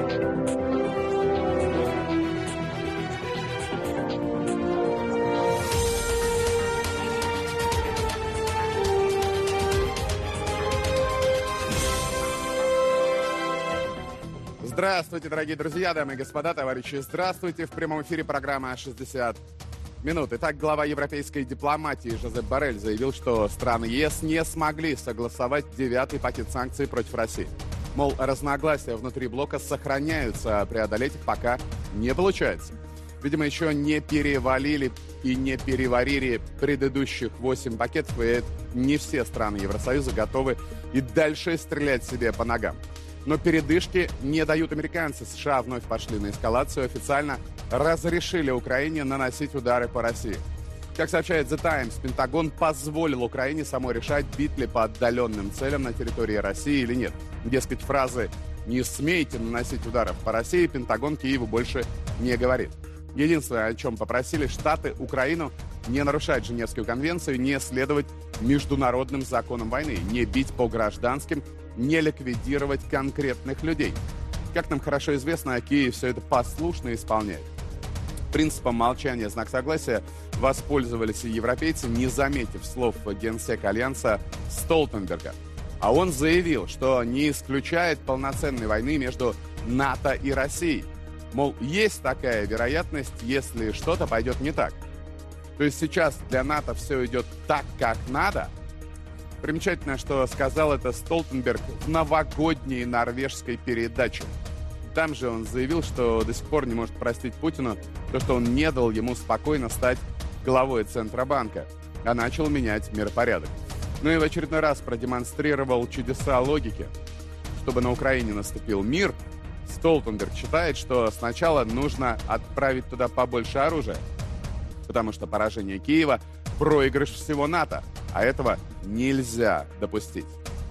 Здравствуйте, дорогие друзья, дамы и господа, товарищи. Здравствуйте. В прямом эфире программа «60 минут». Итак, глава европейской дипломатии Жозеп Боррель заявил, что страны ЕС не смогли согласовать 9-й пакет санкций против России. Мол, разногласия внутри блока сохраняются, а преодолеть их пока не получается. Видимо, еще не перевалили и не переварили предыдущих 8 пакетов, и не все страны Евросоюза готовы и дальше стрелять себе по ногам. Но передышки не дают американцы. США вновь пошли на эскалацию, официально разрешили Украине наносить удары по России. Как сообщает The Times, Пентагон позволил Украине самой решать, бить ли по отдаленным целям на территории России или нет. Дескать, фразы «не смейте наносить ударов по России» Пентагон Киеву больше не говорит. Единственное, о чем попросили Штаты Украину, не нарушать Женевскую конвенцию, не следовать международным законам войны, не бить по гражданским, не ликвидировать конкретных людей. Как нам хорошо известно, Киев все это послушно исполняет. Принципом молчания знак согласия воспользовались и европейцы, не заметив слов генсека Альянса Столтенберга. А он заявил, что не исключает полноценной войны между НАТО и Россией. Мол, есть такая вероятность, если что-то пойдет не так. То есть сейчас для НАТО все идет так, как надо. Примечательно, что сказал это Столтенберг в новогодней норвежской передаче. Там же он заявил, что до сих пор не может простить Путину то, что он не дал ему спокойно стать главой Центробанка, а начал менять миропорядок. Ну и в очередной раз продемонстрировал чудеса логики. Чтобы на Украине наступил мир, Столтенберг считает, что сначала нужно отправить туда побольше оружия, потому что поражение Киева – проигрыш всего НАТО, а этого нельзя допустить.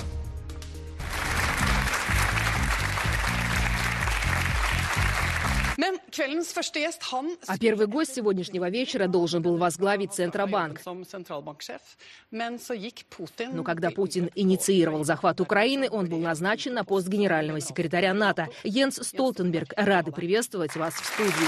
А первый гость сегодняшнего вечера должен был возглавить Центробанк. Но когда Путин инициировал захват Украины, он был назначен на пост генерального секретаря НАТО. Йенс Столтенберг, рады приветствовать вас в студии.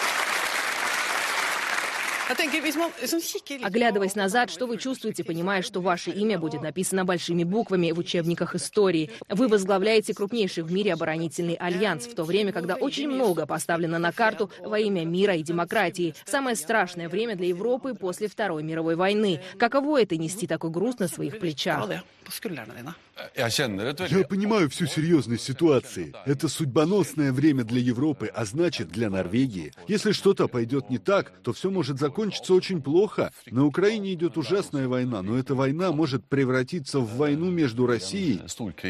Оглядываясь назад, что вы чувствуете, понимая, что ваше имя будет написано большими буквами в учебниках истории? Вы возглавляете крупнейший в мире оборонительный альянс, в то время, когда очень много поставлено на карту во имя мира и демократии. Самое страшное время для Европы после Второй мировой войны. Каково это нести такой груз на своих плечах? Я понимаю всю серьезность ситуации. Это судьбоносное время для Европы, а значит, для Норвегии. Если что-то пойдет не так, то все может закончиться очень плохо. На Украине идет ужасная война, но эта война может превратиться в войну между Россией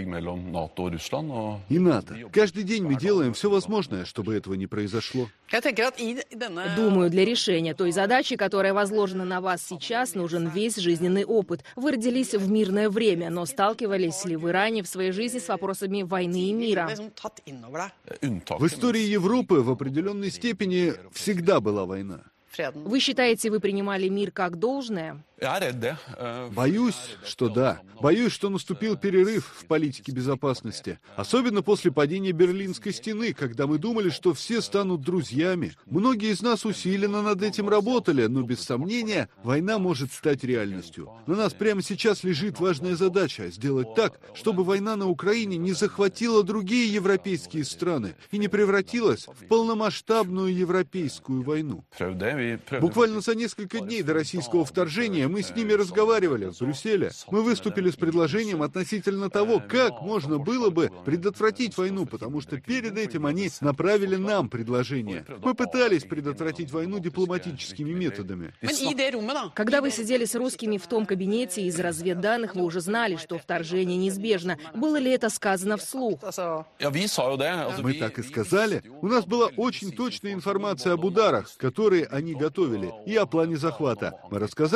и НАТО. Каждый день мы делаем все возможное, чтобы этого не произошло. Думаю, для решения той задачи, которая возложена на вас сейчас, нужен весь жизненный опыт. Вы родились в мирное время, но сталкивались ли вы ранее в своей жизни с вопросами войны и мира? В истории Европы в определенной степени всегда была война. Вы считаете, вы принимали мир как должное? Боюсь, что да. Боюсь, что наступил перерыв в политике безопасности. Особенно после падения Берлинской стены, когда мы думали, что все станут друзьями. Многие из нас усиленно над этим работали, но без сомнения война может стать реальностью. На нас прямо сейчас лежит важная задача — сделать так, чтобы война на Украине не захватила другие европейские страны и не превратилась в полномасштабную европейскую войну. Буквально за несколько дней до российского вторжения мы с ними разговаривали в Брюсселе. Мы выступили с предложением относительно того, как можно было бы предотвратить войну, потому что перед этим они направили нам предложение. Мы пытались предотвратить войну дипломатическими методами. Когда вы сидели с русскими в том кабинете, из разведданных вы уже знали, что вторжение неизбежно. Было ли это сказано вслух? Мы так и сказали. У нас была очень точная информация об ударах, которые они готовили, и о плане захвата. Мы рассказали русским,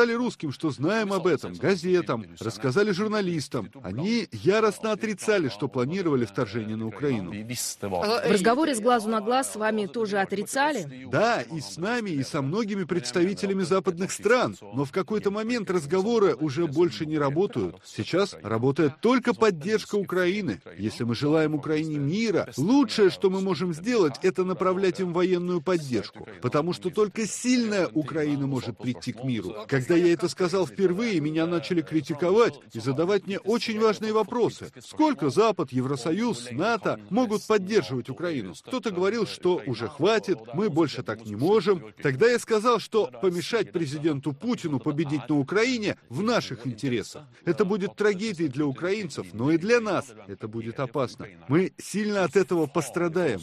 близким, что знаем об этом, газетам, рассказали журналистам. Они яростно отрицали, что планировали вторжение на Украину. В разговоре с глазу на глаз с вами тоже отрицали? Да, и с нами, и со многими представителями западных стран. Но в какой-то момент разговоры уже больше не работают. Сейчас работает только поддержка Украины. Если мы желаем Украине мира, лучшее, что мы можем сделать, это направлять им военную поддержку. Потому что только сильная Украина может прийти к миру. Когда я это сказал впервые, меня начали критиковать и задавать мне очень важные вопросы. Сколько Запад, Евросоюз, НАТО могут поддерживать Украину? Кто-то говорил, что уже хватит, мы больше так не можем. Тогда я сказал, что помешать президенту Путину победить на Украине в наших интересах. Это будет трагедией для украинцев, но и для нас это будет опасно. Мы сильно от этого пострадаем.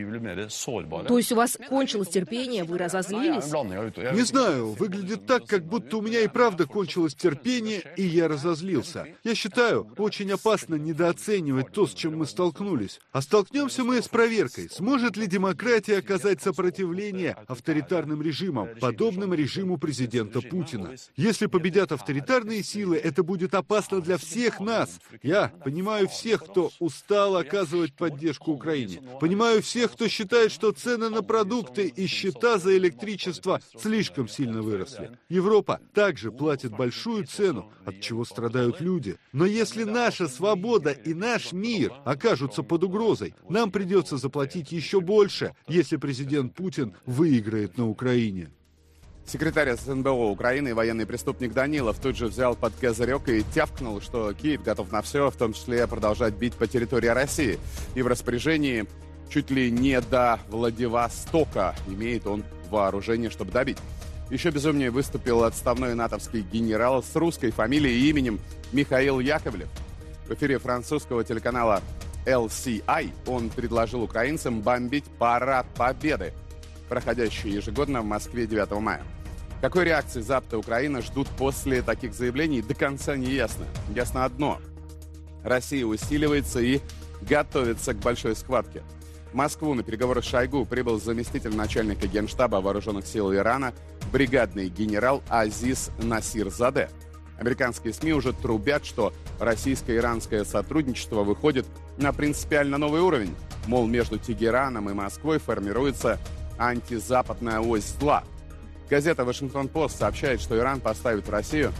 То есть у вас кончилось терпение, вы разозлились? Не знаю, выглядит так, как будто у меня и правда кончилось терпение, и я разозлился. Я считаю, очень опасно недооценивать то, с чем мы столкнулись. А столкнемся мы с проверкой. Сможет ли демократия оказать сопротивление авторитарным режимам, подобным режиму президента Путина? Если победят авторитарные силы, это будет опасно для всех нас. Я понимаю всех, кто устал оказывать поддержку Украине. Понимаю всех, кто считает, что цены на продукты и счета за электричество слишком сильно выросли. Европа также платит большую цену, от чего страдают люди. Но если наша свобода и наш мир окажутся под угрозой, нам придется заплатить еще больше, если президент Путин выиграет на Украине. Секретарь СНБО Украины и военный преступник Данилов тут же взял под козырек и тявкнул, что Киев готов на все, в том числе продолжать бить по территории России. И в распоряжении чуть ли не до Владивостока имеет он вооружение, чтобы добить. Еще безумнее выступил отставной натовский генерал с русской фамилией и именем Михаил Яковлев. В эфире французского телеканала LCI он предложил украинцам бомбить парад Победы, проходящий ежегодно в Москве 9 мая. Какой реакции Запад и Украина ждут после таких заявлений, до конца не ясно. Ясно одно. Россия усиливается и готовится к большой схватке. В Москву на переговоры с Шойгу прибыл заместитель начальника Генштаба Вооруженных сил Ирана, бригадный генерал Азиз Насирзаде. Американские СМИ уже трубят, что российско-иранское сотрудничество выходит на принципиально новый уровень. Мол, между Тегераном и Москвой формируется антизападная ось зла. Газета «Вашингтон-Пост» сообщает, что Иран поставит в Россию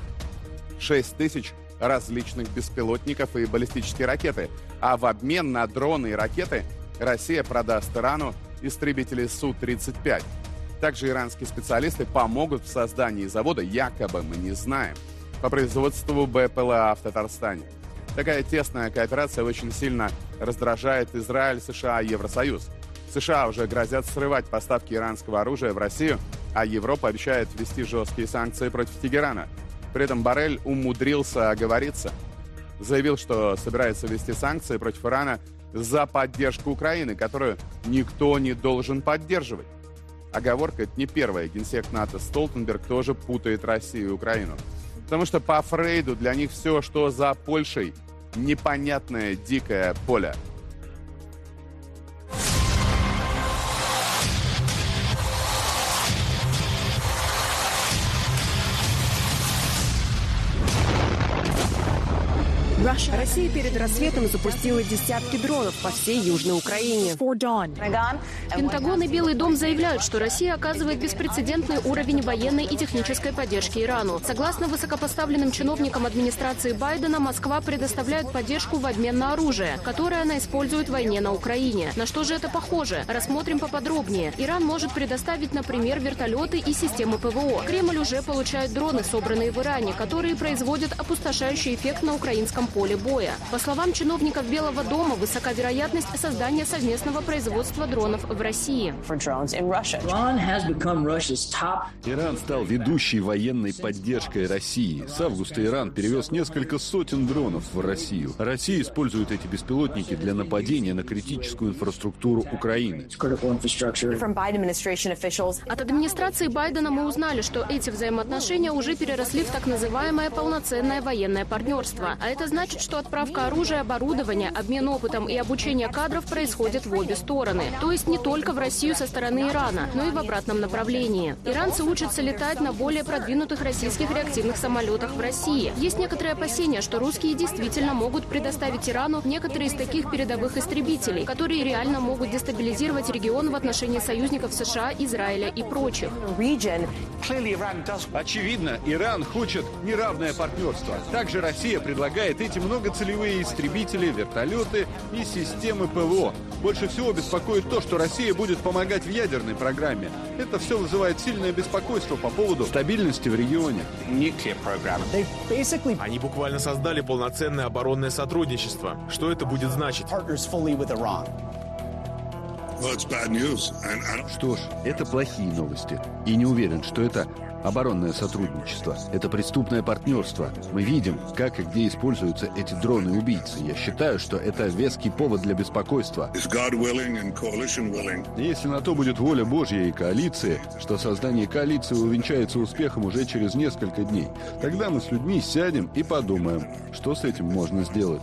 6 тысяч различных беспилотников и баллистические ракеты, а в обмен на дроны и ракеты Россия продаст Ирану истребители Су-35. Также иранские специалисты помогут в создании завода, якобы мы не знаем, по производству БПЛА в Татарстане. Такая тесная кооперация очень сильно раздражает Израиль, США и Евросоюз. США уже грозят срывать поставки иранского оружия в Россию, а Европа обещает ввести жесткие санкции против Тегерана. При этом Боррель умудрился оговориться. Заявил, что собирается ввести санкции против Ирана за поддержку Украины, которую никто не должен поддерживать. Оговорка — это не первая. Генсек НАТО Столтенберг тоже путает Россию и Украину. Потому что по Фрейду для них все, что за Польшей, непонятное дикое поле. Россия перед рассветом запустила десятки дронов по всей Южной Украине. Пентагон и Белый дом заявляют, что Россия оказывает беспрецедентный уровень военной и технической поддержки Ирану. Согласно высокопоставленным чиновникам администрации Байдена, Москва предоставляет поддержку в обмен на оружие, которое она использует в войне на Украине. На что же это похоже? Рассмотрим поподробнее. Иран может предоставить, например, вертолеты и системы ПВО. Кремль уже получает дроны, собранные в Иране, которые производят опустошающий эффект на украинском поле боя. По словам чиновников Белого дома, высока вероятность создания совместного производства дронов в России. Иран стал ведущей военной поддержкой России. С августа Иран перевез несколько сотен дронов в Россию. Россия использует эти беспилотники для нападения на критическую инфраструктуру Украины. От администрации Байдена мы узнали, что эти взаимоотношения уже переросли в так называемое полноценное военное партнерство. А это значит, значит, что отправка оружия, оборудования, обмен опытом и обучение кадров происходит в обе стороны. То есть не только в Россию со стороны Ирана, но и в обратном направлении. Иранцы учатся летать на более продвинутых российских реактивных самолетах в России. Есть некоторые опасения, что русские действительно могут предоставить Ирану некоторые из таких передовых истребителей, которые реально могут дестабилизировать регион в отношении союзников США, Израиля и прочих. Очевидно, Иран хочет неравное партнерство. Также Россия предлагает эти многоцелевые истребители, вертолеты и системы ПВО. Больше всего беспокоит то, что Россия будет помогать в ядерной программе. Это все вызывает сильное беспокойство по поводу стабильности в регионе. Они буквально создали полноценное оборонное сотрудничество. Что это будет значить? Что ж, это плохие новости. И не уверен, что это оборонное сотрудничество. Это преступное партнерство. Мы видим, как и где используются эти дроны-убийцы. Я считаю, что это веский повод для беспокойства. Если на то будет воля Божья и коалиции, что создание коалиции увенчается успехом уже через несколько дней, тогда мы с людьми сядем и подумаем, что с этим можно сделать.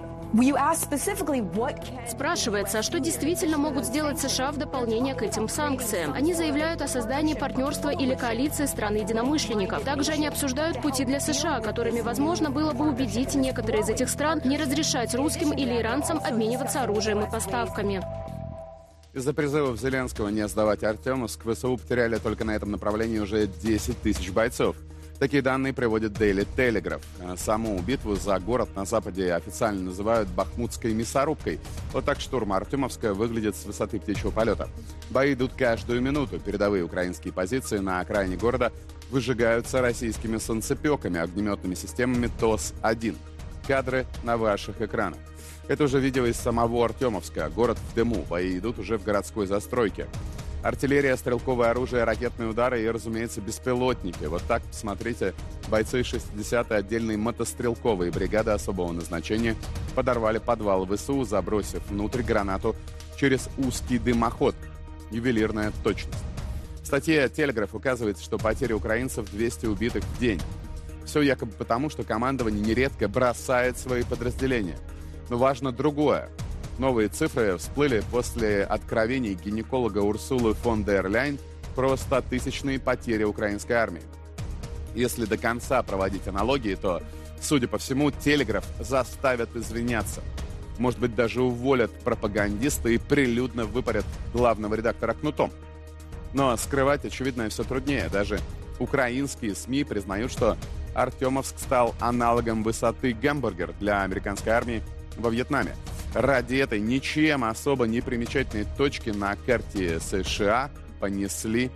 Спрашивается, а что действительно могут сделать США в дополнение к этим санкциям? Они заявляют о создании партнерства или коалиции стран-единомышленников. Также они обсуждают пути для США, которыми, возможно, было бы убедить некоторые из этих стран не разрешать русским или иранцам обмениваться оружием и поставками. Из-за призывов Зеленского не сдавать Артемовск, ВСУ потеряли только на этом направлении уже 10 тысяч бойцов. Такие данные приводит Daily Telegraph. Саму битву за город на западе официально называют Бахмутской мясорубкой. Вот так штурм Артемовска выглядит с высоты птичьего полета. Бои идут каждую минуту. Передовые украинские позиции на окраине города выжигаются российскими солнцепеками, огнеметными системами ТОС-1. Кадры на ваших экранах. Это уже видео из самого Артемовска. Город в дыму. Бои идут уже в городской застройке. Артиллерия, стрелковое оружие, ракетные удары и, разумеется, беспилотники. Вот так, посмотрите, бойцы 60-й отдельной мотострелковой бригады особого назначения подорвали подвал ВСУ, забросив внутрь гранату через узкий дымоход. Ювелирная точность. В статье «Телеграф» указывается, что потери украинцев 200 убитых в день. Все якобы потому, что командование нередко бросает свои подразделения. Но важно другое. Новые цифры всплыли после откровений гинеколога Урсулы фон дер Ляйен про 100-тысячные потери украинской армии. Если до конца проводить аналогии, то, судя по всему, «Телеграф» заставят извиняться. Может быть, даже уволят пропагандиста и прилюдно выпарят главного редактора кнутом. Но скрывать очевидное все труднее. Даже украинские СМИ признают, что Артемовск стал аналогом высоты гамбургер для американской армии во Вьетнаме. Ради этой ничем особо не примечательной точки на карте США понесли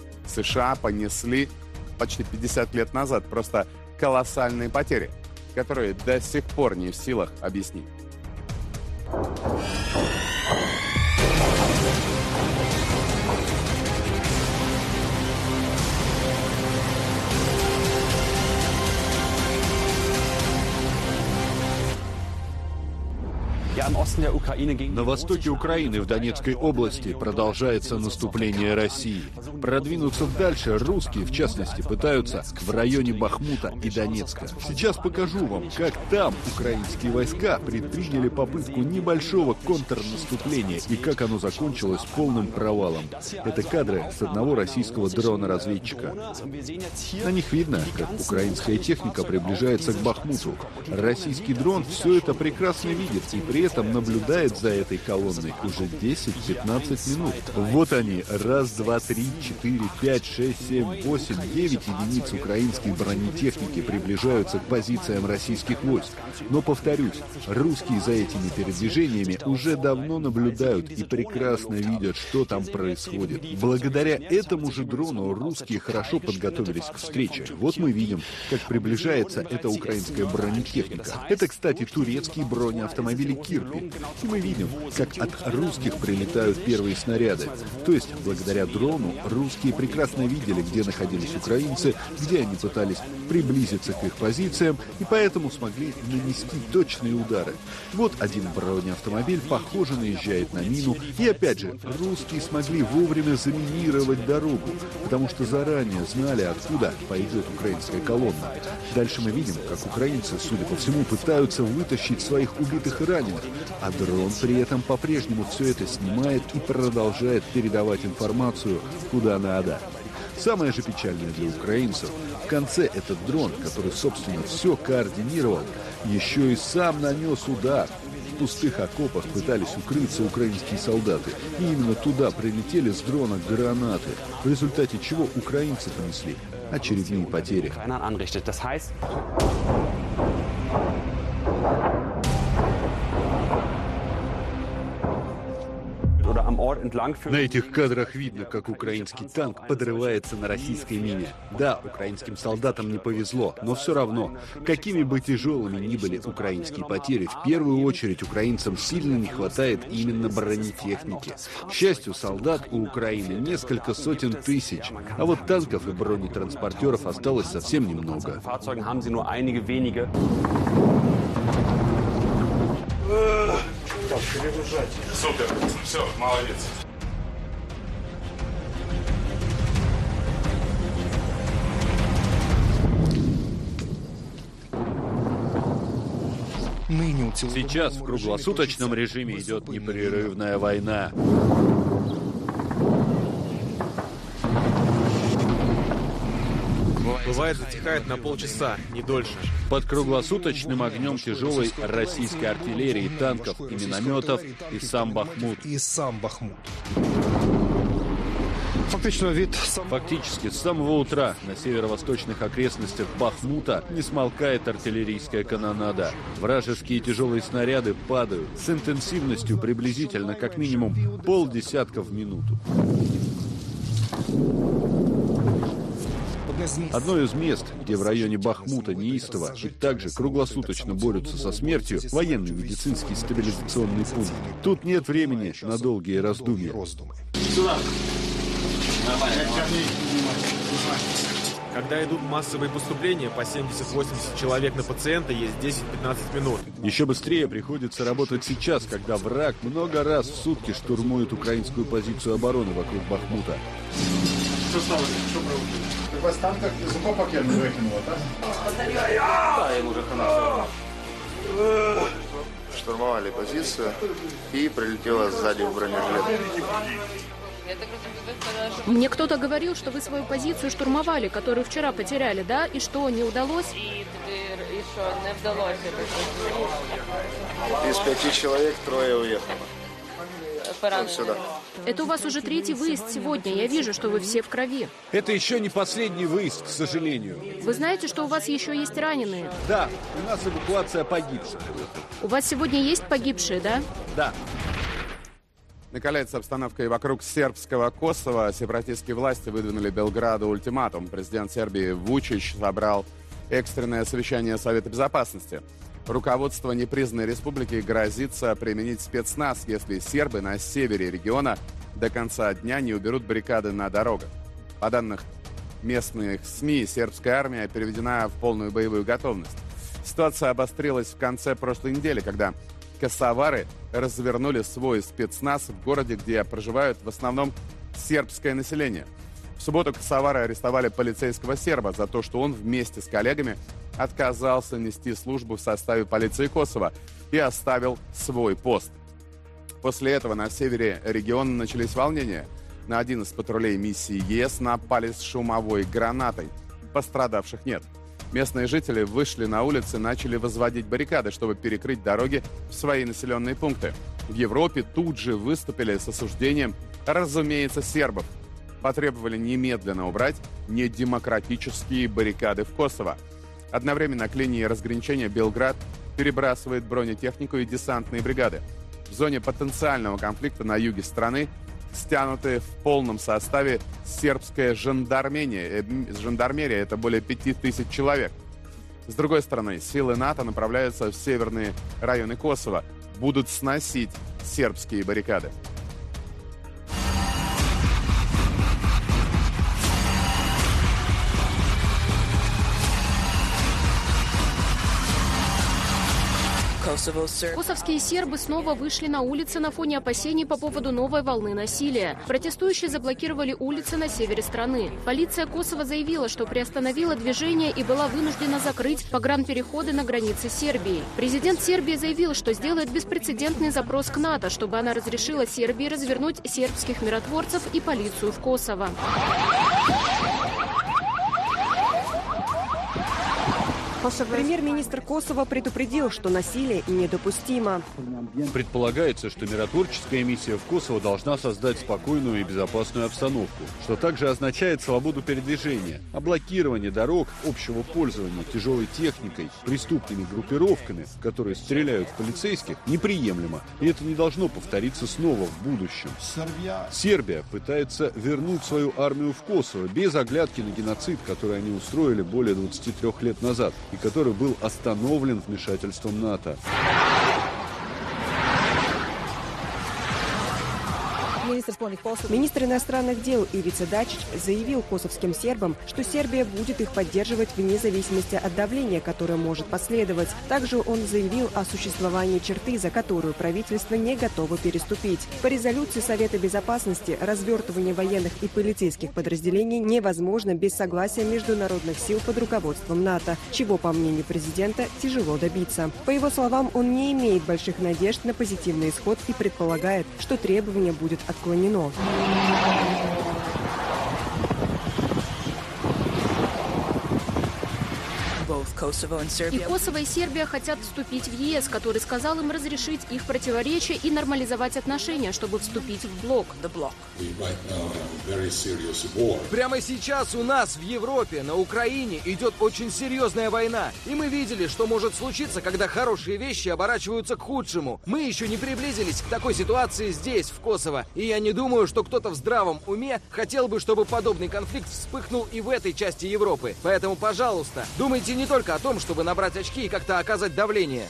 почти 50 лет назад просто колоссальные потери, которые до сих пор не в силах объяснить. На востоке Украины, в Донецкой области, продолжается наступление России. Продвинуться дальше русские, в частности, пытаются в районе Бахмута и Донецка. Сейчас покажу вам, как там украинские войска предприняли попытку небольшого контрнаступления и как оно закончилось полным провалом. Это кадры с одного российского дрона-разведчика. На них видно, как украинская техника приближается к Бахмуту. Российский дрон все это прекрасно видит и при этом наблюдает за этой колонной уже 10-15 минут. Вот они, раз, два, три, 4, 5, 6, 7, 8, 9 единиц украинской бронетехники приближаются к позициям российских войск. Но, повторюсь, русские за этими передвижениями уже давно наблюдают и прекрасно видят, что там происходит. Благодаря этому же дрону русские хорошо подготовились к встрече. Вот мы видим, как приближается эта украинская бронетехника. Это, кстати, турецкие бронеавтомобили «Кир». Европе. И мы видим, как от русских прилетают первые снаряды. То есть, благодаря дрону, русские прекрасно видели, где находились украинцы, где они пытались приблизиться к их позициям, и поэтому смогли нанести точные удары. Вот один бронеавтомобиль, похоже, наезжает на мину, и опять же, русские смогли вовремя заминировать дорогу, потому что заранее знали, откуда пойдет украинская колонна. Дальше мы видим, как украинцы, судя по всему, пытаются вытащить своих убитых и раненых, а дрон при этом по-прежнему все это снимает и продолжает передавать информацию куда надо. Самое же печальное для украинцев, в конце этот дрон, который, собственно, все координировал, еще и сам нанес удар. В пустых окопах пытались укрыться украинские солдаты, и именно туда прилетели с дрона гранаты, в результате чего украинцы понесли очередные потери. На этих кадрах видно, как украинский танк подрывается на российской мине. Да, украинским солдатам не повезло, но все равно, какими бы тяжелыми ни были украинские потери, в первую очередь украинцам сильно не хватает именно бронетехники. К счастью, солдат у Украины несколько сотен тысяч, а вот танков и бронетранспортеров осталось совсем немного. Супер, все, молодец. Сейчас в круглосуточном режиме идет непрерывная война. Бывает, затихает на полчаса, не дольше. Под круглосуточным огнем тяжелой российской артиллерии, танков и минометов и сам Бахмут. Фактически с самого утра на северо-восточных окрестностях Бахмута не смолкает артиллерийская канонада. Вражеские тяжелые снаряды падают с интенсивностью приблизительно как минимум полдесятка в минуту. Одно из мест, где в районе Бахмута неистово и также круглосуточно борются со смертью, военный медицинский стабилизационный пункт. Тут нет времени на долгие раздумья. Когда идут массовые поступления, по 70-80 человек на пациента, есть 10-15 минут. Еще быстрее приходится работать сейчас, когда враг много раз в сутки штурмует украинскую позицию обороны вокруг Бахмута. Что стало? Что проводили? Ты вас там как из окопа не выкинуло, да? Да, им уже хорошо. Штурмовали позицию и прилетела сзади в бронежилет. Мне кто-то говорил, что вы свою позицию штурмовали, которую вчера потеряли, да? И что, не удалось? Из 5 человек 3 уехало. Сюда. Это у вас уже 3-й выезд сегодня. Я вижу, что вы все в крови. Это еще не последний выезд, к сожалению. Вы знаете, что у вас еще есть раненые? Да, у нас эвакуация погибших. У вас сегодня есть погибшие, да? Да. Накаляется обстановка и вокруг сербского Косово. Сепаратистские власти выдвинули Белграду ультиматум. Президент Сербии Вучич собрал экстренное совещание Совета Безопасности. Руководство непризнанной республики грозится применить спецназ, если сербы на севере региона до конца дня не уберут баррикады на дорогах. По данным местных СМИ, сербская армия переведена в полную боевую готовность. Ситуация обострилась в конце прошлой недели, когда косовары развернули свой спецназ в городе, где проживают в основном сербское население. В субботу косовары арестовали полицейского серба за то, что он вместе с коллегами отказался нести службу в составе полиции Косово и оставил свой пост. После этого на севере региона начались волнения. На один из патрулей миссии ЕС напали с шумовой гранатой. Пострадавших нет. Местные жители вышли на улицы и начали возводить баррикады, чтобы перекрыть дороги в свои населенные пункты. В Европе тут же выступили с осуждением, разумеется, сербов. Потребовали немедленно убрать недемократические баррикады в Косово. Одновременно к линии разграничения Белград перебрасывает бронетехнику и десантные бригады. В зоне потенциального конфликта на юге страны стянуты в полном составе сербская жандармерия. Жандармерия — это более 5000 человек. С другой стороны, силы НАТО направляются в северные районы Косово. будут сносить сербские баррикады. Косовские сербы снова вышли на улицы на фоне опасений по поводу новой волны насилия. Протестующие заблокировали улицы на севере страны. Полиция Косово заявила, что приостановила движение и была вынуждена закрыть погранпереходы на границе Сербии. Президент Сербии заявил, что сделает беспрецедентный запрос к НАТО, чтобы она разрешила Сербии развернуть сербских миротворцев и полицию в Косово. Премьер-министр Косово предупредил, что насилие недопустимо. Предполагается, что миротворческая миссия в Косово должна создать спокойную и безопасную обстановку, что также означает свободу передвижения, а блокирование дорог общего пользования тяжелой техникой, преступными группировками, которые стреляют в полицейских, неприемлемо, и это не должно повториться снова в будущем. Сербия пытается вернуть свою армию в Косово без оглядки на геноцид, который они устроили более 23 лет назад, и который был остановлен вмешательством НАТО. Министр иностранных дел Ивица Дачич заявил косовским сербам, что Сербия будет их поддерживать вне зависимости от давления, которое может последовать. Также он заявил о существовании черты, за которую правительство не готово переступить. По резолюции Совета Безопасности развертывание военных и полицейских подразделений невозможно без согласия международных сил под руководством НАТО, чего, по мнению президента, тяжело добиться. По его словам, он не имеет больших надежд на позитивный исход и предполагает, что требование будет отклонено. И Косово, и Сербия хотят вступить в ЕС, который сказал им разрешить их противоречия и нормализовать отношения, чтобы вступить в блок. Прямо сейчас у нас в Европе, на Украине, идет очень серьезная война. И мы видели, что может случиться, когда хорошие вещи оборачиваются к худшему. Мы еще не приблизились к такой ситуации здесь, в Косово. И я не думаю, что кто-то в здравом уме хотел бы, чтобы подобный конфликт вспыхнул и в этой части Европы. Поэтому, пожалуйста, думайте не только о том, чтобы набрать очки и как-то оказать давление.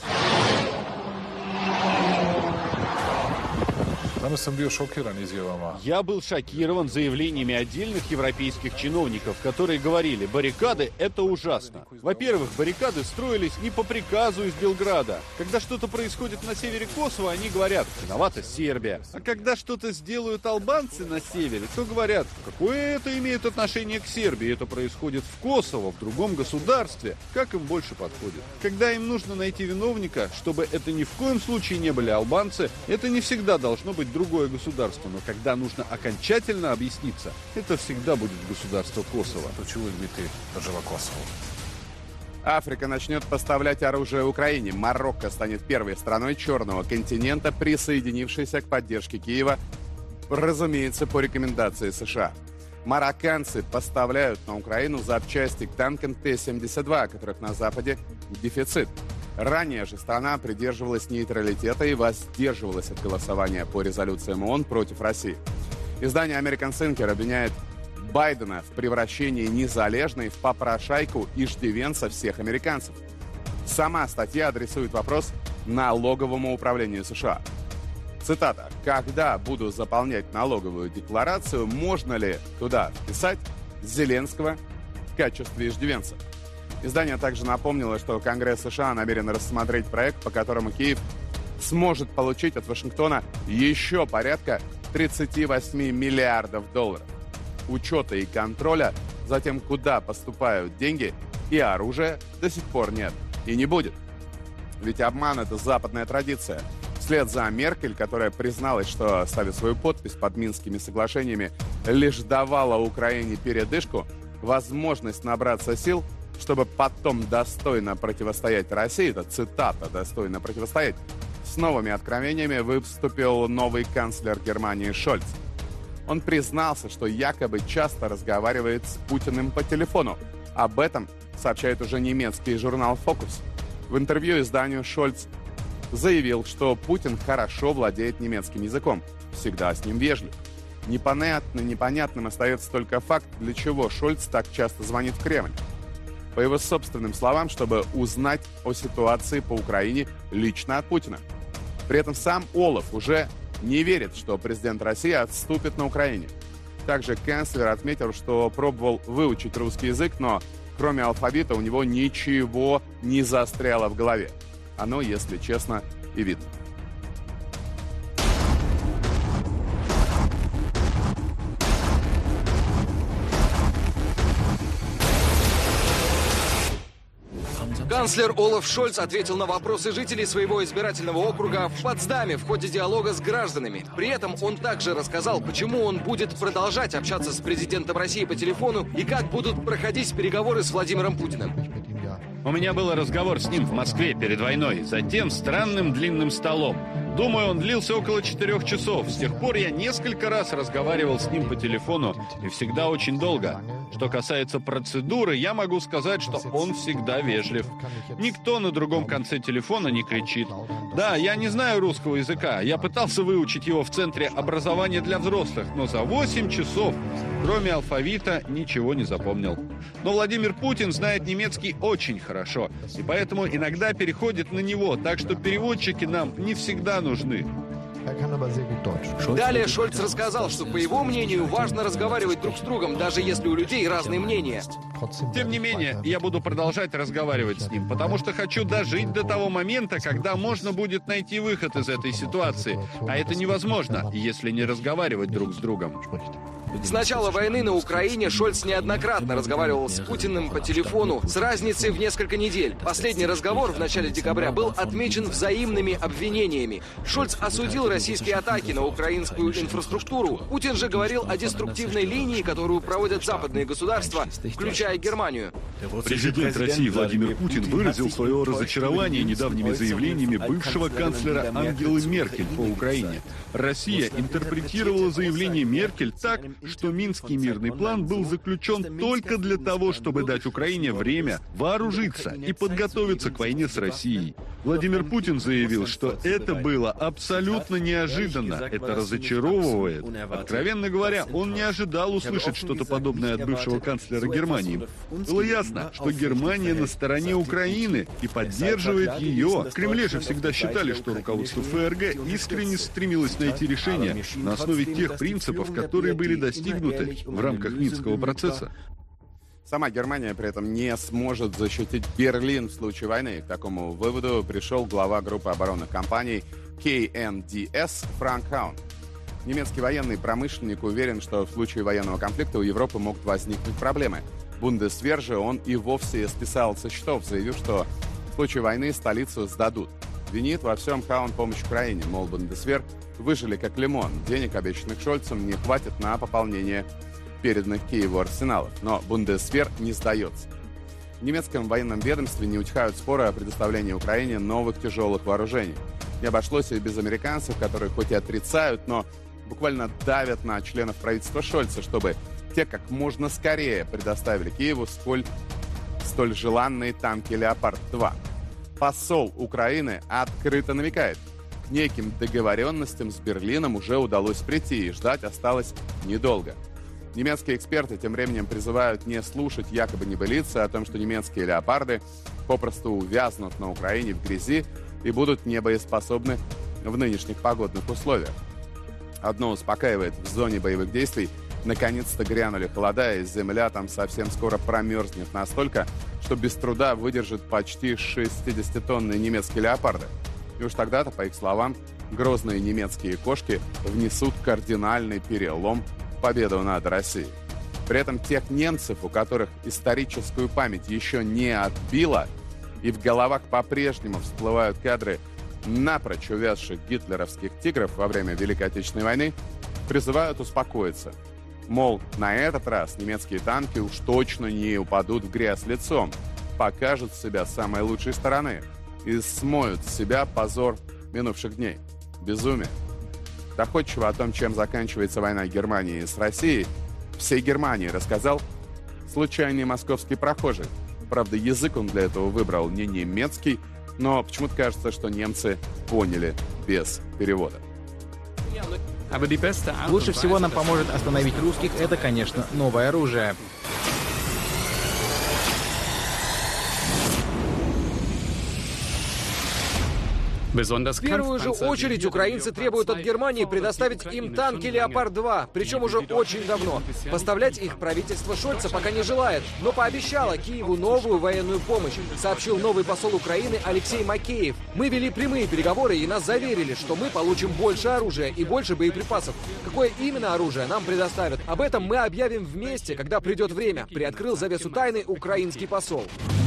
Я был шокирован заявлениями отдельных европейских чиновников, которые говорили: баррикады — это ужасно. Во-первых, баррикады строились не по приказу из Белграда. Когда что-то происходит на севере Косово, они говорят: виновата Сербия. А когда что-то сделают албанцы на севере, то говорят: какое это имеет отношение к Сербии? Это происходит в Косово, в другом государстве. Как им больше подходит? Когда им нужно найти виновника, чтобы это ни в коем случае не были албанцы, это не всегда должно быть другое государство, но когда нужно окончательно объясниться, это всегда будет государство Косово. Африка начнет поставлять оружие Украине. Марокко станет первой страной Черного континента, присоединившейся к поддержке Киева, разумеется, по рекомендации США. Марокканцы поставляют на Украину запчасти к танкам Т-72, которых на Западе дефицит. Ранее же страна придерживалась нейтралитета и воздерживалась от голосования по резолюциям ООН против России. Издание American Thinker обвиняет Байдена в превращении незалежной в попрошайку и иждивенца всех американцев. Сама статья адресует вопрос налоговому управлению США. Цитата. «Когда буду заполнять налоговую декларацию, можно ли туда вписать Зеленского в качестве иждивенца?» Издание также напомнило, что Конгресс США намерен рассмотреть проект, по которому Киев сможет получить от Вашингтона еще порядка 38 миллиардов долларов. Учета и контроля за тем, куда поступают деньги и оружие, до сих пор нет и не будет. Ведь обман — это западная традиция. Вслед за Меркель, которая призналась, что ставит свою подпись под Минскими соглашениями, лишь давала Украине передышку, возможность набраться сил, чтобы потом достойно противостоять России, это цитата, достойно противостоять, с новыми откровениями выступил новый канцлер Германии Шольц. Он признался, что якобы часто разговаривает с Путиным по телефону. Об этом сообщает уже немецкий журнал «Фокус». В интервью изданию Шольц заявил, что Путин хорошо владеет немецким языком, всегда с ним вежлив. Непонятным остается только факт, для чего Шольц так часто звонит в Кремль. По его собственным словам, чтобы узнать о ситуации по Украине лично от Путина. При этом сам Олаф уже не верит, что президент России отступит на Украине. Также канцлер отметил, что пробовал выучить русский язык, но кроме алфавита у него ничего не застряло в голове. Оно, если честно, и видно. Канцлер Олаф Шольц ответил на вопросы жителей своего избирательного округа в Потсдаме в ходе диалога с гражданами. При этом он также рассказал, почему он будет продолжать общаться с президентом России по телефону и как будут проходить переговоры с Владимиром Путиным. У меня был разговор с ним в Москве перед войной, за тем странным длинным столом. Думаю, он длился около 4 часов. С тех пор я несколько раз разговаривал с ним по телефону, и всегда очень долго. Что касается процедуры, я могу сказать, что он всегда вежлив. Никто на другом конце телефона не кричит. Да, я не знаю русского языка. Я пытался выучить его в Центре образования для взрослых, но за 8 часов, кроме алфавита, ничего не запомнил. Но Владимир Путин знает немецкий очень хорошо, и поэтому иногда переходит на него, так что переводчики нам не всегда нужны. Далее Шольц рассказал, что, по его мнению, важно разговаривать друг с другом, даже если у людей разные мнения. Тем не менее, я буду продолжать разговаривать с ним, потому что хочу дожить до того момента, когда можно будет найти выход из этой ситуации. А это невозможно, если не разговаривать друг с другом. С начала войны на Украине Шольц неоднократно разговаривал с Путиным по телефону с разницей в несколько недель. Последний разговор в начале декабря был отмечен взаимными обвинениями. Шольц осудил российские атаки на украинскую инфраструктуру. Путин же говорил о деструктивной линии, которую проводят западные государства, включая Германию. Президент России Владимир Путин выразил свое разочарование недавними заявлениями бывшего канцлера Ангелы Меркель по Украине. Россия интерпретировала заявление Меркель так, что Минский мирный план был заключен только для того, чтобы дать Украине время вооружиться и подготовиться к войне с Россией. Владимир Путин заявил, что это было абсолютно неожиданно. Это разочаровывает. Откровенно говоря, он не ожидал услышать что-то подобное от бывшего канцлера Германии. Было ясно, что Германия на стороне Украины и поддерживает ее. В Кремле же всегда считали, что руководство ФРГ искренне стремилось найти решение на основе тех принципов, которые были достигнуты в рамках Минского процесса. Сама Германия при этом не сможет защитить Берлин в случае войны. К такому выводу пришел глава группы оборонных компаний KNDS Франк Хаун. Немецкий военный промышленник уверен, что в случае военного конфликта у Европы могут возникнуть проблемы. Бундесвер же он и вовсе списал со счетов, заявив, что в случае войны столицу сдадут. Винит во всем Хаун помощь Украине, мол, Бундесвер выжили как лимон. Денег, обещанных Шольцем, не хватит на пополнение переданных Киеву арсеналов. Но Бундесвер не сдается. В немецком военном ведомстве не утихают споры о предоставлении Украине новых тяжелых вооружений. Не обошлось и без американцев, которые хоть и отрицают, но буквально давят на членов правительства Шольца, чтобы те как можно скорее предоставили Киеву столь желанные танки «Леопард-2». Посол Украины открыто намекает, к неким договоренностям с Берлином уже удалось прийти, и ждать осталось недолго. Немецкие эксперты тем временем призывают не слушать якобы небылицы о том, что немецкие «Леопарды» попросту увязнут на Украине в грязи и будут небоеспособны в нынешних погодных условиях. Одно успокаивает: в зоне боевых действий наконец-то грянули холода, и земля там совсем скоро промерзнет настолько, что без труда выдержит почти 60-тонные немецкие «Леопарды». И уж тогда-то, по их словам, грозные немецкие кошки внесут кардинальный перелом в победу над Россией. При этом тех немцев, у которых историческую память еще не отбила, и в головах по-прежнему всплывают кадры напрочь увязших гитлеровских тигров во время Великой Отечественной войны, призывают успокоиться. Мол, на этот раз немецкие танки уж точно не упадут в грязь лицом, покажут себя с самой лучшей стороны и смоют с себя позор минувших дней. Безумие. Доходчиво о том, чем заканчивается война Германии с Россией, всей Германии рассказал случайный московский прохожий. Правда, язык он для этого выбрал не немецкий, но почему-то кажется, что немцы поняли без перевода. Лучше всего нам поможет остановить русских, это, конечно, новое оружие. В первую же очередь украинцы требуют от Германии предоставить им танки «Леопард-2», причем уже очень давно. Поставлять их правительство Шольца пока не желает, но пообещало Киеву новую военную помощь, сообщил новый посол Украины Алексей Макеев. Мы вели прямые переговоры и нас заверили, что мы получим больше оружия и больше боеприпасов. Какое именно оружие нам предоставят? Об этом мы объявим вместе, когда придет время, приоткрыл завесу тайны украинский посол.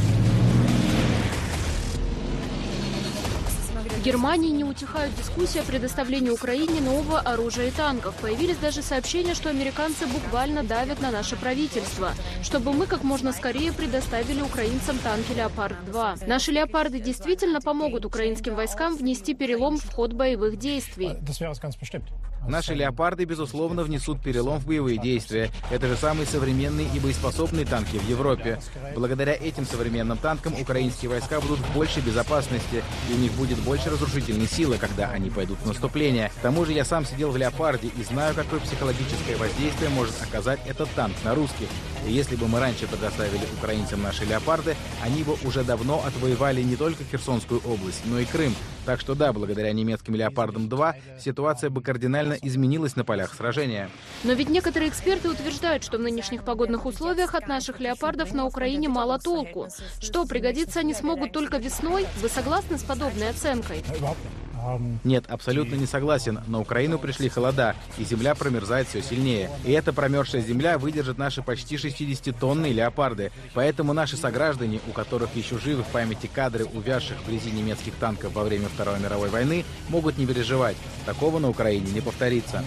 В Германии не утихают дискуссии о предоставлении Украине нового оружия и танков. Появились даже сообщения, что американцы буквально давят на наше правительство, чтобы мы как можно скорее предоставили украинцам танки «Леопард-2». Наши «Леопарды» действительно помогут украинским войскам внести перелом в ход боевых действий. Наши «Леопарды», безусловно, внесут перелом в боевые действия. Это же самые современные и боеспособные танки в Европе. Благодаря этим современным танкам украинские войска будут в большей безопасности, и у них будет больше разрушительной силы, когда они пойдут в наступление. К тому же я сам сидел в «Леопарде» и знаю, какое психологическое воздействие может оказать этот танк на русских. И если бы мы раньше предоставили украинцам наши «Леопарды», они бы уже давно отвоевали не только Херсонскую область, но и Крым. Так что да, благодаря немецким «Леопардам-2» ситуация бы кардинально изменилась на полях сражения. Но ведь некоторые эксперты утверждают, что в нынешних погодных условиях от наших «Леопардов» на Украине мало толку. Что, пригодиться они смогут только весной? Вы согласны с подобной оценкой? Нет, абсолютно не согласен. На Украину пришли холода, и земля промерзает все сильнее. И эта промерзшая земля выдержит наши почти 60-тонные «Леопарды». Поэтому наши сограждане, у которых еще живы в памяти кадры увязших вблизи немецких танков во время Второй мировой войны, могут не переживать. Такого на Украине не повторится.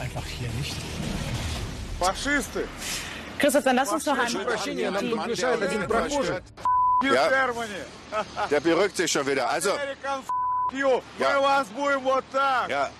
Фашисты! Прошу прощения, нам тут мешает один прохожий. Der beruhigt sich schon wieder. Also, мы вас будем вот так.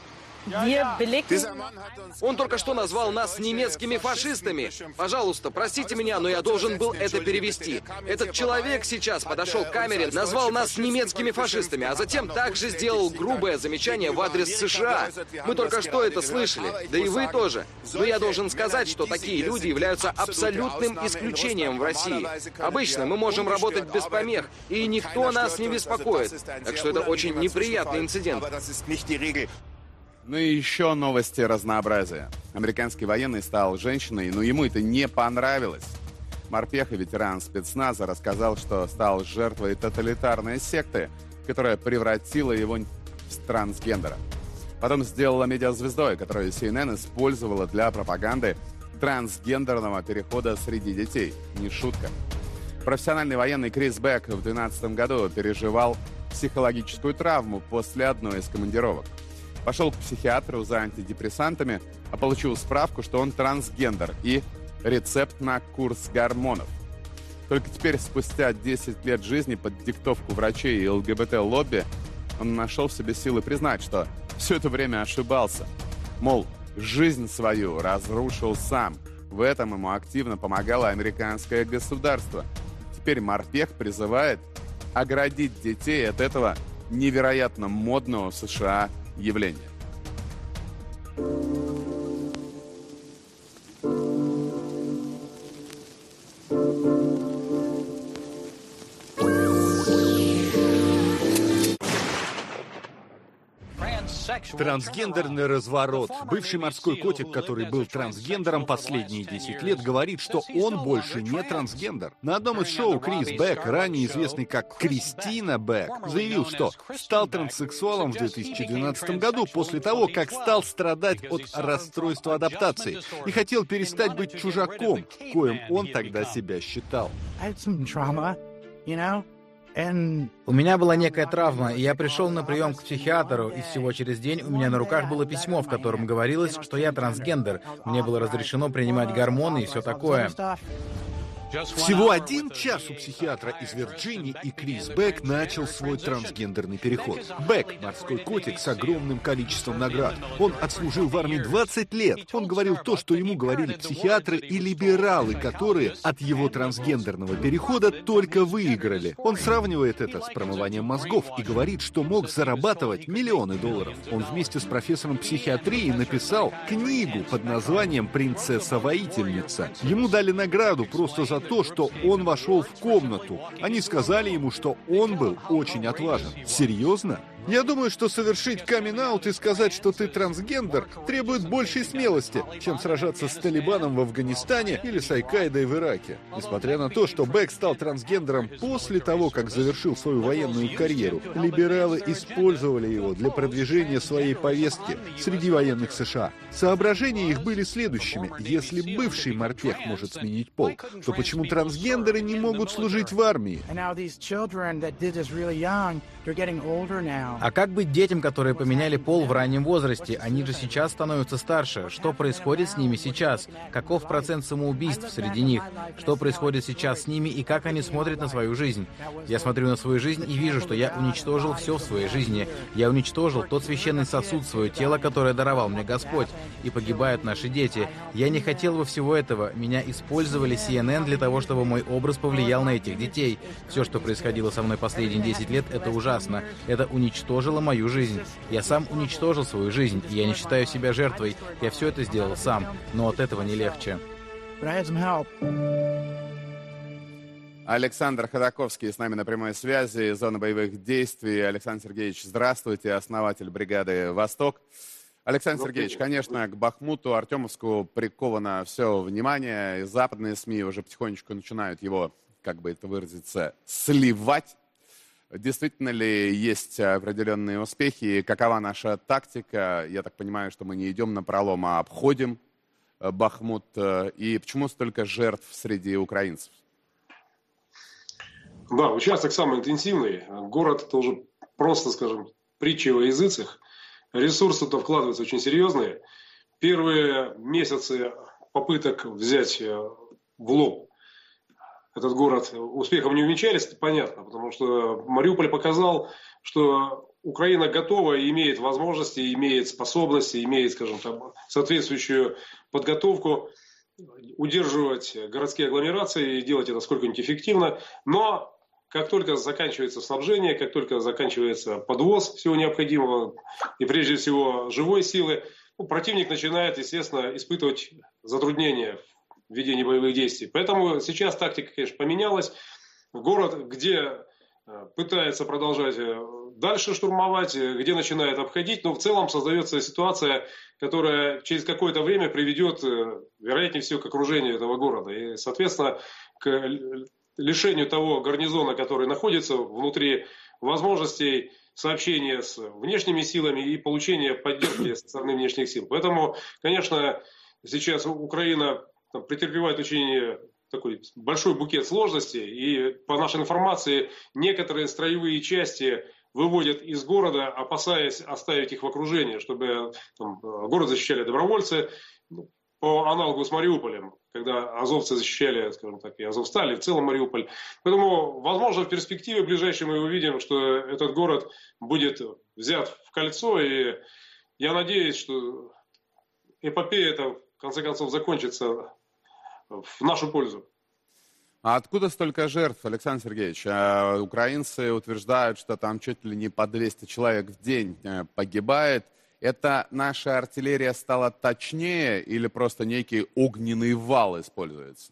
Он только что назвал нас немецкими фашистами. Пожалуйста, простите меня, но я должен был это перевести. Этот человек сейчас подошел к камере, назвал нас немецкими фашистами, а затем также сделал грубое замечание в адрес США. Мы только что это слышали, да и вы тоже. Но я должен сказать, что такие люди являются абсолютным исключением в России. Обычно мы можем работать без помех, и никто нас не беспокоит. Так что это очень неприятный инцидент. Ну и еще новости разнообразия. Американский военный стал женщиной, но ему это не понравилось. Морпех и ветеран спецназа рассказал, что стал жертвой тоталитарной секты, которая превратила его в трансгендера. Потом сделала медиазвездой, которую CNN использовала для пропаганды трансгендерного перехода среди детей. Не шутка. Профессиональный военный Крис Бек в 2012 году переживал психологическую травму после одной из командировок. Пошел к психиатру за антидепрессантами, а получил справку, что он трансгендер и рецепт на курс гормонов. Только теперь, спустя 10 лет жизни под диктовку врачей и ЛГБТ-лобби, он нашел в себе силы признать, что все это время ошибался. Мол, жизнь свою разрушил сам. В этом ему активно помогало американское государство. Теперь морпех призывает оградить детей от этого невероятно модного в США явление. Трансгендерный разворот. Бывший морской котик, который был трансгендером последние 10 лет, говорит, что он больше не трансгендер. На одном из шоу Крис Бек, ранее известный как Кристина Бек, заявил, что стал транссексуалом в 2012 году после того, как стал страдать от расстройства адаптации и хотел перестать быть чужаком, коим он тогда себя считал. У меня была некая травма, и я пришел на прием к психиатру, и всего через день у меня на руках было письмо, в котором говорилось, что я трансгендер. Мне было разрешено принимать гормоны и все такое. Всего 1 час у психиатра из Вирджинии, и Крис Бек начал свой трансгендерный переход. Бек — морской котик с огромным количеством наград. Он отслужил в армии 20 лет. Он говорил то, что ему говорили психиатры и либералы, которые от его трансгендерного перехода только выиграли. Он сравнивает это с промыванием мозгов и говорит, что мог зарабатывать миллионы долларов. Он вместе с профессором психиатрии написал книгу под названием «Принцесса-воительница». Ему дали награду просто за то, что он вошел в комнату. Они сказали ему, что он был очень отважен. Серьезно? Я думаю, что совершить камин-аут и сказать, что ты трансгендер, требует большей смелости, чем сражаться с Талибаном в Афганистане или с Аль-Каидой в Ираке. Несмотря на то, что Бек стал трансгендером после того, как завершил свою военную карьеру, либералы использовали его для продвижения своей повестки среди военных США. Соображения их были следующими. Если бывший морпех может сменить пол, то почему трансгендеры не могут служить в армии? А как быть детям, которые поменяли пол в раннем возрасте? Они же сейчас становятся старше. Что происходит с ними сейчас? Каков процент самоубийств среди них? Что происходит сейчас с ними и как они смотрят на свою жизнь? Я смотрю на свою жизнь и вижу, что я уничтожил все в своей жизни. Я уничтожил тот священный сосуд, свое тело, которое даровал мне Господь. И погибают наши дети. Я не хотел бы всего этого. Меня использовали CNN для того, чтобы мой образ повлиял на этих детей. Все, что происходило со мной последние 10 лет, это ужасно. Это уничтожило мою жизнь. Я сам уничтожил свою жизнь, и я не считаю себя жертвой. Я все это сделал сам, но от этого не легче. Александр Ходаковский с нами на прямой связи, зона боевых действий. Александр Сергеевич, здравствуйте, основатель бригады «Восток». Александр Сергеевич, конечно, к Бахмуту, Артемовску приковано все внимание, и западные СМИ уже потихонечку начинают его, как бы это выразиться, сливать. Действительно ли есть определенные успехи? Какова наша тактика? Я так понимаю, что мы не идем напролом, а обходим Бахмут. И почему столько жертв среди украинцев? Да, участок самый интенсивный. Город это уже просто, скажем, притча во языцах. Ресурсы-то вкладываются очень серьезные. Первые месяцы попыток взять в лоб этот город успехом не увенчались, это понятно, потому что Мариуполь показал, что Украина готова и имеет возможности, имеет способности, имеет, скажем так, соответствующую подготовку удерживать городские агломерации и делать это сколько-нибудь эффективно. Но как только заканчивается снабжение, как только заканчивается подвоз всего необходимого и прежде всего живой силы, противник начинает, естественно, испытывать затруднения в ведении боевых действий. Поэтому сейчас тактика, конечно, поменялась. Город, где пытается продолжать дальше штурмовать, где начинает обходить, но в целом создается ситуация, которая через какое-то время приведет, вероятнее всего, к окружению этого города. И, соответственно, к лишению того гарнизона, который находится внутри, возможностей сообщения с внешними силами и получения поддержки со стороны внешних сил. Поэтому, конечно, сейчас Украина претерпевает очень такой большой букет сложностей. И по нашей информации, некоторые строевые части выводят из города, опасаясь оставить их в окружении, чтобы город защищали добровольцы. По аналогу с Мариуполем, когда азовцы защищали, скажем так, и Азовсталь, и в целом Мариуполь. Поэтому, возможно, в перспективе ближайшей мы увидим, что этот город будет взят в кольцо, и я надеюсь, что эпопея эта, в конце концов, закончится в нашу пользу. А откуда столько жертв, Александр Сергеевич? Украинцы утверждают, что там чуть ли не по 200 человек в день погибает. Это наша артиллерия стала точнее или просто некий огненный вал используется?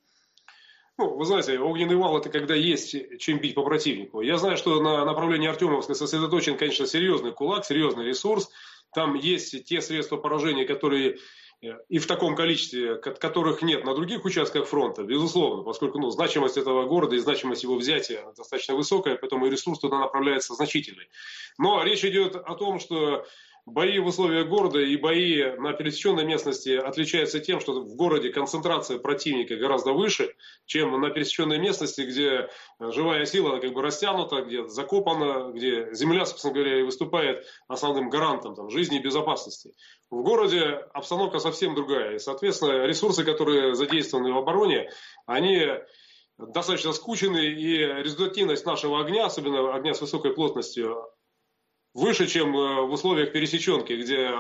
Ну, вы знаете, огненный вал это когда есть чем бить по противнику. Я знаю, что на направлении Артемовска сосредоточен, конечно, серьезный кулак, серьезный ресурс. Там есть те средства поражения, которые и в таком количестве, которых нет на других участках фронта, безусловно, поскольку значимость этого города и значимость его взятия достаточно высокая, поэтому и ресурс туда направляется значительный. Но речь идет о том, что бои в условиях города и бои на пересеченной местности отличаются тем, что в городе концентрация противника гораздо выше, чем на пересеченной местности, где живая сила как бы растянута, где закопана, где земля, собственно говоря, и выступает основным гарантом жизни и безопасности. В городе обстановка совсем другая. И, соответственно, ресурсы, которые задействованы в обороне, они достаточно скучены, и результативность нашего огня, особенно огня с высокой плотностью, выше, чем в условиях пересеченки, где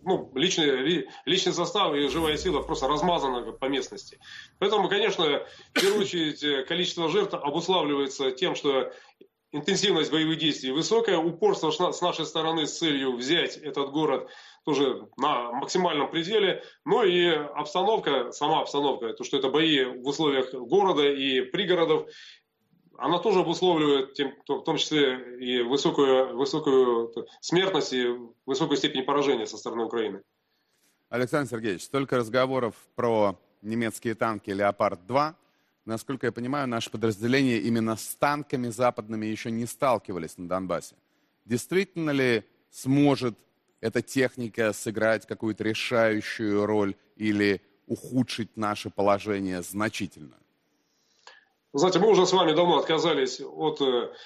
личный состав и живая сила просто размазаны по местности. Поэтому, конечно, в первую очередь, количество жертв обуславливается тем, что интенсивность боевых действий высокая, упорство с нашей стороны с целью взять этот город тоже на максимальном пределе, но и обстановка, сама обстановка, то, что это бои в условиях города и пригородов, она тоже обусловливает, в том числе и высокую смертность и высокую степень поражения со стороны Украины. Александр Сергеевич, столько разговоров про немецкие танки «Леопард-2». Насколько я понимаю, наши подразделения именно с танками западными еще не сталкивались на Донбассе. Действительно ли сможет эта техника сыграть какую-то решающую роль или ухудшить наше положение значительно? Знаете, мы уже с вами давно отказались от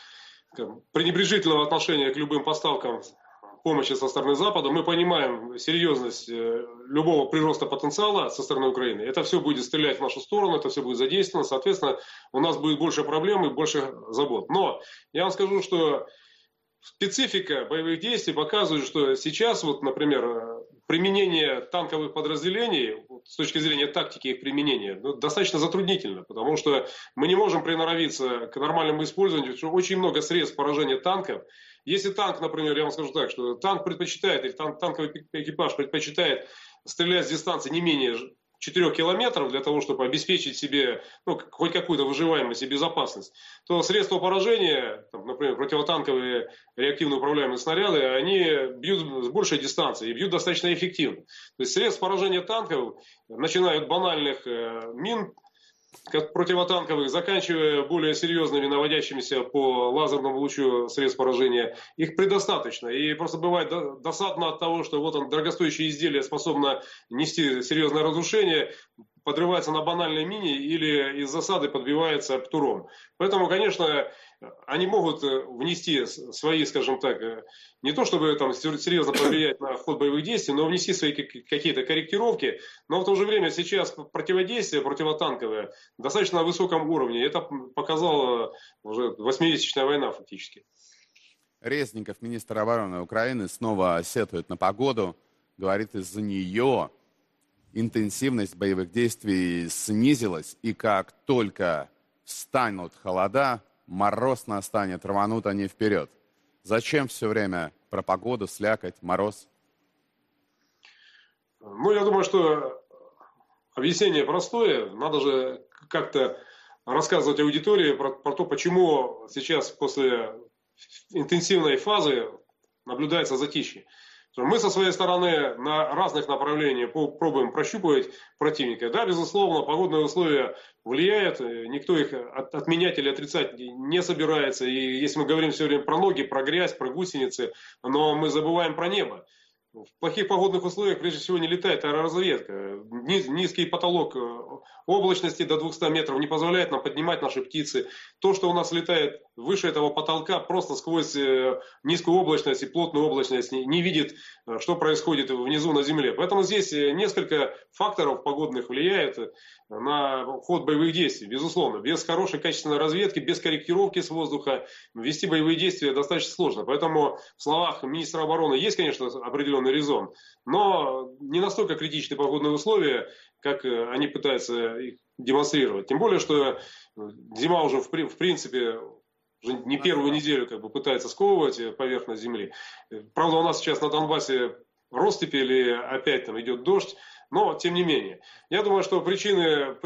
пренебрежительного отношения к любым поставкам помощи со стороны Запада. Мы понимаем серьезность любого прироста потенциала со стороны Украины. Это все будет стрелять в нашу сторону, это все будет задействовано. Соответственно, у нас будет больше проблем и больше забот. Но я вам скажу, что специфика боевых действий показывает, что сейчас, вот, например, применение танковых подразделений с точки зрения тактики их применения достаточно затруднительно, потому что мы не можем приноровиться к нормальному использованию, потому что очень много средств поражения танков. Если танк, например, я вам скажу так, что танк предпочитает, или танковый экипаж предпочитает стрелять с дистанции не менее 4 километров для того, чтобы обеспечить себе хоть какую-то выживаемость и безопасность, то средства поражения, например, противотанковые реактивно управляемые снаряды, они бьют с большей дистанции и бьют достаточно эффективно. То есть средств поражения танков, начиная от банальных мин противотанковых, заканчивая более серьезными, наводящимися по лазерному лучу средств поражения, их предостаточно. И просто бывает досадно от того, что вот дорогостоящее изделие способно нести серьезное разрушение, подрывается на банальной мине или из засады подбивается птуром. Поэтому, конечно, они могут внести свои, скажем так, не то чтобы там серьезно повлиять на ход боевых действий, но внести свои какие-то корректировки. Но в то же время сейчас противодействие противотанковое достаточно на высоком уровне. Это показала уже 8-месячная война фактически. Резников, министр обороны Украины, снова сетует на погоду. Говорит, из-за нее интенсивность боевых действий снизилась. И как только встанут холода, мороз настанет, рванут они вперед. Зачем все время про погоду, слякоть, мороз? Я думаю, что объяснение простое. Надо же как-то рассказывать аудитории про то, почему сейчас после интенсивной фазы наблюдается затишье. Мы со своей стороны на разных направлениях пробуем прощупывать противника. Да, безусловно, погодные условия влияют, никто их отменять или отрицать не собирается. И если мы говорим все время про ноги, про грязь, про гусеницы, но мы забываем про небо. В плохих погодных условиях, прежде всего, не летает аэроразведка. Низкий потолок облачности до 200 метров не позволяет нам поднимать наши птицы. То, что у нас летает выше этого потолка, просто сквозь низкую облачность и плотную облачность не видит, что происходит внизу на земле. Поэтому здесь несколько факторов погодных влияет на ход боевых действий. Безусловно, без хорошей качественной разведки, без корректировки с воздуха вести боевые действия достаточно сложно. Поэтому в словах министра обороны есть, конечно, определенный резон, но не настолько критичны погодные условия, как они пытаются их демонстрировать. Тем более, что зима уже в принципе уже не первую неделю пытается сковывать поверхность земли. Правда, у нас сейчас на Донбассе россыпи или опять там идет дождь, но тем не менее. Я думаю, что причины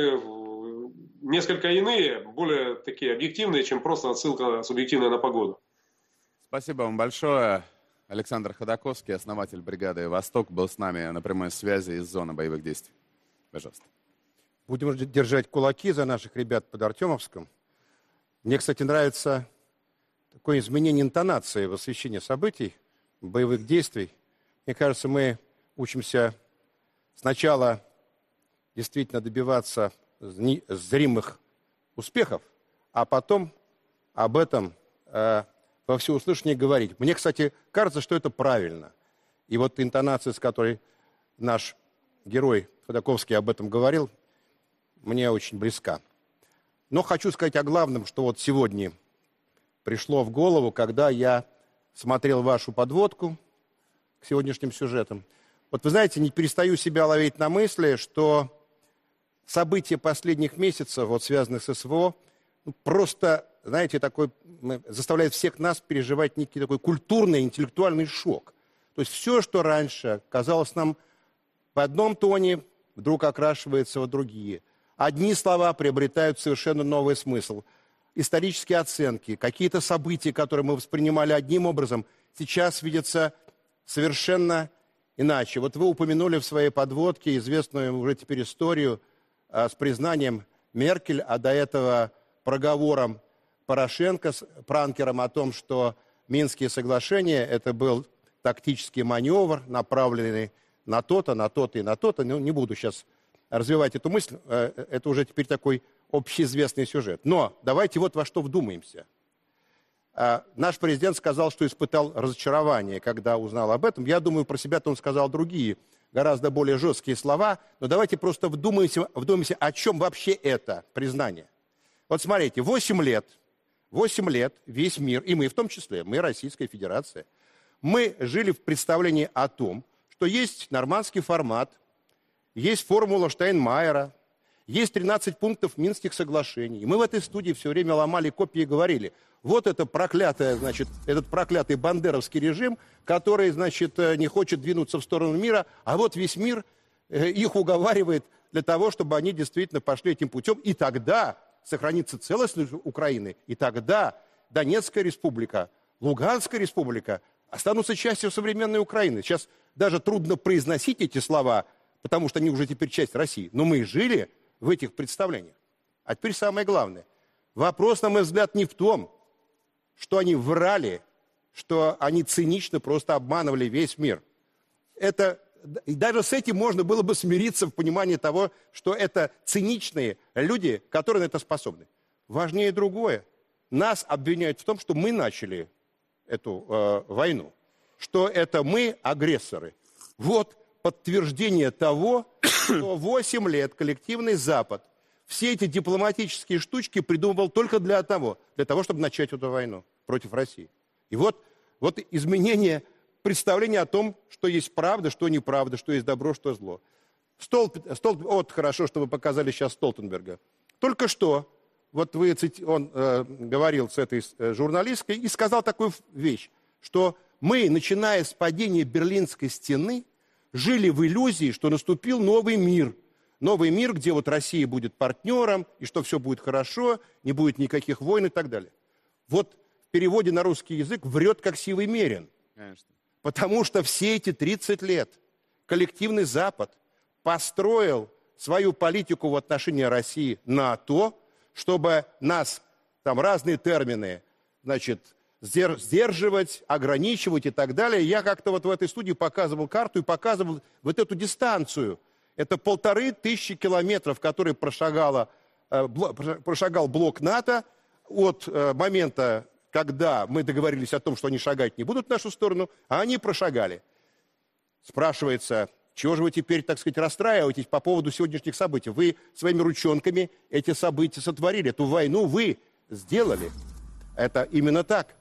несколько иные, более такие объективные, чем просто отсылка субъективная на погоду. Спасибо вам большое. Александр Ходаковский, основатель бригады «Восток», был с нами на прямой связи из зоны боевых действий. Пожалуйста. Будем держать кулаки за наших ребят под Артемовском. Мне, кстати, нравится такое изменение интонации в освещении событий, боевых действий. Мне кажется, мы учимся сначала действительно добиваться зримых успехов, а потом об этом во всеуслышание говорить. Мне, кстати, кажется, что это правильно. И вот интонация, с которой наш герой Ходаковский об этом говорил, мне очень близка. Но хочу сказать о главном, что вот сегодня пришло в голову, когда я смотрел вашу подводку к сегодняшним сюжетам. Вот вы знаете, не перестаю себя ловить на мысли, что события последних месяцев, вот связанных с СВО, просто, знаете, заставляет всех нас переживать некий такой культурный, интеллектуальный шок. То есть все, что раньше казалось нам в одном тоне, вдруг окрашивается в другие. Одни слова приобретают совершенно новый смысл. исторические оценки, какие-то события, которые мы воспринимали одним образом, сейчас видятся совершенно иначе. Вот вы упомянули в своей подводке известную уже теперь историю с признанием Меркель, а до этого проговором Порошенко с пранкером о том, что Минские соглашения – это был тактический маневр, направленный на то-то, на то-то и на то-то. Ну, не буду сейчас развивать эту мысль, это уже теперь такой общеизвестный сюжет. Но давайте вот во что вдумаемся. Наш президент сказал, что испытал разочарование, когда узнал об этом. Я думаю, про себя-то он сказал другие, гораздо более жесткие слова. Но давайте просто вдумаемся, о чем вообще это признание. Вот смотрите, 8 лет весь мир, и мы в том числе, мы, Российская Федерация, мы жили в представлении о том, что есть нормандский формат, есть формула Штайнмайера, есть 13 пунктов Минских соглашений. И мы в этой студии все время ломали копии и говорили, вот это проклятое, значит, этот проклятый бандеровский режим, который, значит, не хочет двинуться в сторону мира, а вот весь мир их уговаривает для того, чтобы они действительно пошли этим путем, и тогда сохранится целостность Украины, и тогда Донецкая республика, Луганская республика останутся частью современной Украины. Сейчас даже трудно произносить эти слова, потому что они уже теперь часть России. Но мы жили в этих представлениях. А теперь самое главное. Вопрос, на мой взгляд, не в том, что они врали, что они цинично просто обманывали весь мир. И даже с этим можно было бы смириться в понимании того, что это циничные люди, которые на это способны. Важнее другое. Нас обвиняют в том, что мы начали эту войну, что это мы агрессоры. Вот подтверждение того, что 8 лет коллективный Запад все эти дипломатические штучки придумывал только для того, чтобы начать эту войну против России. И вот изменение представления о том, что есть правда, что неправда, что есть добро, что зло. Вот хорошо, что вы показали сейчас Столтенберга. Только что он говорил с этой журналисткой и сказал такую вещь, что мы, начиная с падения Берлинской стены, жили в иллюзии, что наступил новый мир. Новый мир, где вот Россия будет партнером, и что все будет хорошо, не будет никаких войн и так далее. Вот в переводе на русский язык врет, как сивый мерин. Конечно. Потому что все эти 30 лет коллективный Запад построил свою политику в отношении России на то, чтобы нас, там разные термины, значит, сдерживать, ограничивать и так далее. Я как-то вот в этой студии показывал карту и показывал вот эту дистанцию. Это 1500 километров, которые прошагал блок НАТО от момента, когда мы договорились о том, что они шагать не будут в нашу сторону, а они прошагали. Спрашивается, чего же вы теперь, так сказать, расстраиваетесь по поводу сегодняшних событий? Вы своими ручонками эти события сотворили, эту войну вы сделали. Это именно так.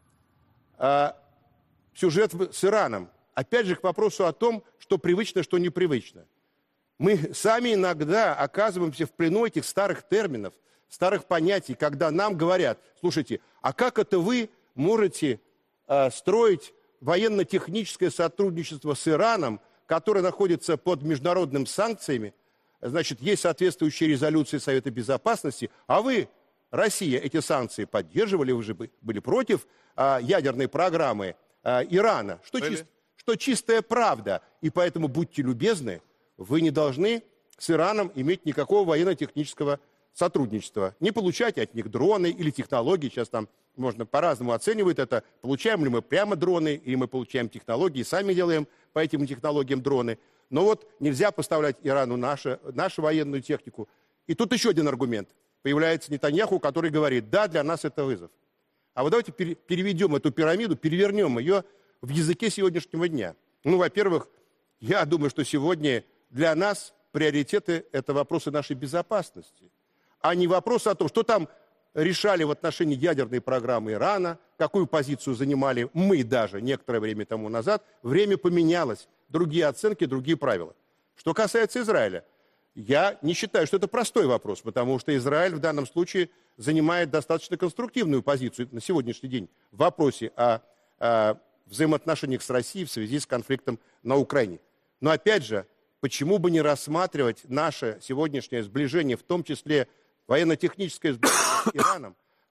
Сюжет с Ираном. Опять же, к вопросу о том, что привычно, что непривычно. Мы сами иногда оказываемся в плену этих старых терминов, старых понятий, когда нам говорят, слушайте, а как это вы можете строить военно-техническое сотрудничество с Ираном, который находится под международными санкциями, значит, есть соответствующие резолюции Совета Безопасности, а вы, Россия, эти санкции поддерживали, вы же были против ядерной программы Ирана, что чистая правда, и поэтому будьте любезны, вы не должны с Ираном иметь никакого военно-технического сотрудничества. Не получайте от них дроны или технологии, сейчас там можно по-разному оценивать это, получаем ли мы прямо дроны, или мы получаем технологии, сами делаем по этим технологиям дроны. Но вот нельзя поставлять Ирану нашу военную технику. И тут еще один аргумент. Появляется Нетаньяху, который говорит, да, для нас это вызов. А вот давайте переведем эту пирамиду, перевернем ее в языке сегодняшнего дня. Ну, во-первых, я думаю, что сегодня для нас приоритеты – это вопросы нашей безопасности, а не вопросы о том, что там решали в отношении ядерной программы Ирана, какую позицию занимали мы даже некоторое время тому назад. Время поменялось, другие оценки, другие правила. Что касается Израиля, я не считаю, что это простой вопрос, потому что Израиль в данном случае занимает достаточно конструктивную позицию на сегодняшний день в вопросе о взаимоотношениях с Россией в связи с конфликтом на Украине. Но опять же, почему бы не рассматривать наше сегодняшнее сближение, в том числе военно-техническое сближение с Ираном,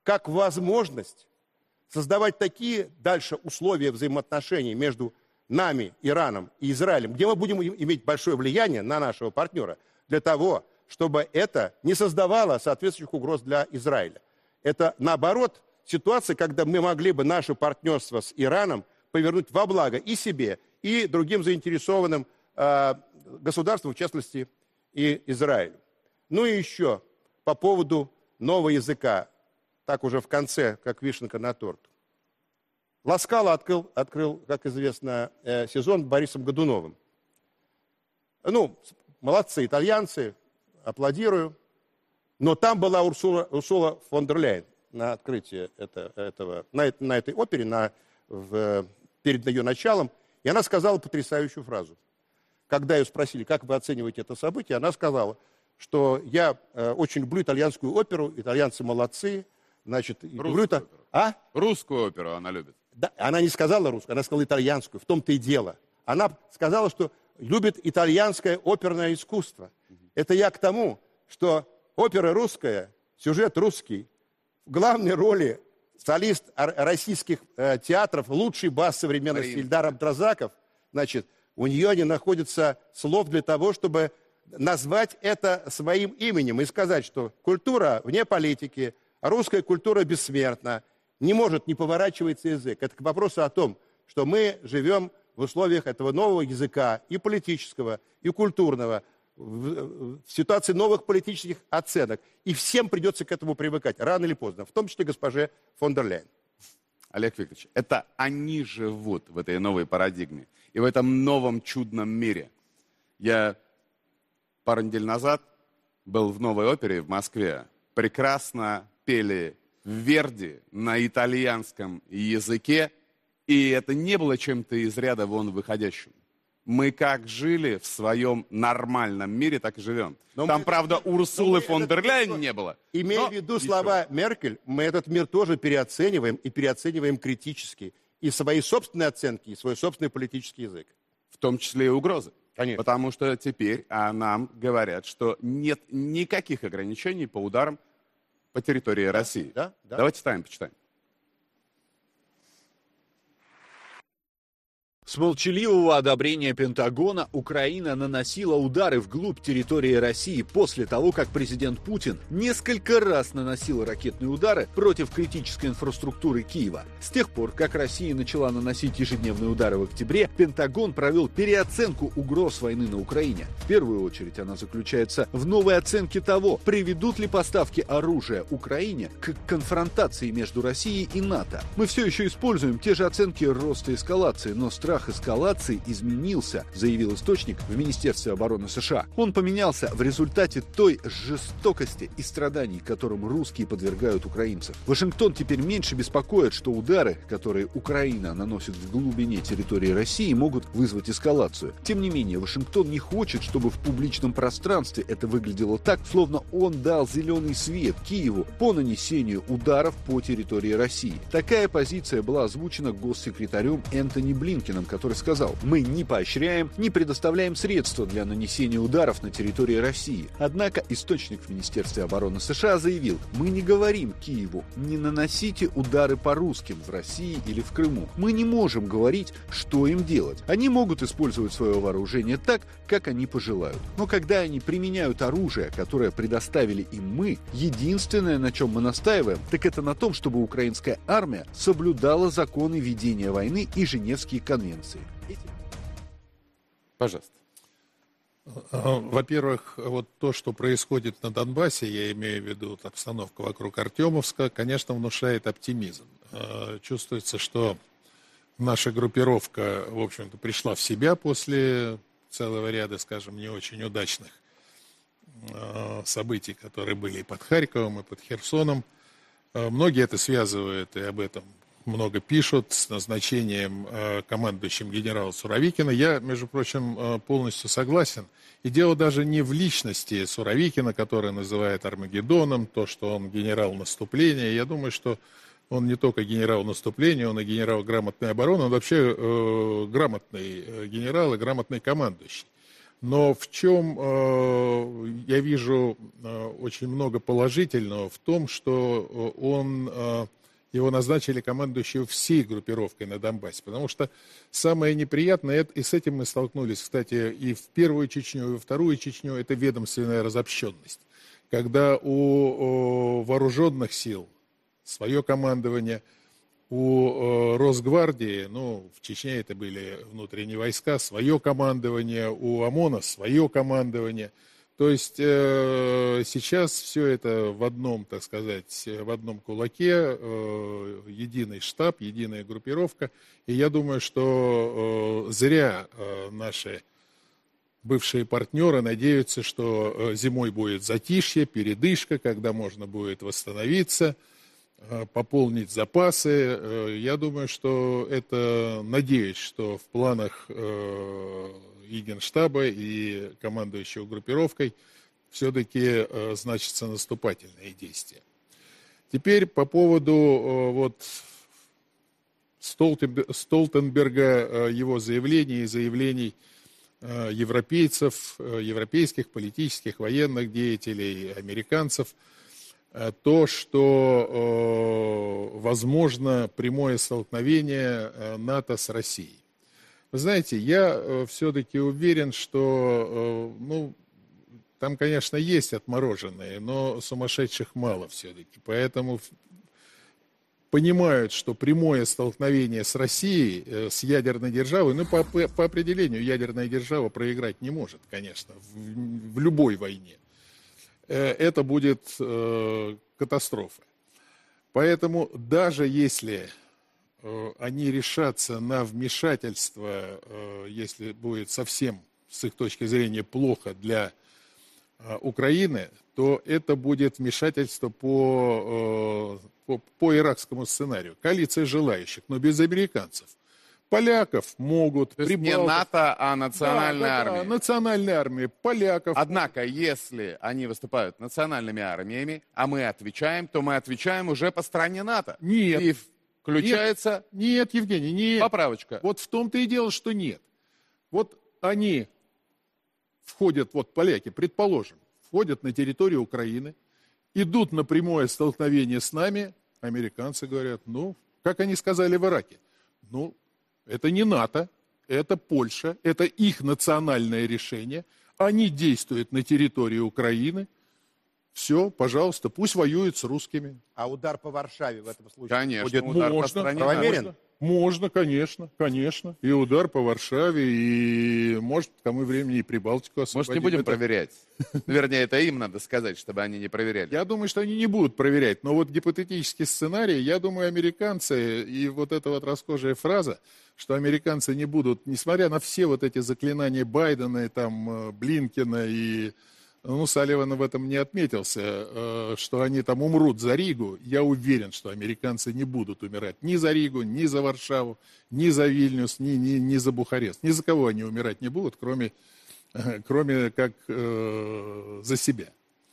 как возможность создавать такие дальше условия взаимоотношений между нами, Ираном и Израилем, где мы будем иметь большое влияние на нашего партнера, для того, чтобы это не создавало соответствующих угроз для Израиля. Это, наоборот, ситуация, когда мы могли бы наше партнерство с Ираном повернуть во благо и себе, и другим заинтересованным государствам, в частности, и Израилю. Ну и еще по поводу нового языка, так уже в конце, как вишенка на торт. Ла Скала открыл, как известно, сезон Борисом Годуновым. Ну, молодцы итальянцы, аплодирую. Но там была Урсула фон дер Ляйен на открытии на этой опере, перед ее началом. И она сказала потрясающую фразу. Когда ее спросили, как вы оцениваете это событие, она сказала, что я очень люблю итальянскую оперу, итальянцы молодцы. Значит, Русскую оперу она любит. Да, она не сказала русскую, она сказала итальянскую, в том-то и дело. Она сказала, что любит итальянское оперное искусство. Это я к тому, что опера русская, сюжет русский, в главной роли солист российских театров, лучший бас современности Ильдар Абдразаков, значит, у нее не находится слов для того, чтобы назвать это своим именем и сказать, что культура вне политики, русская культура бессмертна, не поворачивается язык. Это к вопросу о том, что мы живем в условиях этого нового языка и политического, и культурного, в ситуации новых политических оценок. И всем придется к этому привыкать, рано или поздно, в том числе госпоже фон дер Ляйен. Олег Викторович, это они живут в этой новой парадигме и в этом новом чудном мире. Я пару недель назад был в новой опере в Москве. Прекрасно пели Верди на итальянском языке, и это не было чем-то из ряда вон выходящим. Мы как жили в своем нормальном мире, так и живем. Там, правда, Урсулы фон дер Ляйен не было. Имея в виду слова Меркель, мы этот мир тоже переоцениваем, и переоцениваем критически. И свои собственные оценки, и свой собственный политический язык. В том числе и угрозы. Конечно. Потому что теперь нам говорят, что нет никаких ограничений по ударам по территории России. Да. Давайте почитаем. С молчаливого одобрения Пентагона Украина наносила удары вглубь территории России после того, как президент Путин несколько раз наносил ракетные удары против критической инфраструктуры Киева. С тех пор, как Россия начала наносить ежедневные удары в октябре, Пентагон провел переоценку угроз войны на Украине. В первую очередь она заключается в новой оценке того, приведут ли поставки оружия Украине к конфронтации между Россией и НАТО. Мы все еще используем те же оценки роста эскалации, но страх эскалации изменился, заявил источник в Министерстве обороны США. Он поменялся в результате той жестокости и страданий, которым русские подвергают украинцев. Вашингтон теперь меньше беспокоит, что удары, которые Украина наносит в глубине территории России, могут вызвать эскалацию. Тем не менее, Вашингтон не хочет, чтобы в публичном пространстве это выглядело так, словно он дал зеленый свет Киеву по нанесению ударов по территории России. Такая позиция была озвучена госсекретарем Энтони Блинкеном, который сказал: «Мы не поощряем, не предоставляем средства для нанесения ударов на территории России». Однако источник в Министерстве обороны США заявил: «Мы не говорим Киеву, не наносите удары по русским в России или в Крыму. Мы не можем говорить, что им делать. Они могут использовать свое вооружение так, как они пожелают. Но когда они применяют оружие, которое предоставили им мы, единственное, на чем мы настаиваем, так это на том, чтобы украинская армия соблюдала законы ведения войны и Женевские конвенции». Пожалуйста. Во-первых, вот то, что происходит на Донбассе, я имею в виду обстановка вокруг Артемовска, конечно, внушает оптимизм. Чувствуется, что наша группировка, в общем-то, пришла в себя после целого ряда, скажем, не очень удачных событий, которые были и под Харьковом, и под Херсоном. Многие это связывают, и об этом много пишут, с назначением командующим генерала Суровикина. Я, между прочим, полностью согласен. И дело даже не в личности Суровикина, который называет Армагеддоном, то, что он генерал наступления. Я думаю, что он не только генерал наступления, он и генерал грамотной обороны, он вообще грамотный генерал и грамотный командующий. Но в чем я вижу очень много положительного в том, что его назначили командующим всей группировкой на Донбассе. Потому что самое неприятное, и с этим мы столкнулись, кстати, и в первую Чечню, и во вторую Чечню, это ведомственная разобщенность. Когда у вооруженных сил свое командование, у Росгвардии, ну, в Чечне это были внутренние войска, свое командование, у ОМОНа свое командование. То есть сейчас все это в одном, так сказать, в одном кулаке, единый штаб, единая группировка. И я думаю, что зря наши бывшие партнеры надеются, что зимой будет затишье, передышка, когда можно будет восстановиться, пополнить запасы. Я думаю, что это, надеюсь, что в планах и Генштаба, и командующего группировкой все-таки значатся наступательные действия. Теперь по поводу вот Столтенберга, его заявлений и заявлений европейцев, европейских политических, военных деятелей, американцев, то, что возможно прямое столкновение НАТО с Россией. Вы знаете, я все-таки уверен, что, ну, там, конечно, есть отмороженные, но сумасшедших мало все-таки. Поэтому понимают, что прямое столкновение с Россией, с ядерной державой, ну, по определению, ядерная держава проиграть не может, конечно, в любой войне. Это будет катастрофа. Поэтому даже если они решатся на вмешательство, если будет совсем, с их точки зрения, плохо для Украины, то это будет вмешательство по иракскому сценарию. Коалиция желающих, но без американцев. Поляков могут, то есть не НАТО, а национальная армия. Да, национальная армия, поляков. Однако, если они выступают национальными армиями, а мы отвечаем, то мы отвечаем уже по стороне НАТО. Нет. И включается... Нет, Евгений, нет. Поправочка. Вот в том-то и дело, что нет. Вот они входят, вот поляки, предположим, входят на территорию Украины, идут на прямое столкновение с нами, американцы говорят, ну, как они сказали в Ираке, ну, это не НАТО, это Польша, это их национальное решение. Они действуют на территории Украины. Все, пожалуйста, пусть воюют с русскими. А удар по Варшаве в этом случае? Конечно, будет удар по можно, стране. правомерен? Можно, конечно. И удар по Варшаве, и, может, к тому времени и Прибалтику освободить. Может, не будем проверять? Вернее, это им надо сказать, чтобы они не проверяли. Я думаю, что они не будут проверять. Но вот гипотетический сценарий, я думаю, американцы, и вот эта вот расхожая фраза, что американцы не будут, несмотря на все вот эти заклинания Байдена, и там, Блинкена и... Ну, Салливан в этом не отметился, что они там умрут за Ригу. Я уверен, что американцы не будут умирать ни за Ригу, ни за Варшаву, ни за Вильнюс, ни за Бухарест. Ни за кого они умирать не будут, кроме как за себя.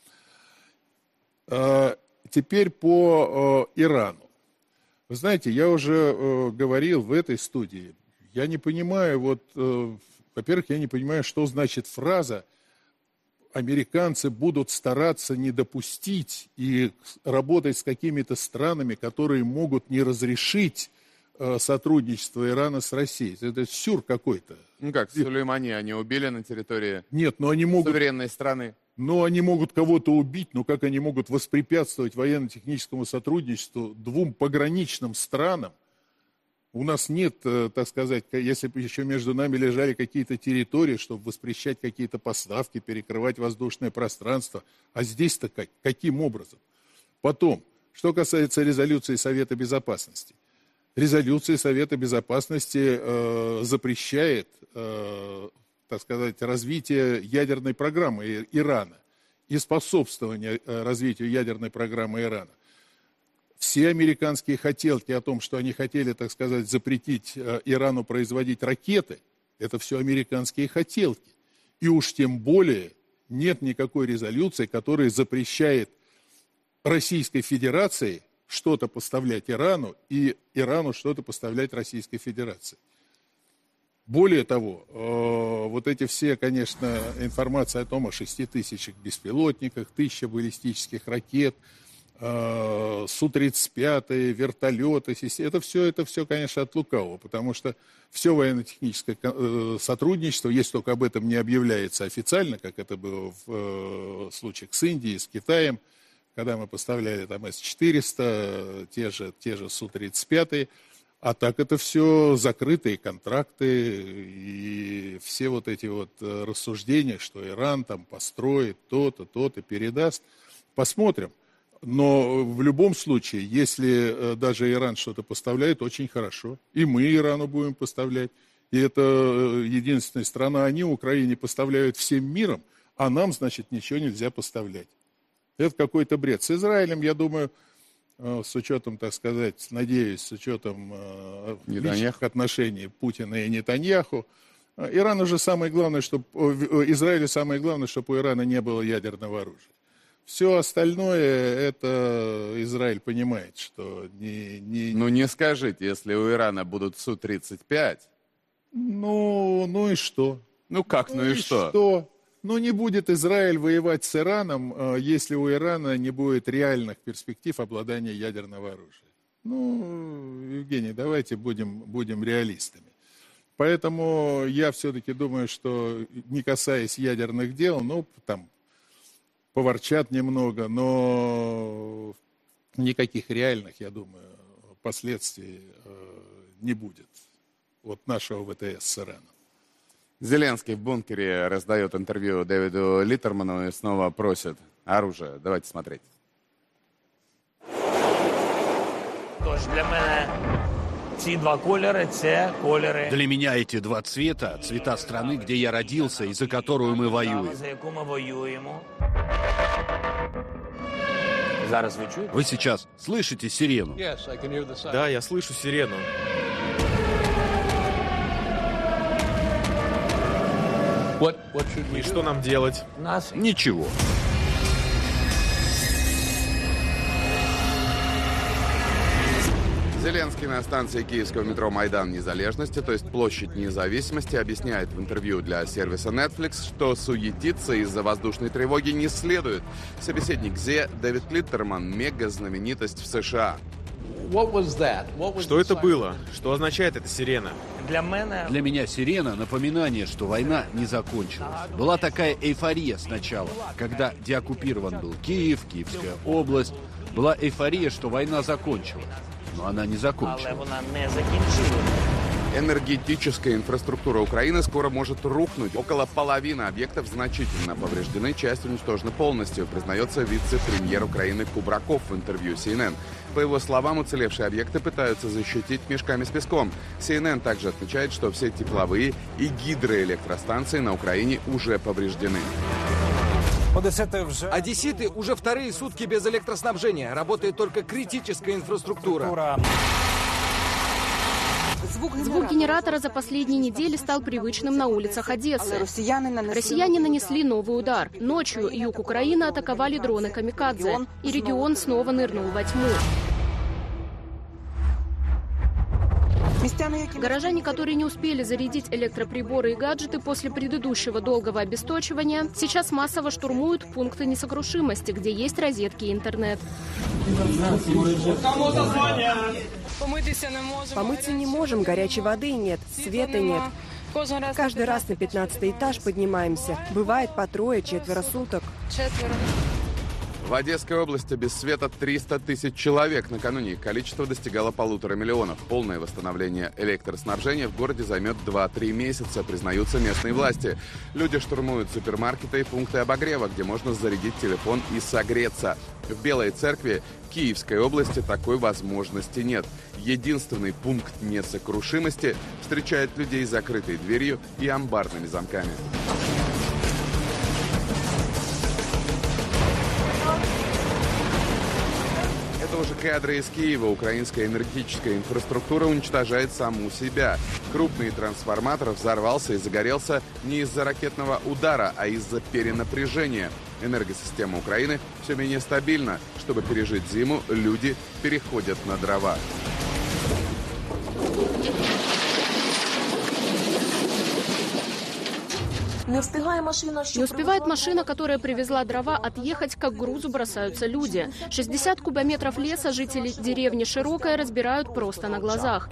Теперь по Ирану. Вы знаете, я уже говорил в этой студии, я не понимаю, вот, во-первых, я не понимаю, что значит фраза «американцы будут стараться не допустить и работать с какими-то странами, которые могут не разрешить сотрудничество Ирана с Россией». Это сюр какой-то. Ну как, Сулеймани они убили на территории суверенной страны. Но они могут кого-то убить, но как они могут воспрепятствовать военно-техническому сотрудничеству двум пограничным странам? У нас нет, так сказать, если бы еще между нами лежали какие-то территории, чтобы воспрещать какие-то поставки, перекрывать воздушное пространство. А здесь-то как? Каким образом? Потом, что касается резолюции Совета Безопасности. Резолюция Совета Безопасности запрещает, так сказать, развитие ядерной программы Ирана и способствование развитию ядерной программы Ирана. Все американские хотелки о том, что они хотели, так сказать, запретить Ирану производить ракеты, это все американские хотелки. И уж тем более нет никакой резолюции, которая запрещает Российской Федерации что-то поставлять Ирану и Ирану что-то поставлять Российской Федерации. Более того, вот эти все, конечно, информация о том, о 6 тысячах беспилотниках, 1000 баллистических ракет, Су-35, вертолеты, это все, конечно, от лукавого, потому что все военно-техническое сотрудничество, если только об этом не объявляется официально, как это было в случаях с Индией, с Китаем, когда мы поставляли там С-400, те же Су-35, а так это все закрытые контракты и все вот эти вот рассуждения, что Иран там построит то-то, то-то, передаст. Посмотрим. Но в любом случае, если даже Иран что-то поставляет, очень хорошо. И мы Ирану будем поставлять. И это единственная страна, они Украине поставляют всем миром, а нам, значит, ничего нельзя поставлять. Это какой-то бред. С Израилем, я думаю, с учетом, так сказать, надеюсь, с учетом личных отношений Путина и Нетаньяху, Израилю самое главное, чтобы у Ирана не было ядерного оружия. Все остальное, это Израиль понимает, что Ну не скажите, если у Ирана будут Су-35... Ну и что? Ну как, ну и что? Ну не будет Израиль воевать с Ираном, если у Ирана не будет реальных перспектив обладания ядерного оружия. Ну, Евгений, давайте будем реалистами. Поэтому я все-таки думаю, что не касаясь ядерных дел, ну там поворчат немного, но никаких реальных, я думаю, последствий не будет от нашего ВТС с Ираном. Зеленский в бункере раздает интервью Дэвиду Литтерману и снова просит оружие. Давайте смотреть. Для меня эти два цвета, цвета страны, где я родился и за которую мы воюем. Вы сейчас слышите сирену? Да, я слышу сирену. И что нам делать? Ничего. Зеленский на станции киевского метро «Майдан Незалежности», то есть площадь Независимости, объясняет в интервью для сервиса Netflix, что суетиться из-за воздушной тревоги не следует. Собеседник Зе Дэвид Литтерман – мега-знаменитость в США. Что это было? Что означает эта сирена? Для меня сирена – напоминание, что война не закончилась. Была такая эйфория сначала, когда деоккупирован был Киев, Киевская область. Была эйфория, что война закончилась. Но она не закончилась. Энергетическая инфраструктура Украины скоро может рухнуть. Около половины объектов значительно повреждены, часть уничтожена полностью, признается вице-премьер Украины Кубраков в интервью CNN. По его словам, уцелевшие объекты пытаются защитить мешками с песком. CNN также отмечает, что все тепловые и гидроэлектростанции на Украине уже повреждены. Одесситы уже вторые сутки без электроснабжения. Работает только критическая инфраструктура. Звук генератора за последние недели стал привычным на улицах Одессы. Россияне нанесли новый удар. Ночью юг Украины атаковали дроны «Камикадзе», и регион снова нырнул во тьму. Горожане, которые не успели зарядить электроприборы и гаджеты после предыдущего долгого обесточивания, сейчас массово штурмуют пункты несокрушимости, где есть розетки и интернет. Помыться не можем, горячей воды нет, света нет. Каждый раз на 15-й этаж поднимаемся. Бывает по 3-4 суток. В Одесской области без света 300 тысяч человек. Накануне их количество достигало 1,5 миллиона. Полное восстановление электроснабжения в городе займет 2-3 месяца, признаются местные власти. Люди штурмуют супермаркеты и пункты обогрева, где можно зарядить телефон и согреться. В Белой Церкви Киевской области такой возможности нет. Единственный пункт несокрушимости встречает людей с закрытой дверью и амбарными замками. Это уже кадры из Киева. Украинская энергетическая инфраструктура уничтожает саму себя. Крупный трансформатор взорвался и загорелся не из-за ракетного удара, а из-за перенапряжения. Энергосистема Украины все менее стабильна. Чтобы пережить зиму, люди переходят на дрова. Не успевает машина, которая привезла дрова, отъехать, как к грузу бросаются люди. 60 кубометров леса жители деревни Широкая разбирают просто на глазах.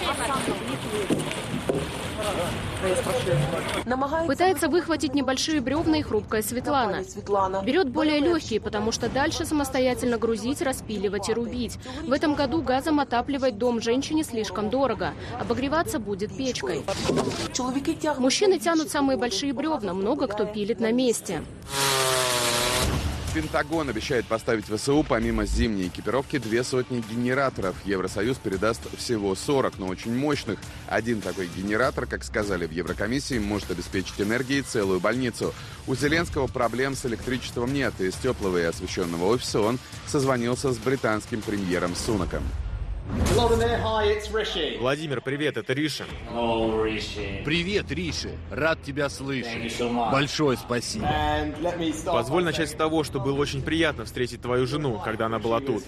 Пытается выхватить небольшие бревна и хрупкая Светлана. Берет более легкие, потому что дальше самостоятельно грузить, распиливать и рубить. В этом году газом отапливать дом женщине слишком дорого. Обогреваться будет печкой. Мужчины тянут самые большие бревна, много кто пилит на месте. Пентагон обещает поставить ВСУ помимо зимней экипировки 200 генераторов. Евросоюз передаст всего 40, но очень мощных. Один такой генератор, как сказали в Еврокомиссии, может обеспечить энергией целую больницу. У Зеленского проблем с электричеством нет. Из теплого и освещенного офиса он созвонился с британским премьером Сунаком. Владимир, привет, это Риша. Привет, Риша. Рад тебя слышать. Большое спасибо. Позволь начать с того, что было очень приятно встретить твою жену, когда она была тут.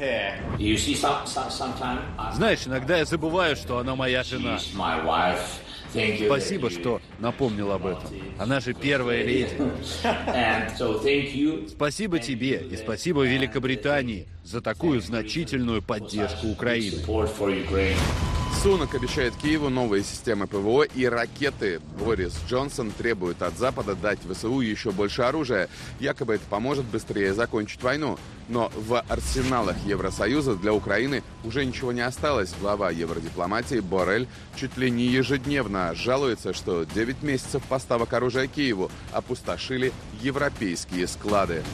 Знаешь, иногда я забываю, что она моя жена. Спасибо, что напомнил об этом. Она же первая леди. Спасибо тебе и спасибо Великобритании за такую значительную поддержку Украины. Сунак обещает Киеву новые системы ПВО и ракеты. Борис Джонсон требует от Запада дать ВСУ еще больше оружия. Якобы это поможет быстрее закончить войну. Но в арсеналах Евросоюза для Украины уже ничего не осталось. Глава евродипломатии Боррель чуть ли не ежедневно жалуется, что 9 месяцев поставок оружия Киеву опустошили европейские склады.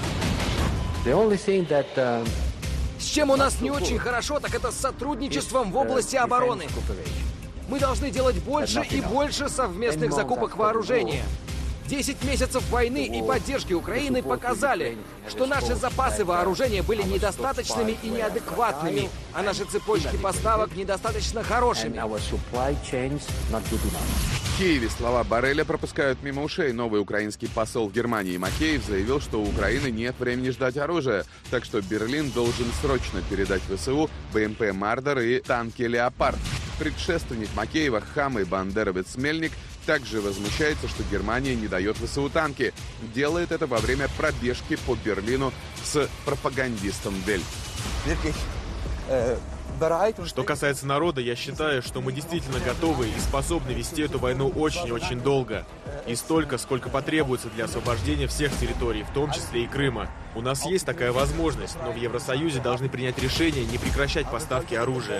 С чем у нас не очень хорошо, так это с сотрудничеством в области обороны. Мы должны делать больше и больше совместных закупок вооружения. 10 месяцев войны и поддержки Украины показали, что наши запасы вооружения были недостаточными и неадекватными, а наши цепочки поставок недостаточно хорошими. В Киеве слова Борреля пропускают мимо ушей. Новый украинский посол в Германии Макеев заявил, что у Украины нет времени ждать оружия, так что Берлин должен срочно передать ВСУ БМП «Мардер» и танки «Леопард». Предшественник Макеева, хам и бандеровец Мельник, также возмущается, что Германия не дает ВСУ танки. Делает это во время пробежки по Берлину с пропагандистом Вельт. Что касается народа, я считаю, что мы действительно готовы и способны вести эту войну очень-очень долго. И столько, сколько потребуется для освобождения всех территорий, в том числе и Крыма. У нас есть такая возможность, но в Евросоюзе должны принять решение не прекращать поставки оружия.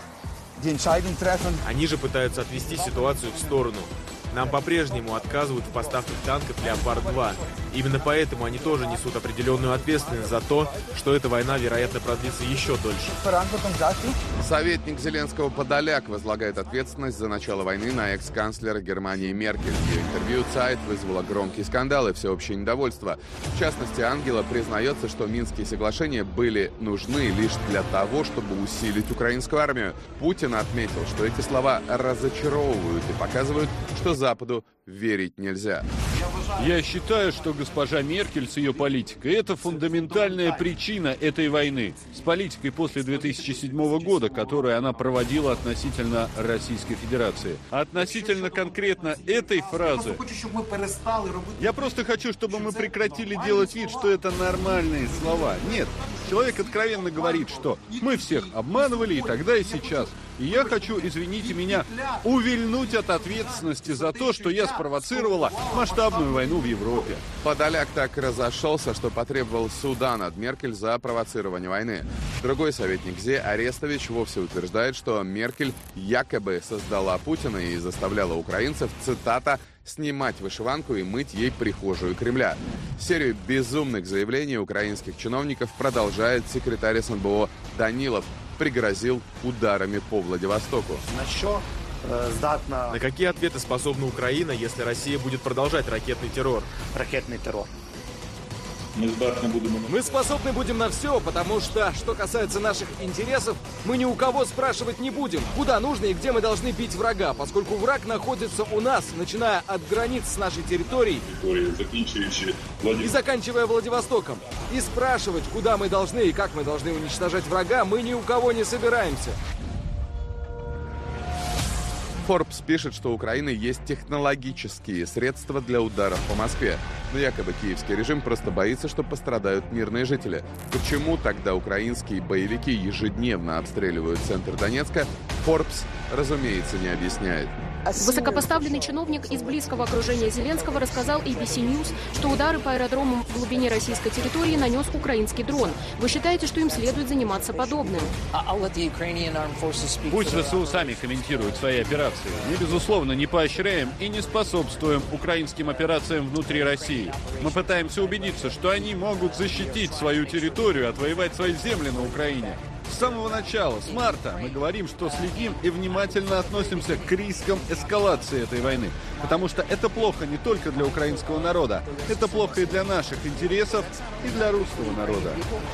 Они же пытаются отвести ситуацию в сторону. Нам по-прежнему отказывают в поставках танков «Леопард-2». Именно поэтому они тоже несут определенную ответственность за то, что эта война, вероятно, продлится еще дольше. Советник Зеленского Подоляк возлагает ответственность за начало войны на экс-канцлера Германии Меркель. Ее интервью «Цайт» вызвало громкий скандал и всеобщее недовольство. В частности, Ангела признается, что Минские соглашения были нужны лишь для того, чтобы усилить украинскую армию. Путин отметил, что эти слова разочаровывают и показывают, что Западу верить нельзя. Я считаю, что госпожа Меркель с ее политикой – это фундаментальная причина этой войны. С политикой после 2007 года, которую она проводила относительно Российской Федерации. А относительно конкретно этой фразы, я просто хочу, чтобы мы прекратили делать вид, что это нормальные слова. Нет, человек откровенно говорит, что мы всех обманывали и тогда, и сейчас. И я хочу, извините меня, увильнуть от ответственности за то, что я спровоцировала масштабную войну в Европе. Подоляк так разошелся, что потребовал суда над Меркель за провоцирование войны. Другой советник Зе Арестович вовсе утверждает, что Меркель якобы создала Путина и заставляла украинцев, цитата, «снимать вышиванку и мыть ей прихожую Кремля». Серию безумных заявлений украинских чиновников продолжает секретарь СНБО Данилов. Пригрозил ударами по Владивостоку. На какие ответы способна Украина, если Россия будет продолжать ракетный террор? Мы способны будем на все, потому что касается наших интересов, мы ни у кого спрашивать не будем, куда нужно и где мы должны бить врага, поскольку враг находится у нас, начиная от границ с нашей территорией и заканчивая Владивостоком. И спрашивать, куда мы должны и как мы должны уничтожать врага, мы ни у кого не собираемся. Forbes пишет, что у Украины есть технологические средства для ударов по Москве. Но якобы киевский режим просто боится, что пострадают мирные жители. Почему тогда украинские боевики ежедневно обстреливают центр Донецка, Forbes, разумеется, не объясняет. Высокопоставленный чиновник из близкого окружения Зеленского рассказал ABC News, что удары по аэродромам в глубине российской территории нанес украинский дрон. Вы считаете, что им следует заниматься подобным? Пусть ВСУ сами комментируют свои операции. Мы, безусловно, не поощряем и не способствуем украинским операциям внутри России. Мы пытаемся убедиться, что они могут защитить свою территорию, отвоевать свои земли на Украине. С самого начала, с марта, мы говорим, что следим и внимательно относимся к рискам эскалации этой войны. Потому что это плохо не только для украинского народа, это плохо и для наших интересов, и для русского народа.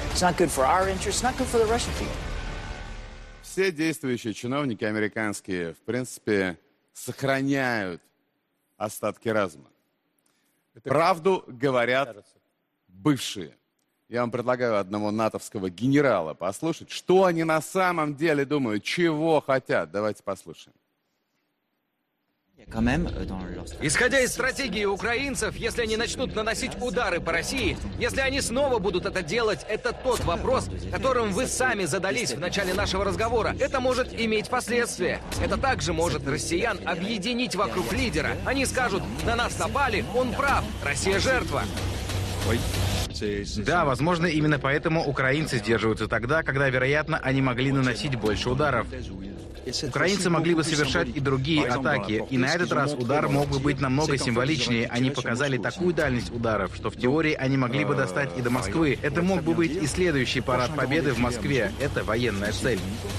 Все действующие чиновники американские, в принципе, сохраняют остатки разума. Правду говорят бывшие. Я вам предлагаю одного натовского генерала послушать, что они на самом деле думают, чего хотят. Давайте послушаем. Исходя из стратегии украинцев, если они начнут наносить удары по России, если они снова будут это делать, это тот вопрос, которым вы сами задались в начале нашего разговора. Это может иметь последствия. Это также может россиян объединить вокруг лидера. Они скажут: на нас напали, он прав, Россия жертва. Да, возможно, именно поэтому украинцы сдерживаются тогда, когда, вероятно, они могли наносить больше ударов. Украинцы могли бы совершать и другие атаки, и на этот раз удар мог бы быть намного символичнее. Они показали такую дальность ударов, что в теории они могли бы достать и до Москвы. Это мог бы быть и следующий парад победы в Москве. Это военная цель.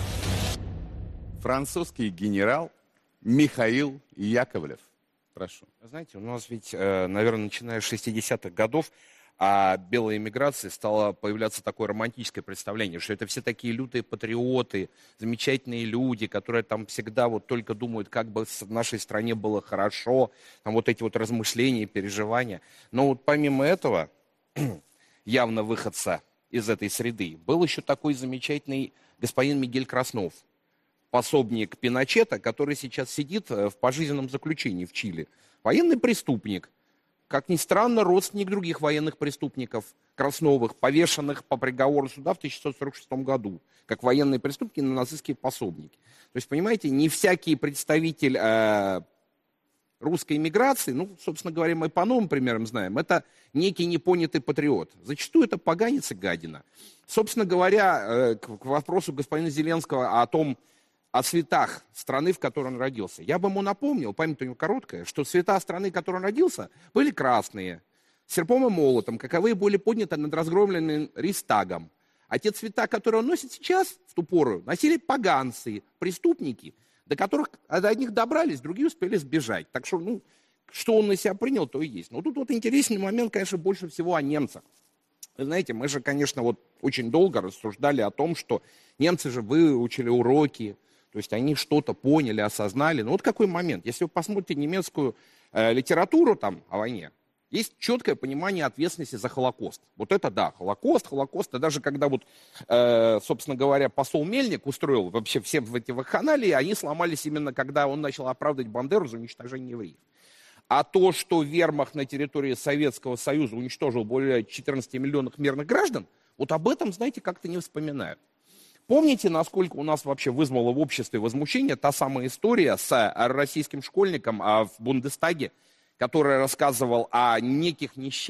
Французский генерал Михаил Яковлев. Прошу. Знаете, у нас ведь, наверное, начиная с 60-х годов, о белой эмиграции стало появляться такое романтическое представление, что это все такие лютые патриоты, замечательные люди, которые там всегда вот только думают, как бы в нашей стране было хорошо, там вот эти вот размышления, переживания. Но вот помимо этого, явно выходца из этой среды, был еще такой замечательный господин Мигель Краснов, пособник Пиночета, который сейчас сидит в пожизненном заключении в Чили. Военный преступник. Как ни странно, родственник других военных преступников, Красновых, повешенных по приговору суда в 1646 году, как военные преступники на нацистские пособники. То есть, понимаете, не всякий представитель русской эмиграции, ну, собственно говоря, мы по новым примерам знаем, это некий непонятый патриот. Зачастую это поганец и гадина. Собственно говоря, к вопросу господина Зеленского о том, о цветах страны, в которой он родился. Я бы ему напомнил, память у него короткая, что цвета страны, в которой он родился, были красные, серпом и молотом, каковые были подняты над разгромленным Рейхстагом. А те цвета, которые он носит сейчас, в ту пору, носили поганцы, преступники, до которых до них добрались, другие успели сбежать. Так что, ну, что он на себя принял, то и есть. Но тут вот интересный момент, конечно, больше всего о немцах. Вы знаете, мы же, конечно, вот очень долго рассуждали о том, что немцы же выучили уроки, то есть они что-то поняли, осознали. Но вот какой момент. Если вы посмотрите немецкую литературу там о войне, есть четкое понимание ответственности за Холокост. Вот это да, Холокост. И даже когда вот, собственно говоря, посол Мельник устроил вообще все эти вакханалии, они сломались именно когда он начал оправдывать Бандеру за уничтожение евреев. А то, что вермахт на территории Советского Союза уничтожил более 14 миллионов мирных граждан, вот об этом, знаете, как-то не вспоминают. Помните, насколько у нас вообще вызвало в обществе возмущение та самая история с российским школьником в Бундестаге, который рассказывал о неком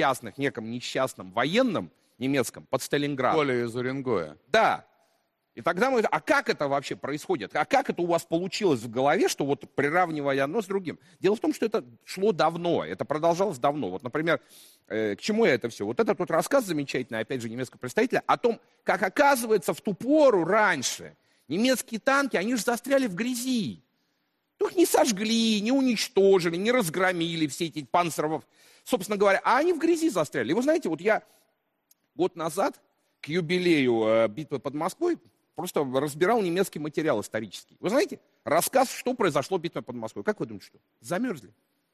несчастном военном немецком под Сталинградом. Коля из Уренгоя. Да. И тогда мы... А как это вообще происходит? А как это у вас получилось в голове, что вот приравнивая одно с другим? Дело в том, что это шло давно, это продолжалось давно. Вот, например, к чему я это все? Вот это тот рассказ замечательный, опять же, немецкого представителя, о том, как оказывается в ту пору раньше немецкие танки, они же застряли в грязи. Их не сожгли, не уничтожили, не разгромили все эти панцеров, собственно говоря, а они в грязи застряли. И вы знаете, вот я год назад к юбилею битвы под Москвой просто разбирал немецкий материал исторический. Вы знаете, рассказ, что произошло в битве под Москвой. Как вы думаете, что? Замерзли?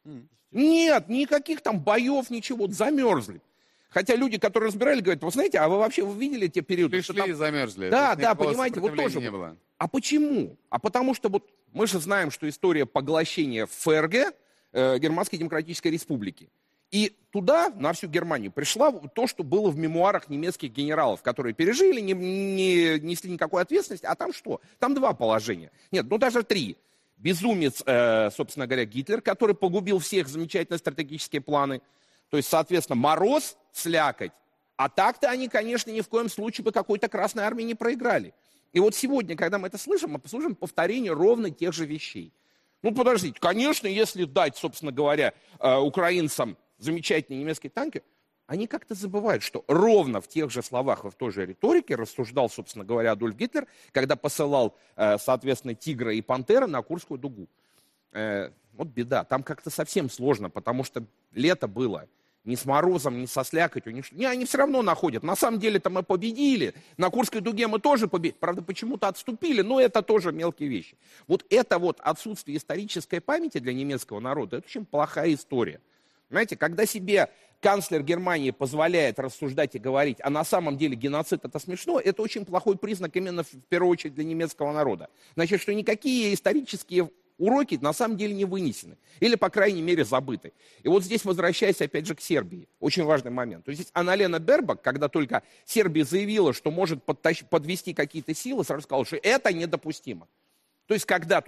Нет, никаких там боев, ничего, вот замерзли. Хотя люди, которые разбирали, говорят: вы знаете, а вы вообще видели те периоды? Пришли и замерзли. Да, понимаете, вот тоже. Не было. А почему? А потому что вот Мы же знаем, что история поглощения ФРГ, Германской Демократической Республики. И туда, на всю Германию, пришло то, что было в мемуарах немецких генералов, которые пережили, не несли никакой ответственности. А там что? Там два положения. Нет, ну даже три. Безумец, собственно говоря, Гитлер, который погубил всех замечательные стратегические планы. То есть, соответственно, мороз, слякоть. А так-то они, конечно, ни в коем случае бы какой-то Красной Армии не проиграли. И вот сегодня, когда мы это слышим, мы слышим повторение ровно тех же вещей. Ну, подождите, конечно, если дать, собственно говоря, украинцам замечательные немецкие танки, они как-то забывают, что ровно в тех же словах и в той же риторике рассуждал, собственно говоря, Адольф Гитлер, когда посылал, соответственно, «Тигра» и «Пантера» на Курскую дугу. Вот беда, там как-то совсем сложно, потому что лето было. Ни с морозом, ни со слякотью, они все равно находят. На самом деле-то мы победили. На Курской дуге мы тоже победили. Правда, почему-то отступили, но это тоже мелкие вещи. Вот это вот отсутствие исторической памяти для немецкого народа, это очень плохая история. Знаете, когда себе канцлер Германии позволяет рассуждать и говорить, а на самом деле геноцид это смешно, это очень плохой признак именно в первую очередь для немецкого народа. Значит, что никакие исторические уроки на самом деле не вынесены. Или, по крайней мере, забыты. И вот здесь, возвращаясь опять же к Сербии, очень важный момент. То есть здесь Анналена Бербак, когда только Сербия заявила, что может подвести какие-то силы, сразу сказала, что это недопустимо. То есть когда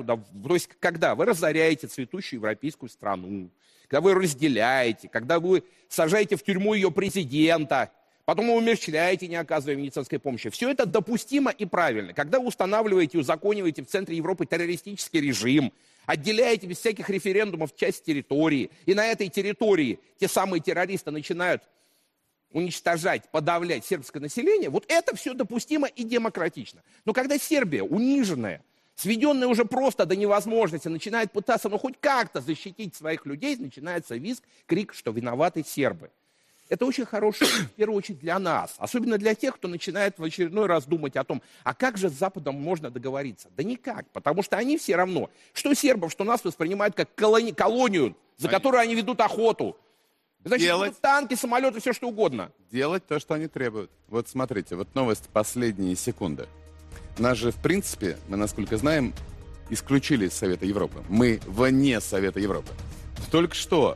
вы разоряете цветущую европейскую страну, когда вы разделяете, когда вы сажаете в тюрьму ее президента, потом вы умерщвляете, не оказывая медицинской помощи. Все это допустимо и правильно. Когда вы устанавливаете и узакониваете в центре Европы террористический режим, отделяете без всяких референдумов часть территории, и на этой территории те самые террористы начинают уничтожать, подавлять сербское население, вот это все допустимо и демократично. Но когда Сербия, униженная, сведенная уже просто до невозможности, начинает пытаться, хоть как-то защитить своих людей, начинается визг, крик, что виноваты сербы. Это очень хорошо, в первую очередь, для нас. Особенно для тех, кто начинает в очередной раз думать о том, а как же с Западом можно договориться? Да никак, потому что они все равно, что сербов, что нас воспринимают как колонию, за которую они ведут охоту. Значит, танки, самолеты, все что угодно. Делать то, что они требуют. Вот смотрите, вот новость последние секунды. Нас же, в принципе, мы, насколько знаем, исключили из Совета Европы. Мы вне Совета Европы. Только что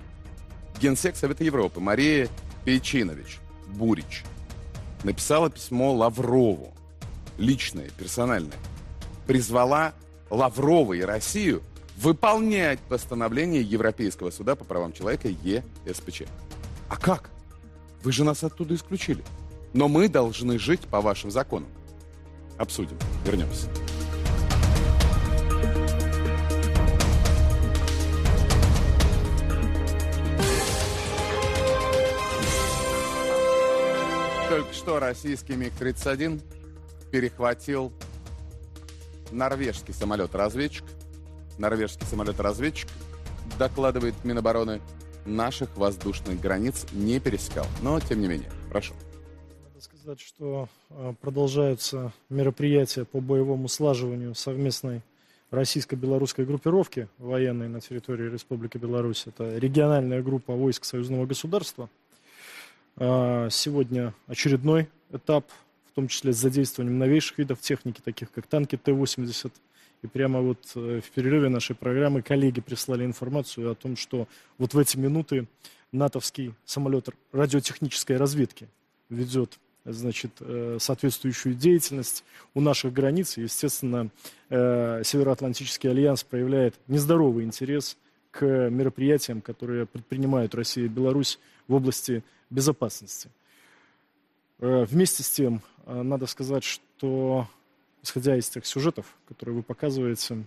генсек Совета Европы Мария Пейчинович Бурич написала письмо Лаврову, личное, персональное, призвала Лаврова и Россию выполнять постановление Европейского суда по правам человека ЕСПЧ. А как? Вы же нас оттуда исключили. Но мы должны жить по вашим законам. Обсудим. Вернемся. Только что российский МиГ-31 перехватил норвежский самолет-разведчик. Норвежский самолет-разведчик, докладывает Минобороны, наших воздушных границ не пересекал. Но, тем не менее, прошу. Надо сказать, что продолжаются мероприятия по боевому слаживанию совместной российско-белорусской группировки военной на территории Республики Беларусь. Это региональная группа войск союзного государства. Сегодня очередной этап, в том числе с задействованием новейших видов техники, таких как танки Т-80. И прямо вот в перерыве нашей программы коллеги прислали информацию о том, что вот в эти минуты натовский самолет радиотехнической разведки ведет, значит, соответствующую деятельность у наших границ. И, естественно, Североатлантический альянс проявляет нездоровый интерес к мероприятиям, которые предпринимают Россия и Беларусь в области безопасности. Вместе с тем, надо сказать, что, исходя из тех сюжетов, которые вы показываете,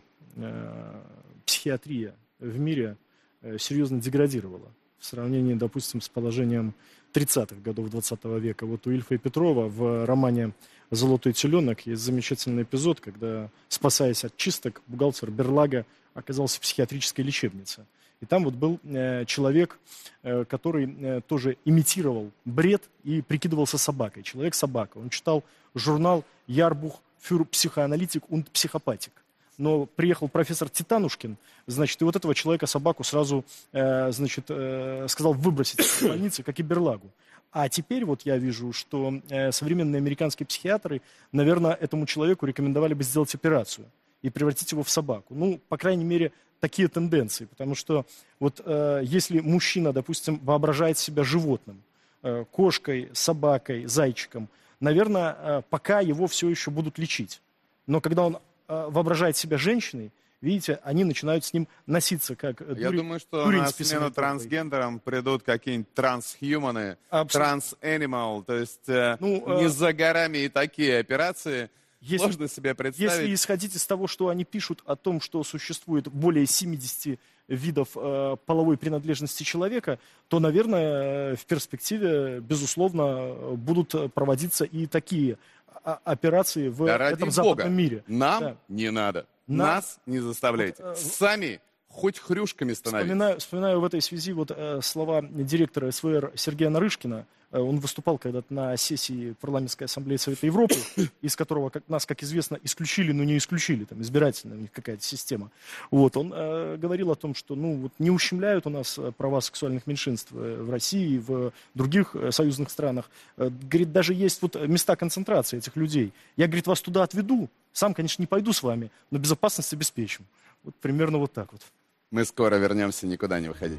психиатрия в мире серьезно деградировала в сравнении, допустим, с положением 30-х годов 20 века. Вот у Ильфа и Петрова в романе «Золотой теленок» есть замечательный эпизод, когда, спасаясь от чисток, бухгалтер Берлага оказался в психиатрической лечебнице. И там вот был человек, который тоже имитировал бред и прикидывался собакой. Человек-собака. Он читал журнал «Ярбух фюр психоаналитик und психопатик». Но приехал профессор Титанушкин, значит, и вот этого человека-собаку сразу, значит, сказал выбросить из больницы, как и Берлагу. А теперь вот я вижу, что современные американские психиатры, наверное, этому человеку рекомендовали бы сделать операцию. и превратить его в собаку. Ну, по крайней мере, такие тенденции. Потому что вот если мужчина, допустим, воображает себя животным, кошкой, собакой, зайчиком, наверное, пока его все еще будут лечить. Но когда он воображает себя женщиной, видите, они начинают с ним носиться, как Я думаю, что на смену трансгендерам придут какие-нибудь трансхьюманы, трансэнимал, то есть не за горами и такие операции. Сложно себе представить. Если исходить из того, что они пишут о том, что существует более 70 видов половой принадлежности человека, то, наверное, в перспективе, безусловно, будут проводиться и такие операции в этом западном мире. Нам не надо. Нас не заставляйте. Сами хоть хрюшками становитесь. Вспоминаю в этой связи слова директора СВР Сергея Нарышкина. Он выступал когда-то на сессии Парламентской ассамблеи Совета Европы, из которого нас, как известно, исключили, но не исключили, там избирательная у них какая-то система. Вот. Он говорил о том, что не ущемляют у нас права сексуальных меньшинств в России, в других союзных странах. Говорит, даже есть места концентрации этих людей. Я, говорит, вас туда отведу. Сам, конечно, не пойду с вами, но безопасность обеспечим. Вот примерно вот так вот. Мы скоро вернемся, никуда не выходите.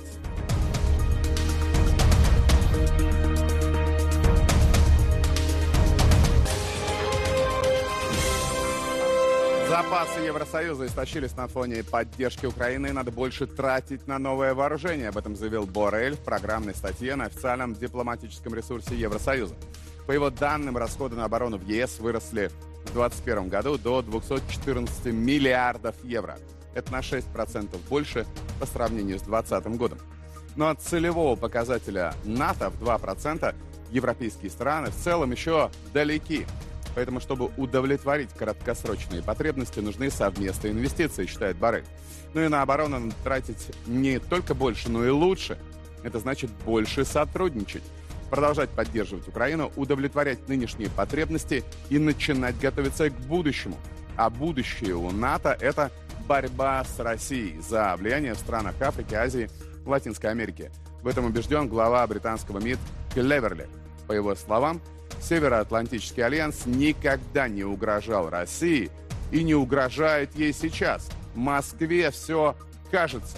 Запасы Евросоюза истощились на фоне поддержки Украины, и надо больше тратить на новое вооружение. Об этом заявил Боррель в программной статье на официальном дипломатическом ресурсе Евросоюза. По его данным, расходы на оборону в ЕС выросли в 2021 году до 214 миллиардов евро. Это на 6% больше по сравнению с 2020 годом. Но от целевого показателя НАТО в 2% европейские страны в целом еще далеки. Поэтому, чтобы удовлетворить краткосрочные потребности, нужны совместные инвестиции, считает Боррель. Ну и на оборону надо тратить не только больше, но и лучше. Это значит больше сотрудничать, продолжать поддерживать Украину, удовлетворять нынешние потребности и начинать готовиться к будущему. А будущее у НАТО – это борьба с Россией за влияние в странах Африки, Азии, Латинской Америки. В этом убежден глава британского МИД Клеверли. По его словам, Североатлантический альянс никогда не угрожал России и не угрожает ей сейчас. Москве все кажется.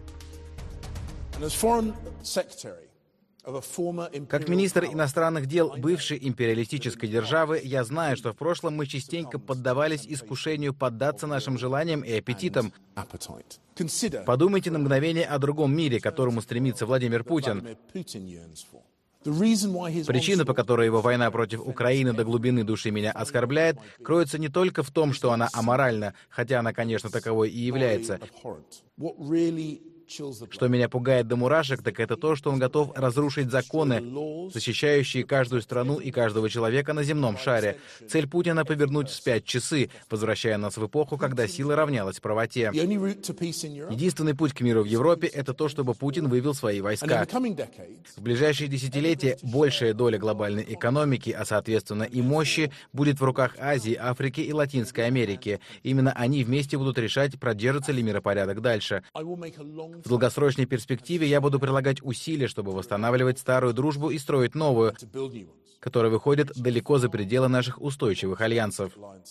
Как министр иностранных дел бывшей империалистической державы, я знаю, что в прошлом мы частенько поддавались искушению поддаться нашим желаниям и аппетитам. Подумайте на мгновение о другом мире, к которому стремится Владимир Путин. Причина, по которой его война против Украины до глубины души меня оскорбляет, кроется не только в том, что она аморальна, хотя она, конечно, таковой и является. Что меня пугает до мурашек, так это то, что он готов разрушить законы, защищающие каждую страну и каждого человека на земном шаре. Цель Путина — повернуть вспять часы, возвращая нас в эпоху, когда сила равнялась правоте. Единственный путь к миру в Европе — это то, чтобы Путин вывел свои войска. В ближайшие десятилетия большая доля глобальной экономики, а соответственно и мощи, будет в руках Азии, Африки и Латинской Америки. Именно они вместе будут решать, продержится ли миропорядок дальше. В долгосрочной перспективе я буду прилагать усилия, чтобы восстанавливать старую дружбу и строить новую, которая выходит далеко за пределы наших устойчивых альянсов.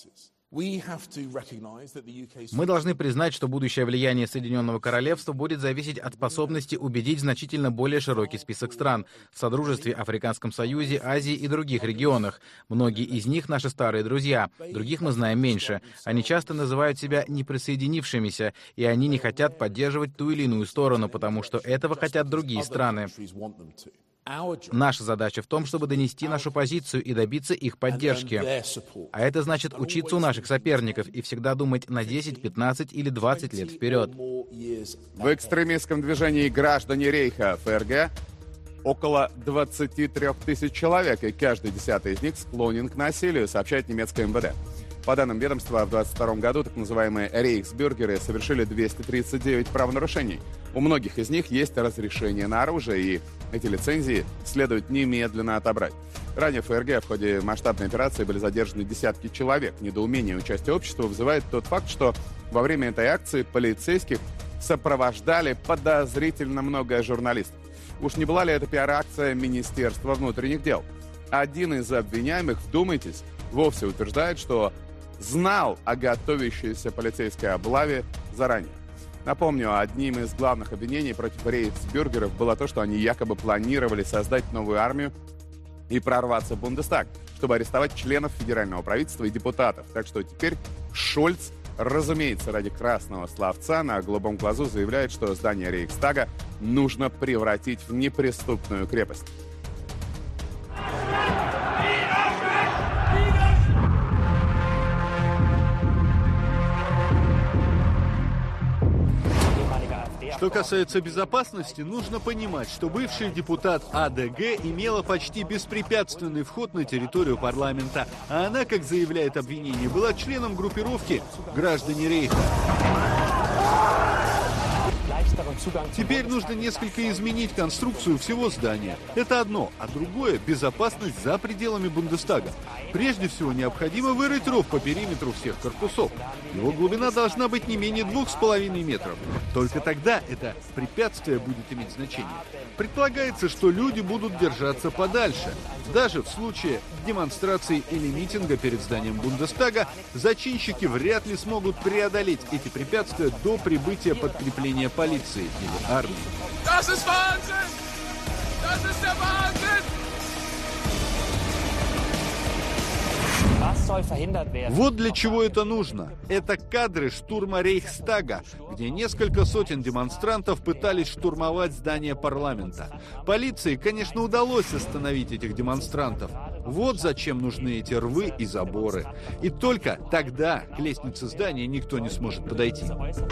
Мы должны признать, что будущее влияние Соединенного Королевства будет зависеть от способности убедить значительно более широкий список стран в Содружестве, Африканском Союзе, Азии и других регионах. Многие из них наши старые друзья, других мы знаем меньше. Они часто называют себя неприсоединившимися, и они не хотят поддерживать ту или иную сторону, потому что этого хотят другие страны. Наша задача в том, чтобы донести нашу позицию и добиться их поддержки. А это значит учиться у наших соперников и всегда думать на 10, 15 или 20 лет вперед. В экстремистском движении «Граждане Рейха» ФРГ около 23 тысяч человек, и каждый 10-й из них склонен к насилию, сообщает немецкое МВД. По данным ведомства, в 2022 году так называемые рейхсбюргеры совершили 239 правонарушений. У многих из них есть разрешение на оружие, и эти лицензии следует немедленно отобрать. Ранее в ФРГ в ходе масштабной операции были задержаны десятки человек. Недоумение участия общества вызывает тот факт, что во время этой акции полицейских сопровождали подозрительно много журналистов. Уж не была ли это пиар-акция Министерства внутренних дел? Один из обвиняемых, вдумайтесь, вовсе утверждает, что знал о готовящейся полицейской облаве заранее. Напомню, одним из главных обвинений против рейхсбюргеров было то, что они якобы планировали создать новую армию и прорваться в Бундестаг, чтобы арестовать членов федерального правительства и депутатов. Так что теперь Шольц, разумеется, ради красного словца на голубом глазу заявляет, что здание Рейхстага нужно превратить в неприступную крепость. Что касается безопасности, нужно понимать, что бывший депутат АДГ имела почти беспрепятственный вход на территорию парламента, а она, как заявляет обвинение, была членом группировки «Граждане Рейха». Теперь нужно несколько изменить конструкцию всего здания. Это одно, а другое – безопасность за пределами Бундестага. Прежде всего, необходимо вырыть ров по периметру всех корпусов. Его глубина должна быть не менее 2,5 метров. Только тогда это препятствие будет иметь значение. Предполагается, что люди будут держаться подальше. Даже в случае демонстрации или митинга перед зданием Бундестага зачинщики вряд ли смогут преодолеть эти препятствия до прибытия подкрепления полиции или армии. Вот для чего это нужно. Это кадры штурма Рейхстага, где несколько сотен демонстрантов пытались штурмовать здание парламента. Полиции, конечно, удалось остановить этих демонстрантов. Вот зачем нужны эти рвы и заборы. И только тогда к лестнице здания никто не сможет подойти.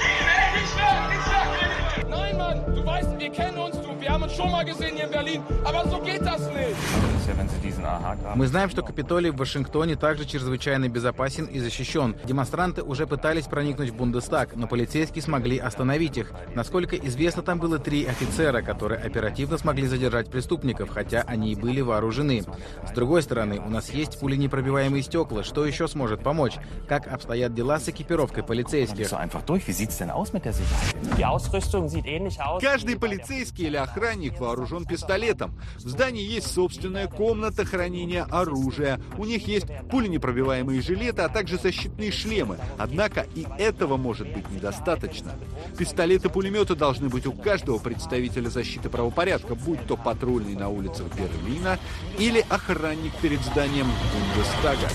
Мы знаем, что Капитолий в Вашингтоне также чрезвычайно безопасен и защищен. Демонстранты уже пытались проникнуть в Бундестаг, но полицейские смогли остановить их. Насколько известно, там было 3 офицера, которые оперативно смогли задержать преступников, хотя они и были вооружены. С другой стороны, у нас есть пуленепробиваемые стекла. Что еще сможет помочь? Как обстоят дела с экипировкой полицейских? Каждый полицейский или охранник вооружен пистолетом. В здании есть собственная комната хранения оружия. У них есть пуленепробиваемые жилеты, а также защитные шлемы. Однако и этого может быть недостаточно. Пистолеты-пулеметы должны быть у каждого представителя защиты правопорядка, будь то патрульный на улицах Берлина или охранник перед зданием Бундестага.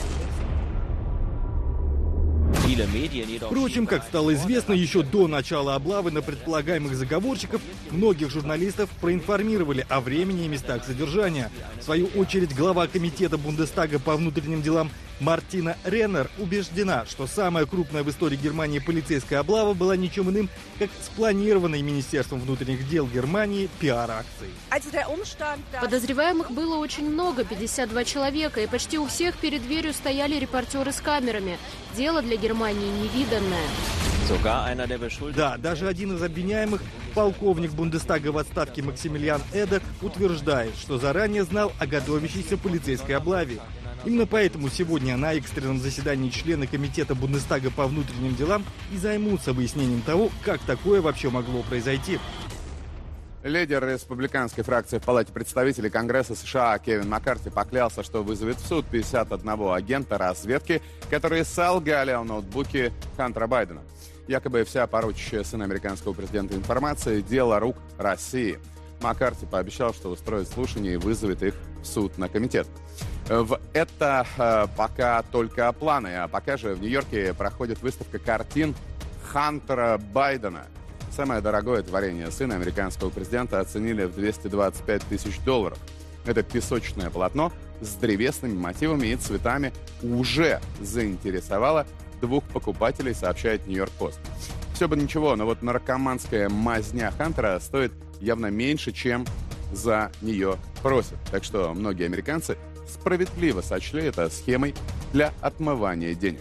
Впрочем, как стало известно, еще до начала облавы на предполагаемых заговорщиков, многих журналистов проинформировали о времени и местах задержания. В свою очередь, глава комитета Бундестага по внутренним делам Мартина Реннер убеждена, что самая крупная в истории Германии полицейская облава была ничем иным, как спланированной Министерством внутренних дел Германии пиар-акцией. Подозреваемых было очень много, 52 человека, и почти у всех перед дверью стояли репортеры с камерами. Дело для Германии невиданное. Да, даже один из обвиняемых, полковник Бундестага в отставке Максимилиан Эдер, утверждает, что заранее знал о готовящейся полицейской облаве. Именно поэтому сегодня на экстренном заседании члены комитета Бундестага по внутренним делам и займутся выяснением того, как такое вообще могло произойти. Лидер республиканской фракции в Палате представителей Конгресса США Кевин Маккарти поклялся, что вызовет в суд 51 агента разведки, которые солгали о ноутбуке Хантера Байдена. Якобы вся порочащая сына американского президента информация – дело рук России. Маккарти пообещал, что устроит слушание и вызовет их в суд на комитет. Это пока только планы, а пока же в Нью-Йорке проходит выставка картин Хантера Байдена. Самое дорогое творение сына американского президента оценили в $225 тысяч. Это песочное полотно с древесными мотивами и цветами уже заинтересовало 2 покупателей, сообщает Нью-Йорк-Пост. Все бы ничего, но вот наркоманская мазня Хантера стоит явно меньше, чем за нее просят. Так что многие американцы справедливо сочли это схемой для отмывания денег.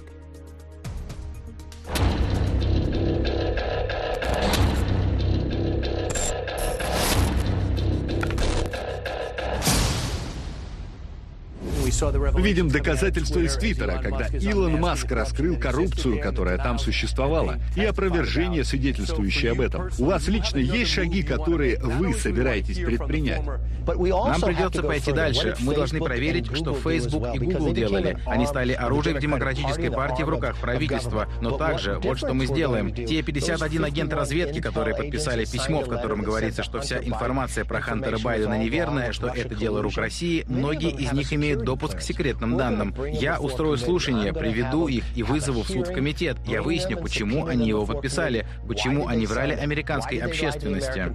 Видим доказательства из Твиттера, когда Илон Маск раскрыл коррупцию, которая там существовала, и опровержение, свидетельствующее об этом. У вас лично есть шаги, которые вы собираетесь предпринять? Нам придется пойти дальше. Мы должны проверить, что Facebook и Google делали. Они стали оружием демократической партии в руках правительства. Но также, вот что мы сделаем. Те 51 агент разведки, которые подписали письмо, в котором говорится, что вся информация про Хантера Байдена неверная, что это дело рук России, многие из них имеют допуск к секретным данным. Я устрою слушание, приведу их и вызову в суд в комитет. Я выясню, почему они его подписали, почему они врали американской общественности.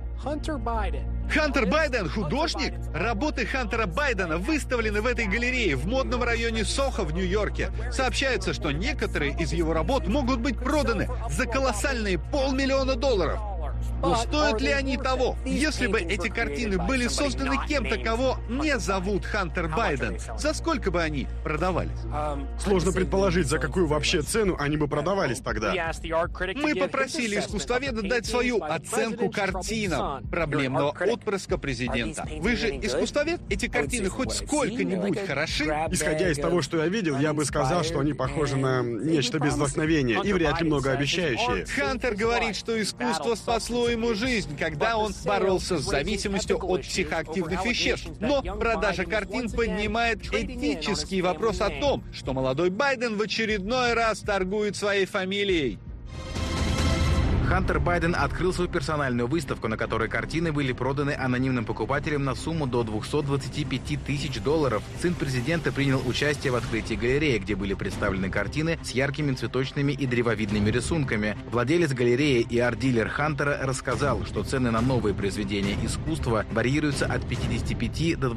Хантер Байден — художник? Работы Хантера Байдена выставлены в этой галерее в модном районе Сохо в Нью-Йорке. Сообщается, что некоторые из его работ могут быть проданы за колоссальные $500 000. Но стоят ли они того? Если бы эти картины были созданы кем-то, кого не зовут Хантер Байден, за сколько бы они продавались? Сложно предположить, за какую вообще цену они бы продавались тогда. Мы попросили искусствоведа дать свою оценку картинам проблемного отпрыска президента. Вы же искусствовед? Эти картины хоть сколько-нибудь хороши? Исходя из того, что я видел, я бы сказал, что они похожи на нечто без вдохновения и вряд ли многообещающие. Хантер говорит, что искусство спасло ему жизнь, когда он боролся с зависимостью от психоактивных веществ. Но продажа картин поднимает этический вопрос о том, что молодой Байден в очередной раз торгует своей фамилией. Хантер Байден открыл свою персональную выставку, на которой картины были проданы анонимным покупателям на сумму до $225 000. Сын президента принял участие в открытии галереи, где были представлены картины с яркими цветочными и древовидными рисунками. Владелец галереи и арт-дилер Хантера рассказал, что цены на новые произведения искусства варьируются от 55 до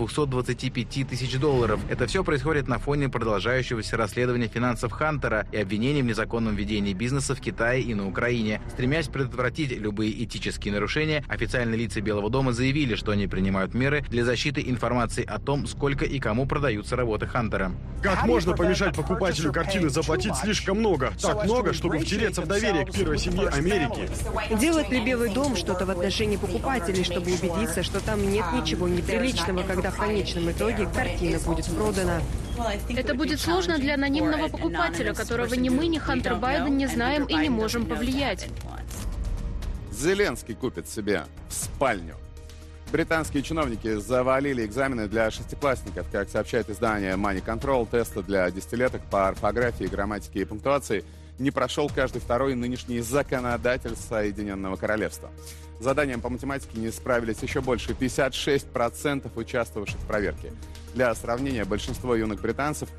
$225 000. Это все происходит на фоне продолжающегося расследования финансов Хантера и обвинений в незаконном ведении бизнеса в Китае и на Украине. Стремясь предотвратить любые этические нарушения, официальные лица Белого дома заявили, что они принимают меры для защиты информации о том, сколько и кому продаются работы Хантера. Как можно помешать покупателю картины заплатить слишком много? Так много, чтобы втереться в доверие к первой семье Америки. Делает ли Белый дом что-то в отношении покупателей, чтобы убедиться, что там нет ничего неприличного, когда в конечном итоге картина будет продана? Это будет сложно для анонимного покупателя, которого ни мы, ни Хантер Байден не знаем и не можем повлиять. Зеленский купит себе спальню. Британские чиновники завалили экзамены для шестиклассников. Как сообщает издание Money Control, тесты для десятилеток по орфографии, грамматике и пунктуации не прошел каждый второй нынешний законодатель Соединенного Королевства. С заданием по математике не справились еще больше 56% участвовавших в проверке. Для сравнения, большинство юных британцев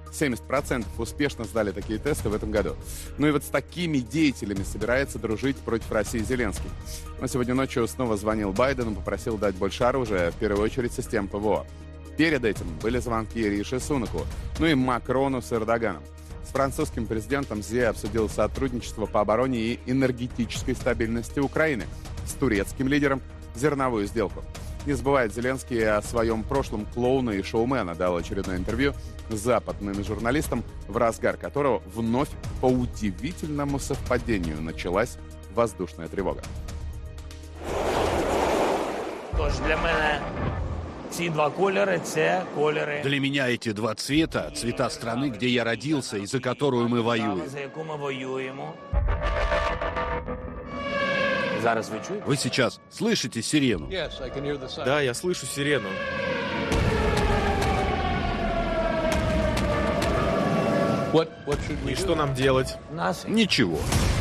70% успешно сдали такие тесты в этом году. Ну и вот с такими деятелями собирается дружить против России Зеленский. Он сегодня ночью снова звонил Байдену, попросил дать больше оружия, в первую очередь систем ПВО. Перед этим были звонки Риши Сунаку, ну и Макрону с Эрдоганом. С французским президентом Зи обсудил сотрудничество по обороне и энергетической стабильности Украины. С турецким лидером зерновую сделку. Не забывает Зеленский о своем прошлом клоуна и шоумена. Дал очередное интервью западным журналистам, в разгар которого вновь по удивительному совпадению началась воздушная тревога. Для меня эти два цвета — цвета страны, где я родился и за которую мы воюем. Вы сейчас слышите сирену? Да, я слышу сирену. И что нам делать? Ничего.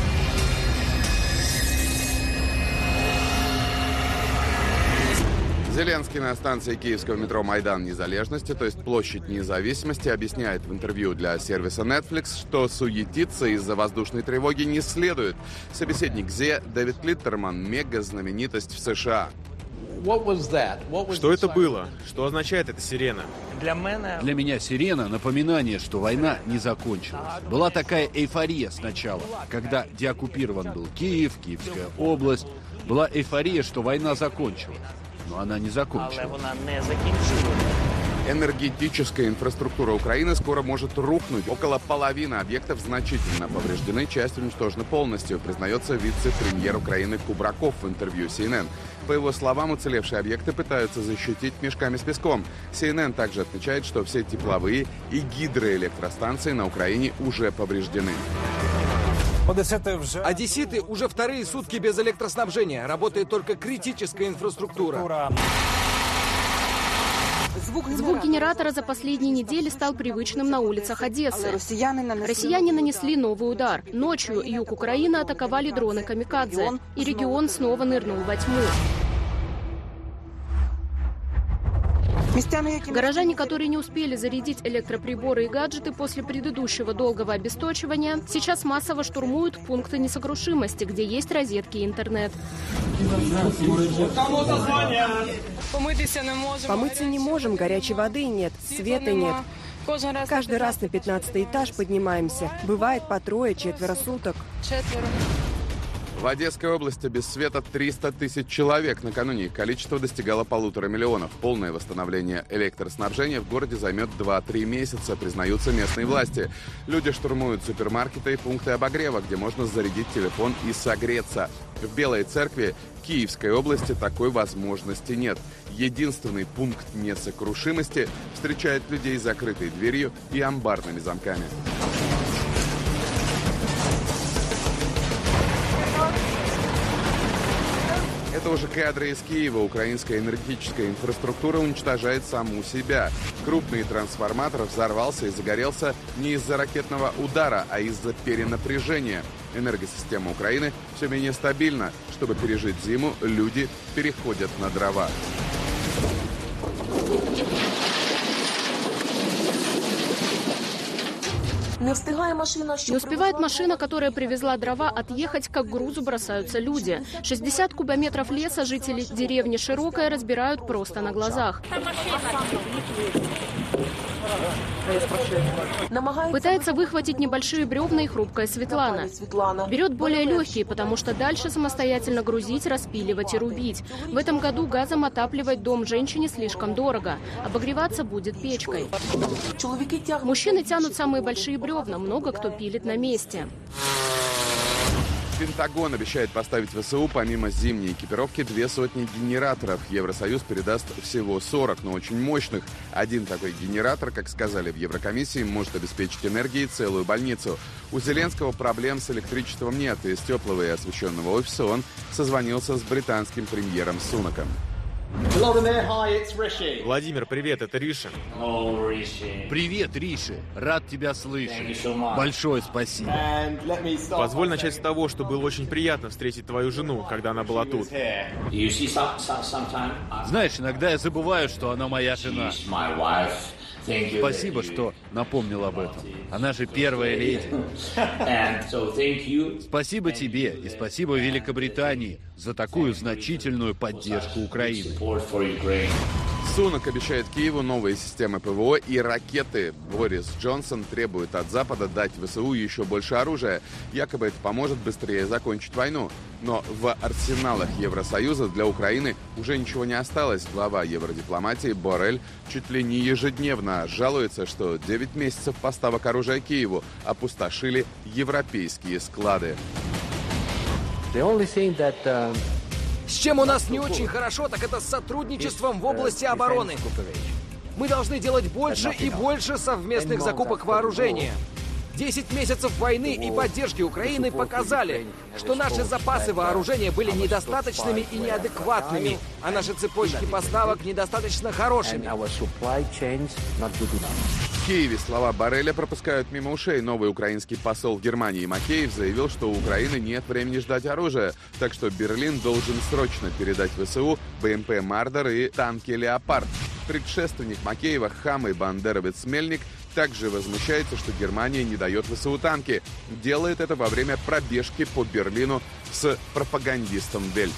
Зеленский на станции киевского метро Майдан Незалежности, то есть площадь Независимости, объясняет в интервью для сервиса Netflix, что суетиться из-за воздушной тревоги не следует. Собеседник Зе Дэвид Литтерман – мега-знаменитость в США. Что это было? Что означает эта сирена? Для меня сирена — напоминание, что война не закончилась. Была такая эйфория сначала, когда деоккупирован был Киев, Киевская область. Была эйфория, что война закончилась. Но она не закончилась. Энергетическая инфраструктура Украины скоро может рухнуть. Около половины объектов значительно повреждены, часть уничтожена полностью, признается вице-премьер Украины Кубраков в интервью CNN. По его словам, уцелевшие объекты пытаются защитить мешками с песком. CNN также отмечает, что все тепловые и гидроэлектростанции на Украине уже повреждены. Одесситы уже вторые сутки без электроснабжения. Работает только критическая инфраструктура. Звук генератора за последние недели стал привычным на улицах Одессы. Россияне нанесли новый удар. Ночью юг Украины атаковали дроны «Камикадзе», и регион снова нырнул во тьму. Горожане, которые не успели зарядить электроприборы и гаджеты после предыдущего долгого обесточивания, сейчас массово штурмуют пункты несокрушимости, где есть розетки и интернет. Помыться не можем, горячей воды нет, света нет. Каждый раз на 15-й этаж поднимаемся. Бывает по 3-4 суток. В Одесской области без света 300 тысяч человек. Накануне их количество достигало 1,5 миллиона. Полное восстановление электроснабжения в городе займет 2-3 месяца, признаются местные власти. Люди штурмуют супермаркеты и пункты обогрева, где можно зарядить телефон и согреться. В Белой Церкви Киевской области такой возможности нет. Единственный пункт несокрушимости встречает людей закрытой дверью и амбарными замками. Это уже кадры из Киева. Украинская энергетическая инфраструктура уничтожает саму себя. Крупный трансформатор взорвался и загорелся не из-за ракетного удара, а из-за перенапряжения. Энергосистема Украины все менее стабильна. Чтобы пережить зиму, люди переходят на дрова. Не успевает машина, которая привезла дрова, отъехать, как к грузу бросаются люди. 60 кубометров леса жители деревни Широкая разбирают просто на глазах. Пытается выхватить небольшие бревна и хрупкая Светлана. Берет более легкие, потому что дальше самостоятельно грузить, распиливать и рубить. В этом году газом отапливать дом женщине слишком дорого. Обогреваться будет печкой. Мужчины тянут самые большие бревна, много кто пилит на месте. Пентагон обещает поставить ВСУ помимо зимней экипировки 200 генераторов. Евросоюз передаст всего 40, но очень мощных. Один такой генератор, как сказали в Еврокомиссии, может обеспечить энергией целую больницу. У Зеленского проблем с электричеством нет, и из теплого и освещенного офиса он созвонился с британским премьером Сунаком. Владимир, привет, это Риша. Привет, Риша. Рад тебя слышать. Большое спасибо. Позволь начать с того, что было очень приятно встретить твою жену, когда она была тут. Знаешь, иногда я забываю, что она моя жена. Спасибо, что напомнил об этом. Она же первая леди. Спасибо тебе и спасибо Великобритании за такую значительную поддержку Украины. Сунак обещает Киеву новые системы ПВО и ракеты. Борис Джонсон требует от Запада дать ВСУ еще больше оружия. Якобы это поможет быстрее закончить войну. Но в арсеналах Евросоюза для Украины уже ничего не осталось. Глава евродипломатии Боррель чуть ли не ежедневно жалуется, что 9 месяцев поставок оружия Киеву опустошили европейские склады. С чем у нас не очень хорошо, так это с сотрудничеством в области обороны. Мы должны делать больше и больше совместных закупок вооружения. 10 месяцев войны и поддержки Украины показали, что наши запасы вооружения были недостаточными и неадекватными, а наши цепочки поставок недостаточно хорошими. В Киеве слова Борреля пропускают мимо ушей. Новый украинский посол в Германии Макеев заявил, что у Украины нет времени ждать оружия, так что Берлин должен срочно передать ВСУ БМП «Мардер» и танки «Леопард». Предшественник Макеева, хам и бандеровец Мельник, также возмущается, что Германия не дает ВСУ танки. Делает это во время пробежки по Берлину с пропагандистом Вельт.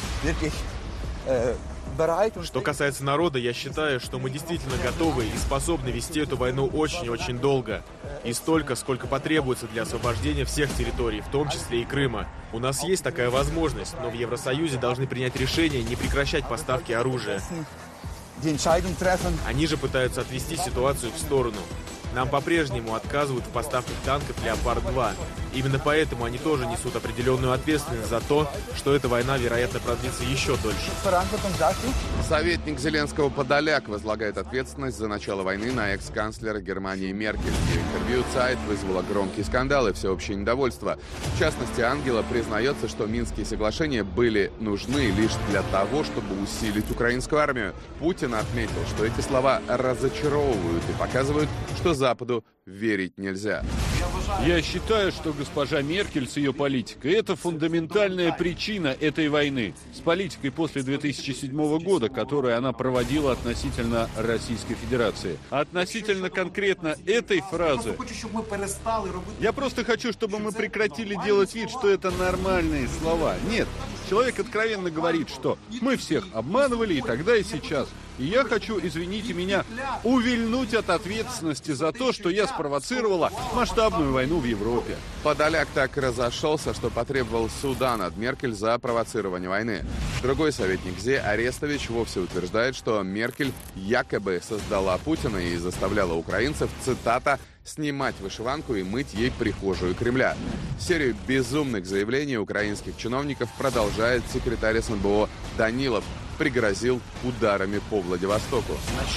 Что касается народа, я считаю, что мы действительно готовы и способны вести эту войну очень-очень долго. И столько, сколько потребуется для освобождения всех территорий, в том числе и Крыма. У нас есть такая возможность, но в Евросоюзе должны принять решение не прекращать поставки оружия. Они же пытаются отвести ситуацию в сторону. Нам по-прежнему отказывают в поставках танков «Леопард-2». Именно поэтому они тоже несут определенную ответственность за то, что эта война, вероятно, продлится еще дольше. Советник Зеленского Подоляк возлагает ответственность за начало войны на экс-канцлера Германии Меркель. Ее интервью «Цайт» вызвало громкий скандал и всеобщее недовольство. В частности, Ангела признается, что Минские соглашения были нужны лишь для того, чтобы усилить украинскую армию. Путин отметил, что эти слова разочаровывают и показывают, что Западу верить нельзя. Я считаю, что госпожа Меркель с ее политикой – это фундаментальная причина этой войны. С политикой после 2007 года, которую она проводила относительно Российской Федерации. А относительно конкретно этой фразы, я просто хочу, чтобы мы прекратили делать вид, что это нормальные слова. Нет, человек откровенно говорит, что мы всех обманывали и тогда, и сейчас. И я хочу, извините меня, увильнуть от ответственности за то, что я спровоцировала масштабную войну в Европе. Подоляк так разошелся, что потребовал суда над Меркель за провоцирование войны. Другой советник Зе Арестович вовсе утверждает, что Меркель якобы создала Путина и заставляла украинцев, цитата, «снимать вышиванку и мыть ей прихожую Кремля». Серию безумных заявлений украинских чиновников продолжает секретарь СНБО Данилов. Пригрозил ударами по Владивостоку.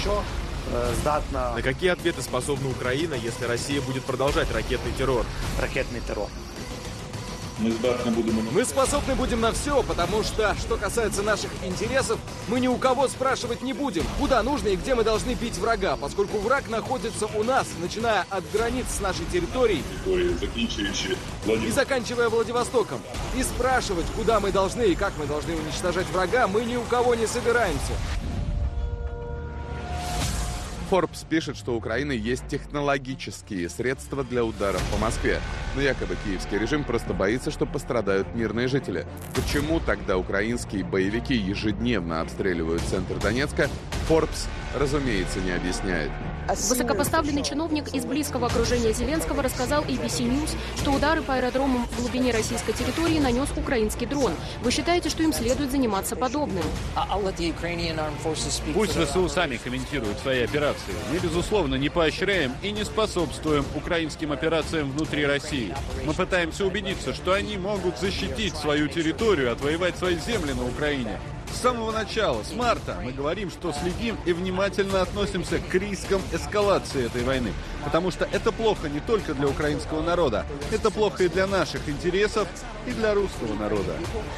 На какие ответы способна Украина, если Россия будет продолжать ракетный террор? Мы способны будем на все, потому что касается наших интересов, мы ни у кого спрашивать не будем, куда нужно и где мы должны бить врага, поскольку враг находится у нас, начиная от границ с нашей территорией и заканчивая Владивостоком. И спрашивать, куда мы должны и как мы должны уничтожать врага, мы ни у кого не собираемся. Forbes пишет, что у Украины есть технологические средства для ударов по Москве. Но якобы киевский режим просто боится, что пострадают мирные жители. Почему тогда украинские боевики ежедневно обстреливают центр Донецка, Forbes, разумеется, не объясняет. Высокопоставленный чиновник из близкого окружения Зеленского рассказал ABC News, что удары по аэродромам в глубине российской территории нанес украинский дрон. Вы считаете, что им следует заниматься подобным? Пусть ВСУ сами комментируют свои операции. Мы, безусловно, не поощряем и не способствуем украинским операциям внутри России. Мы пытаемся убедиться, что они могут защитить свою территорию, отвоевать свои земли на Украине. С самого начала, с марта, мы говорим, что следим и внимательно относимся к рискам эскалации этой войны. Потому что это плохо не только для украинского народа. Это плохо и для наших интересов, и для русского народа.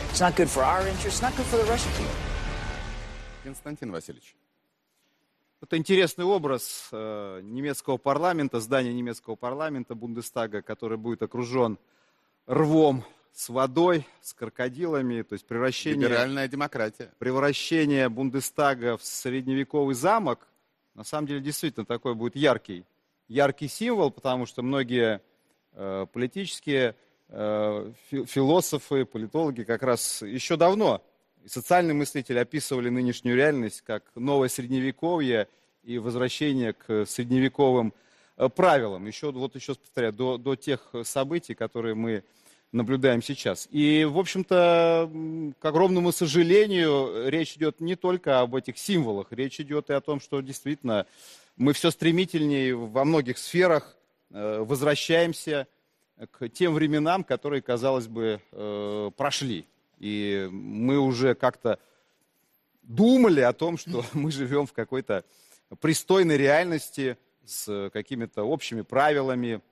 Константин Васильевич. Это интересный образ немецкого парламента, здания немецкого парламента, Бундестага, который будет окружен рвом с водой, с крокодилами, то есть либеральная демократия. Превращение Бундестага в средневековый замок, на самом деле действительно такой будет яркий символ, потому что многие политические философы, политологи как раз еще давно, и социальные мыслители описывали нынешнюю реальность как новое средневековье и возвращение к средневековым правилам. Еще повторяю, до тех событий, которые мы наблюдаем сейчас. И, в общем-то, к огромному сожалению, речь идет не только об этих символах, речь идет и о том, что действительно мы все стремительнее во многих сферах возвращаемся к тем временам, которые, казалось бы, прошли. И мы уже как-то думали о том, что мы живем в какой-то пристойной реальности с какими-то общими правилами,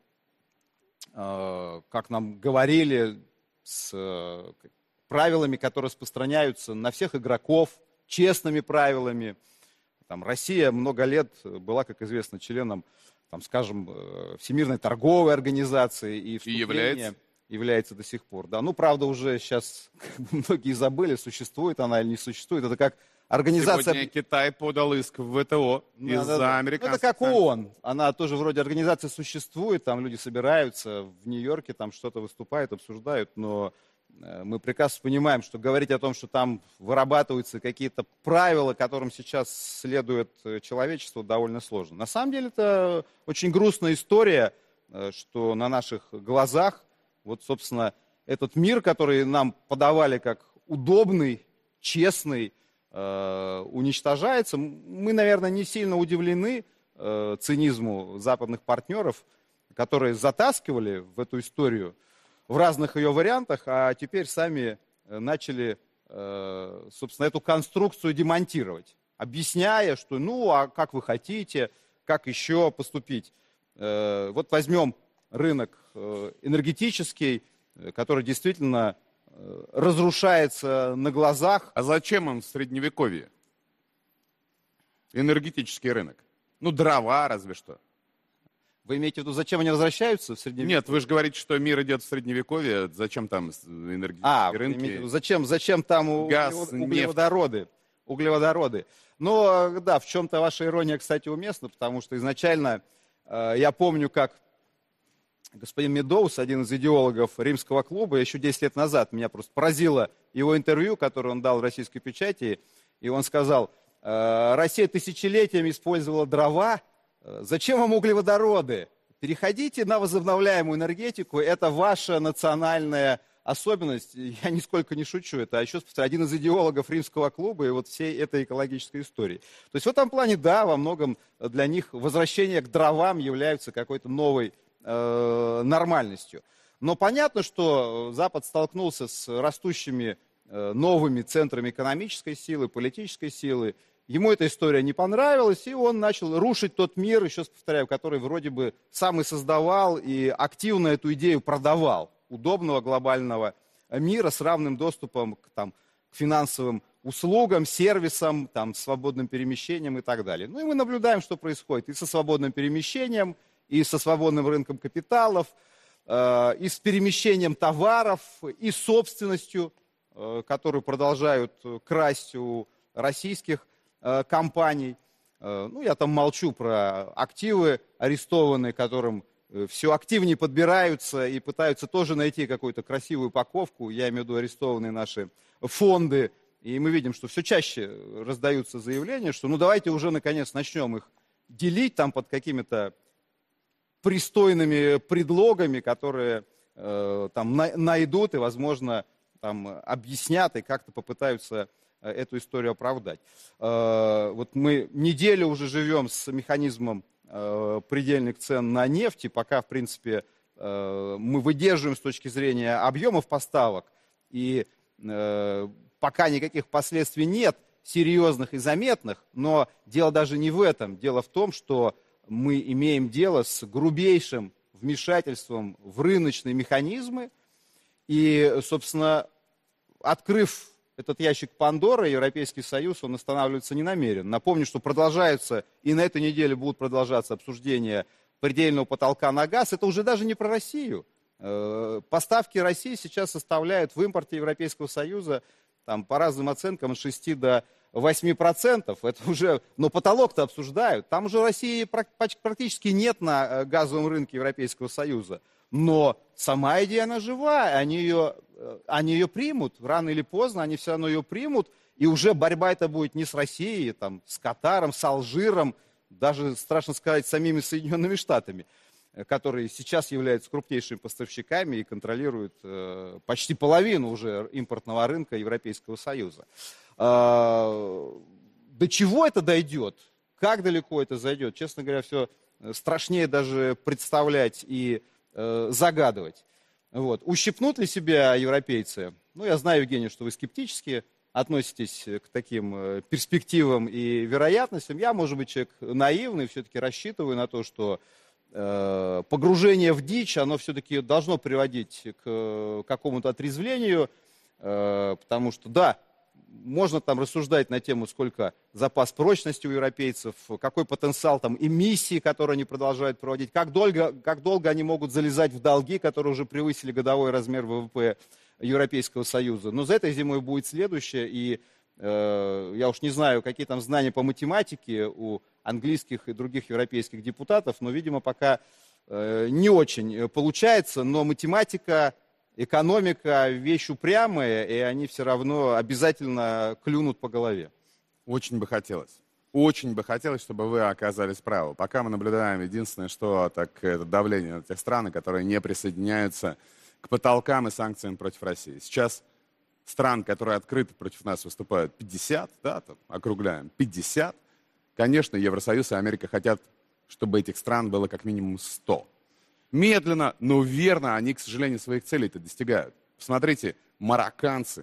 как нам говорили, с правилами, которые распространяются на всех игроков, честными правилами. Россия много лет была, как известно, членом, Всемирной торговой организации и вступление является до сих пор. Да. Правда, уже сейчас многие забыли, существует она или не существует. Это как организация... Сегодня Китай подал иск в ВТО из-за американцев. Это как ООН. Она тоже вроде организация существует, там люди собираются в Нью-Йорке, там что-то выступают, обсуждают, но мы прекрасно понимаем, что говорить о том, что там вырабатываются какие-то правила, которым сейчас следует человечество, довольно сложно. На самом деле это очень грустная история, что на наших глазах собственно, этот мир, который нам подавали как удобный, честный, уничтожается. Мы, наверное, не сильно удивлены цинизму западных партнеров, которые затаскивали в эту историю в разных ее вариантах, а теперь сами начали, собственно, эту конструкцию демонтировать, объясняя, что ну, а как вы хотите, как еще поступить. Вот возьмем рынок энергетический, который действительно разрушается на глазах. А зачем он в Средневековье? Энергетический рынок. Ну, дрова разве что. Вы имеете в виду, зачем они возвращаются в Средневековье? Нет, вы же говорите, что мир идет в Средневековье. Зачем там энергетические рынки? Зачем там газ, углеводороды? Углеводороды. Но да, в чем-то ваша ирония, кстати, уместна, потому что изначально я помню, как господин Медоуз, один из идеологов Римского клуба, еще 10 лет назад меня просто поразило его интервью, которое он дал в российской печати, и он сказал: Россия тысячелетиями использовала дрова, зачем вам углеводороды? Переходите на возобновляемую энергетику, это ваша национальная особенность. Я нисколько не шучу, это еще один из идеологов Римского клуба и вот всей этой экологической истории. То есть в этом плане, да, во многом для них возвращение к дровам является какой-то новой нормальностью. Но понятно, что Запад столкнулся с растущими новыми центрами экономической силы, политической силы. Ему эта история не понравилась, и он начал рушить тот мир, еще раз повторяю, который вроде бы сам и создавал, и активно эту идею продавал. Удобного глобального мира с равным доступом к финансовым услугам, сервисам, свободным перемещением и так далее. Ну и мы наблюдаем, что происходит и со свободным перемещением, и со свободным рынком капиталов, и с перемещением товаров, и собственностью, которую продолжают красть у российских компаний. Ну, я там молчу про активы арестованные, которым все активнее подбираются и пытаются тоже найти какую-то красивую упаковку. Я имею в виду арестованные наши фонды. И мы видим, что все чаще раздаются заявления, что ну давайте уже наконец начнем их делить под какими-то пристойными предлогами, которые найдут и, возможно, объяснят и как-то попытаются эту историю оправдать. Вот мы неделю уже живем с механизмом предельных цен на нефть, и пока, в принципе, мы выдерживаем с точки зрения объемов поставок, и пока никаких последствий нет, серьезных и заметных, но дело даже не в этом. Дело в том, что мы имеем дело с грубейшим вмешательством в рыночные механизмы, и, собственно, открыв этот ящик Пандоры, Европейский Союз, он останавливаться не намерен. Напомню, что продолжаются, и на этой неделе будут продолжаться обсуждения предельного потолка на газ. Это уже даже не про Россию. Поставки России сейчас составляют в импорте Европейского Союза по разным оценкам от 6 до 8%. Это уже, но потолок-то обсуждают. Там уже России практически нет на газовом рынке Европейского Союза. Но сама идея, она жива, они ее примут, рано или поздно они все равно ее примут, и уже борьба это будет не с Россией, с Катаром, с Алжиром, даже, страшно сказать, с самими Соединенными Штатами, которые сейчас являются крупнейшими поставщиками и контролируют почти половину уже импортного рынка Европейского Союза. До чего это дойдет? Как далеко это зайдет? Честно говоря, все страшнее даже представлять и загадывать. Вот. Ущипнут ли себя европейцы? Ну, я знаю, Евгений, что вы скептически относитесь к таким перспективам и вероятностям. Я, может быть, человек наивный, все-таки рассчитываю на то, что погружение в дичь, оно все-таки должно приводить к какому-то отрезвлению, потому что, да, можно рассуждать на тему, сколько запас прочности у европейцев, какой потенциал эмиссии, которые они продолжают проводить, как долго они могут залезать в долги, которые уже превысили годовой размер ВВП Европейского Союза. Но за этой зимой будет следующее, и я уж не знаю, какие знания по математике у английских и других европейских депутатов, но, видимо, пока не очень получается, но математика, экономика — вещь упрямая, и они все равно обязательно клюнут по голове. Очень бы хотелось, чтобы вы оказались правы. Пока мы наблюдаем единственное, что это давление на тех стран, которые не присоединяются к потолкам и санкциям против России. Сейчас стран, которые открыто против нас выступают, 50, да, там, округляем, 50, конечно, Евросоюз и Америка хотят, чтобы этих стран было как минимум 100. Медленно, но верно они, к сожалению, своих целей-то достигают. Посмотрите, марокканцы,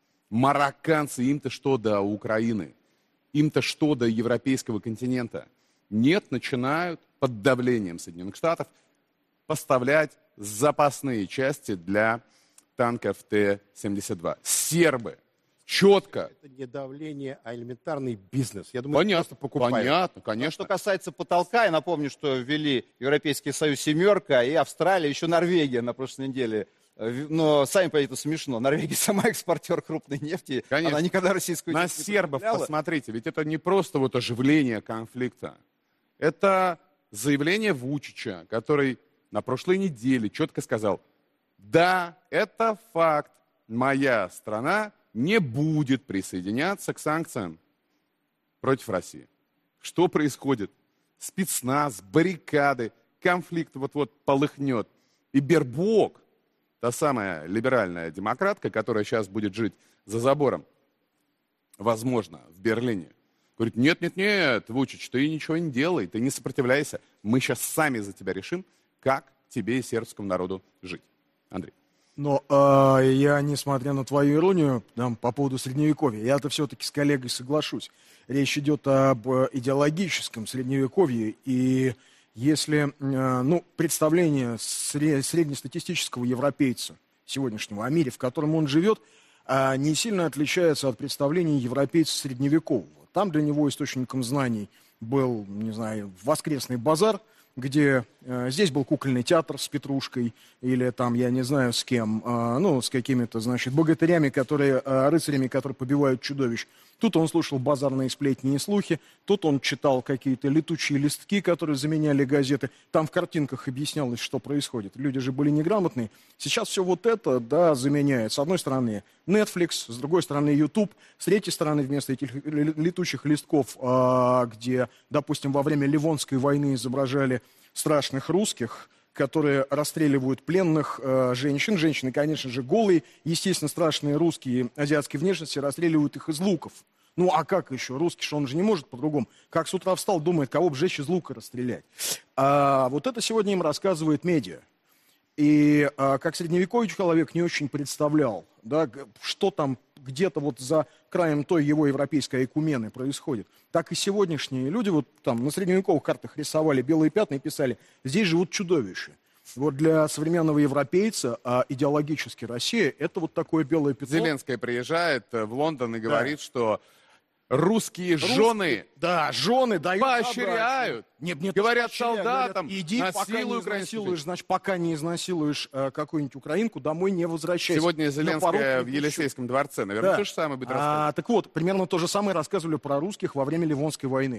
им-то что до Украины, им-то что до европейского континента. Нет, начинают под давлением Соединенных Штатов поставлять запасные части для танков Т-72. Сербы четко. Это не давление, а элементарный бизнес. Я думаю, понятно, просто покупают. Понятно, конечно. Что касается потолка, я напомню, что ввели Европейский Союз «семерка» и Австралия, еще Норвегия на прошлой неделе. Но сами понимаете, это смешно. Норвегия сама экспортер крупной нефти. Конечно. Она никогда российскую На нефть не сербов потребляла. посмотрите, ведь это не просто вот оживление конфликта. Это заявление Вучича, который на прошлой неделе четко сказал: да, это факт, моя страна не будет присоединяться к санкциям против России. Что происходит? Спецназ, баррикады, конфликт вот-вот полыхнет. И Бербок, та самая либеральная демократка, которая сейчас будет жить за забором, возможно, в Берлине, говорит: нет, Вучич, ты ничего не делай, ты не сопротивляйся. Мы сейчас сами за тебя решим, как тебе и сербскому народу жить. Андрей. Но я, несмотря на твою иронию по поводу Средневековья, я-то все-таки с коллегой соглашусь. Речь идет об идеологическом Средневековье, и если представление среднестатистического европейца сегодняшнего о мире, в котором он живет, не сильно отличается от представлений европейца средневекового. Там для него источником знаний был, не знаю, воскресный базар, где здесь был кукольный театр с Петрушкой или там, я не знаю, с кем, с какими-то, богатырями, рыцарями, которые побивают чудовищ. Тут он слушал базарные сплетни и слухи, тут он читал какие-то летучие листки, которые заменяли газеты. Там в картинках объяснялось, что происходит. Люди же были неграмотные. Сейчас все вот это, заменяет. С одной стороны Netflix, с другой стороны YouTube, с третьей стороны вместо этих летучих листков, где, допустим, во время Ливонской войны изображали страшных русских, которые расстреливают пленных женщин. Женщины, конечно же, голые. Естественно, страшные русские азиатской внешности расстреливают их из луков. Ну, а как еще? Русский, что он же не может по-другому. Как с утра встал, думает, кого бы сжечь из лука расстрелять. Вот это сегодня им рассказывает медиа. И как средневековый человек не очень представлял, что там где-то вот за краем той его европейской айкумены происходит. Так и сегодняшние люди вот там на средневековых картах рисовали белые пятна и писали: здесь живут чудовища. Вот для современного европейца идеологически Россия — это вот такое белое пятно. Зеленская приезжает в Лондон и говорит, что русские жены, жены дают поощряют, говорят солдатам, иди, пока не изнасилуешь какую-нибудь украинку, домой не возвращайся. Сегодня Зеленская в Елисейском дворце, наверное, то же самое будет рассказывать. Так вот, примерно то же самое рассказывали про русских во время Ливонской войны.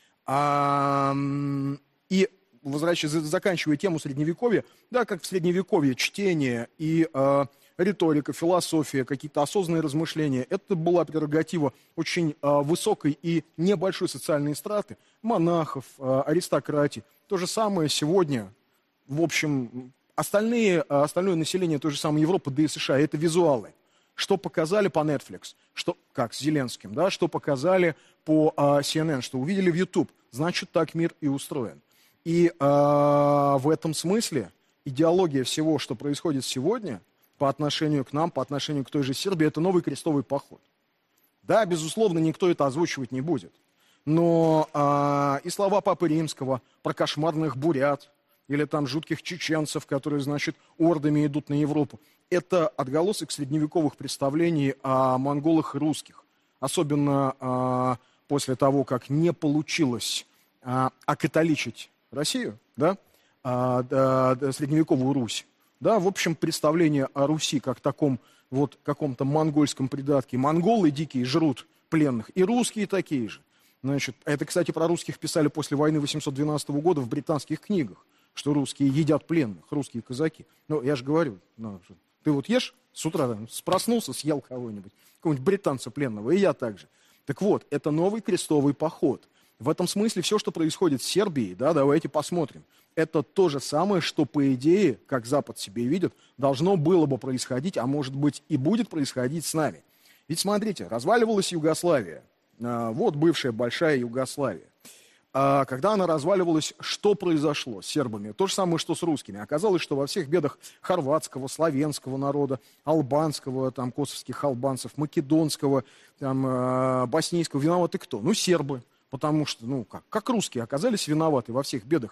И заканчивая тему Средневековья, как в Средневековье чтение и риторика, философия, какие-то осознанные размышления, это была прерогатива очень высокой и небольшой социальной страты, монахов, аристократии. То же самое сегодня, в общем, остальное население той же самой Европы, да и США, это визуалы. Что показали по Netflix, как с Зеленским, что показали по CNN, что увидели в YouTube, значит, так мир и устроен. И в этом смысле идеология всего, что происходит сегодня, по отношению к нам, по отношению к той же Сербии, это новый крестовый поход. Да, безусловно, никто это озвучивать не будет. Но и слова Папы Римского про кошмарных бурят или там жутких чеченцев, которые, ордами идут на Европу, это отголосок средневековых представлений о монголах и русских. Особенно после того, как не получилось окатоличить Россию, средневековую Русь. В общем, представление о Руси как таком каком-то монгольском придатке. Монголы дикие жрут пленных, и русские такие же. Это, кстати, про русских писали после войны 812 года в британских книгах, что русские едят пленных, русские казаки. Я же говорю, ты вот ешь с утра, проснулся, съел кого-нибудь британца пленного, и я также. Так вот, это новый крестовый поход. В этом смысле все, что происходит в Сербии, давайте посмотрим. это то же самое, что, по идее, как Запад себе видит, должно было бы происходить, а может быть и будет происходить с нами. Ведь смотрите, разваливалась Югославия, вот бывшая большая Югославия. Когда она разваливалась, что произошло с сербами? То же самое, что с русскими. Оказалось, что во всех бедах хорватского, славянского народа, албанского, там, косовских албанцев, македонского, там, боснийского виноваты кто? Ну, сербы. Потому что, как русские оказались виноваты во всех бедах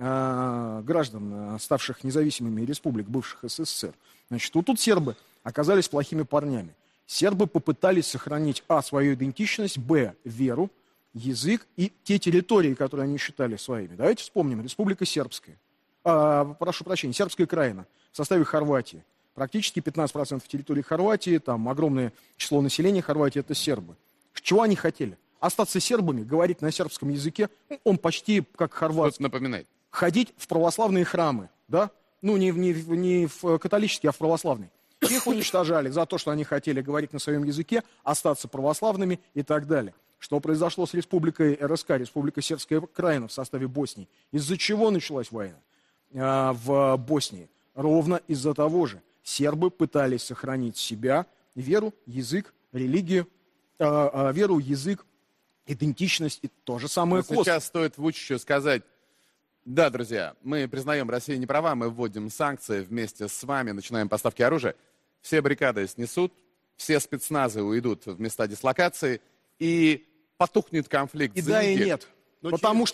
граждан, ставших независимыми республик бывших СССР. Значит, вот тут сербы оказались плохими парнями. Сербы попытались сохранить, свою идентичность, веру, язык и те территории, которые они считали своими. Давайте вспомним. Республика Сербская. Прошу прощения, Сербская Краина в составе Хорватии. Практически 15% территории Хорватии, там огромное число населения Хорватии – это сербы. Чего они хотели? Остаться сербами, говорить на сербском языке, он почти как хорватский. Напоминает. Ходить в православные храмы, да? Не в католические, а в православные. Их уничтожали за то, что они хотели говорить на своем языке, остаться православными и так далее. Что произошло с республикой РСК, Республика Сербская Краина в составе Боснии? Из-за чего началась война в Боснии? Ровно из-за того же. Сербы пытались сохранить себя, веру, язык, религию, веру, язык, идентичность и то же самое Косово. Сейчас стоит Вучичу сказать: да, друзья, мы признаем, Россия не права, мы вводим санкции вместе с вами, начинаем поставки оружия. Все баррикады снесут, все спецназы уйдут в места дислокации, и потухнет конфликт. И да, и нет. Потому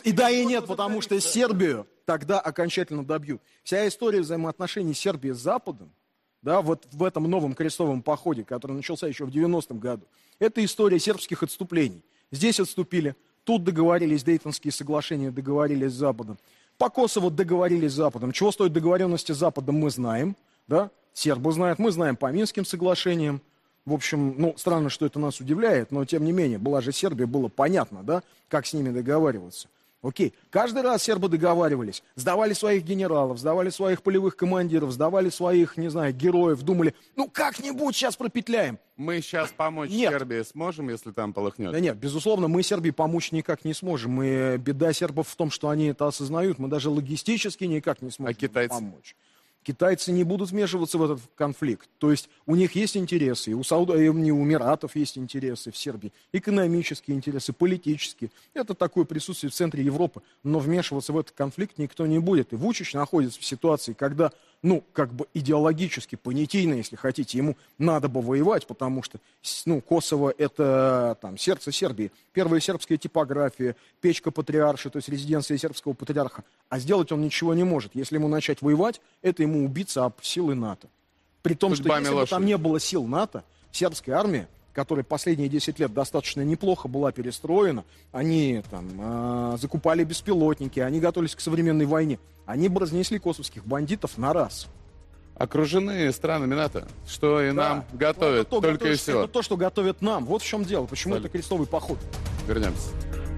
что Сербию тогда окончательно добьют. Вся история взаимоотношений Сербии с Западом, да, вот в этом новом крестовом походе, который начался еще в 90-м году, это история сербских отступлений. Здесь отступили, тут договорились, Дейтонские соглашения договорились с Западом. По Косово договорились с Западом. Чего стоит договоренности с Западом, мы знаем, да, сербы знают, мы знаем по Минским соглашениям. В общем, странно, что это нас удивляет, но тем не менее, была же Сербия, было понятно, да, как с ними договариваться. Окей, каждый раз сербы договаривались, сдавали своих генералов, сдавали своих полевых командиров, сдавали своих, не знаю, героев, думали, как-нибудь сейчас пропетляем. Мы сейчас помочь Сербии сможем, если там полыхнет? Да нет, безусловно, мы Сербии помочь никак не сможем. И беда сербов в том, что они это осознают, мы даже логистически никак не сможем помочь. Китайцы не будут вмешиваться в этот конфликт. То есть у них есть интересы, и у Эмиратов есть интересы в Сербии, экономические интересы, политические. Это такое присутствие в центре Европы. Но вмешиваться в этот конфликт никто не будет. И Вучич находится в ситуации, когда, идеологически, понятийно, если хотите, ему надо бы воевать, потому что, Косово – это сердце Сербии. Первая сербская типография, печка патриарши, то есть резиденция сербского патриарха. А сделать он ничего не может. Если ему начать воевать, это ему убиться об силы НАТО. При том, что если бы там не было сил НАТО, сербская армия, которая последние 10 лет достаточно неплохо была перестроена, они закупали беспилотники, они готовились к современной войне, они бы разнесли косовских бандитов на раз. Окружены странами НАТО, что и нам готовят, только и всего. Это то, что готовят нам. Вот в чем дело. Почему это крестовый поход? Вернемся.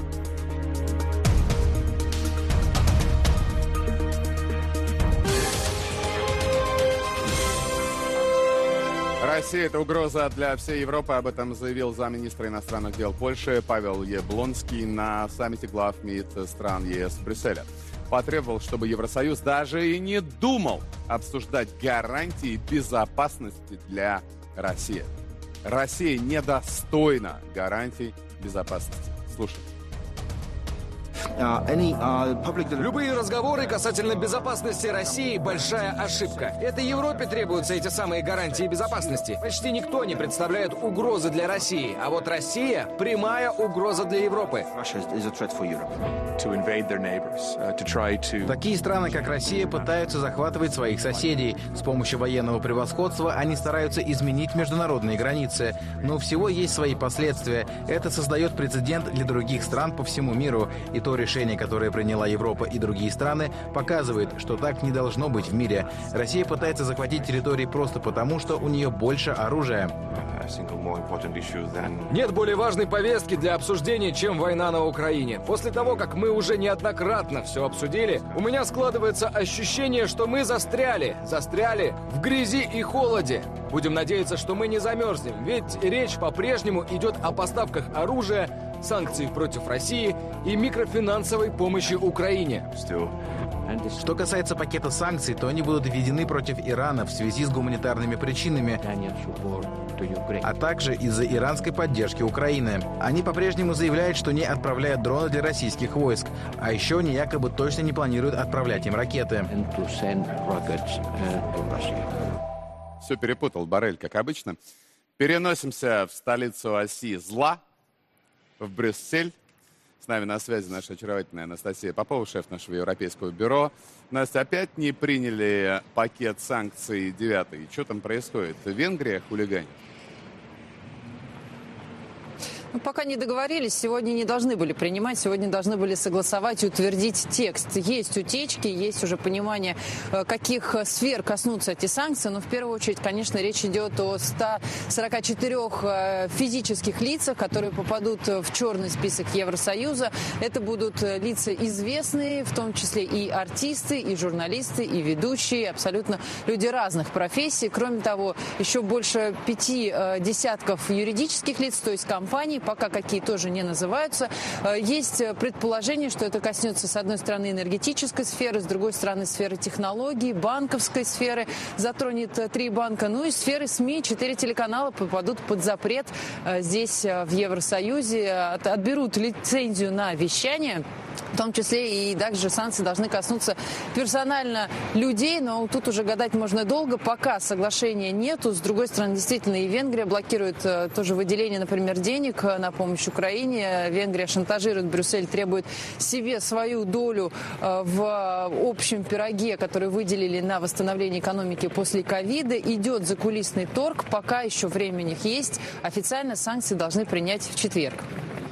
Россия – это угроза для всей Европы. Об этом заявил замминистра иностранных дел Польши Павел Яблонский на саммите глав МИД стран ЕС в Брюсселе. Потребовал, чтобы Евросоюз даже и не думал обсуждать гарантии безопасности для России. Россия недостойна гарантий безопасности. Слушай. Любые разговоры касательно безопасности России – большая ошибка. Это Европе требуются эти самые гарантии безопасности. Почти никто не представляет угрозы для России, а вот Россия – прямая угроза для Европы. Такие страны, как Россия, пытаются захватывать своих соседей. С помощью военного превосходства они стараются изменить международные границы. Но у всего есть свои последствия. Это создает прецедент для других стран по всему миру. И то решение, которое приняла Европа и другие страны, показывает, что так не должно быть в мире. Россия пытается захватить территории просто потому, что у нее больше оружия. Нет более важной повестки для обсуждения, чем война на Украине. После того, как мы уже неоднократно все обсудили, у меня складывается ощущение, что мы застряли в грязи и холоде. Будем надеяться, что мы не замерзнем, ведь речь по-прежнему идет о поставках оружия, санкций против России и микрофинансовой помощи Украине. Что касается пакета санкций, то они будут введены против Ирана в связи с гуманитарными причинами, а также из-за иранской поддержки Украины. Они по-прежнему заявляют, что не отправляют дроны для российских войск, а еще они якобы точно не планируют отправлять им ракеты. Все перепутал Боррель, как обычно. Переносимся в столицу оси зла, в Брюссель. С нами на связи наша очаровательная Анастасия Попова, шеф нашего европейского бюро. Настя, опять не приняли пакет санкций 9-й. Что там происходит? Венгрия хулиганит? Ну, пока не договорились, сегодня не должны были принимать, сегодня должны были согласовать и утвердить текст. Есть утечки, есть уже понимание, каких сфер коснутся эти санкции, но в первую очередь, конечно, речь идет о 144 физических лицах, которые попадут в черный список Евросоюза. Это будут лица известные, в том числе и артисты, и журналисты, и ведущие, абсолютно люди разных профессий. Кроме того, еще больше 5 десятков юридических лиц, то есть компаний, пока какие тоже не называются. Есть предположение, что это коснется, с одной стороны, энергетической сферы, с другой стороны, сферы технологий, банковской сферы, затронет 3 банка, ну и сферы СМИ, 4 телеканала попадут под запрет здесь, в Евросоюзе, отберут лицензию на вещание. В том числе и также санкции должны коснуться персонально людей, но тут уже гадать можно долго, пока соглашения нету. С другой стороны, действительно, и Венгрия блокирует тоже выделение, например, денег на помощь Украине. Венгрия шантажирует Брюссель, требует себе свою долю в общем пироге, который выделили на восстановление экономики после ковида. Идет закулисный торг, пока еще время у них есть. Официально санкции должны принять в четверг.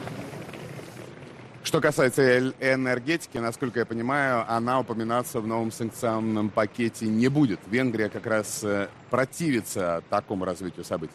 Что касается энергетики, насколько я понимаю, она упоминаться в новом санкционном пакете не будет. Венгрия как раз противится такому развитию событий.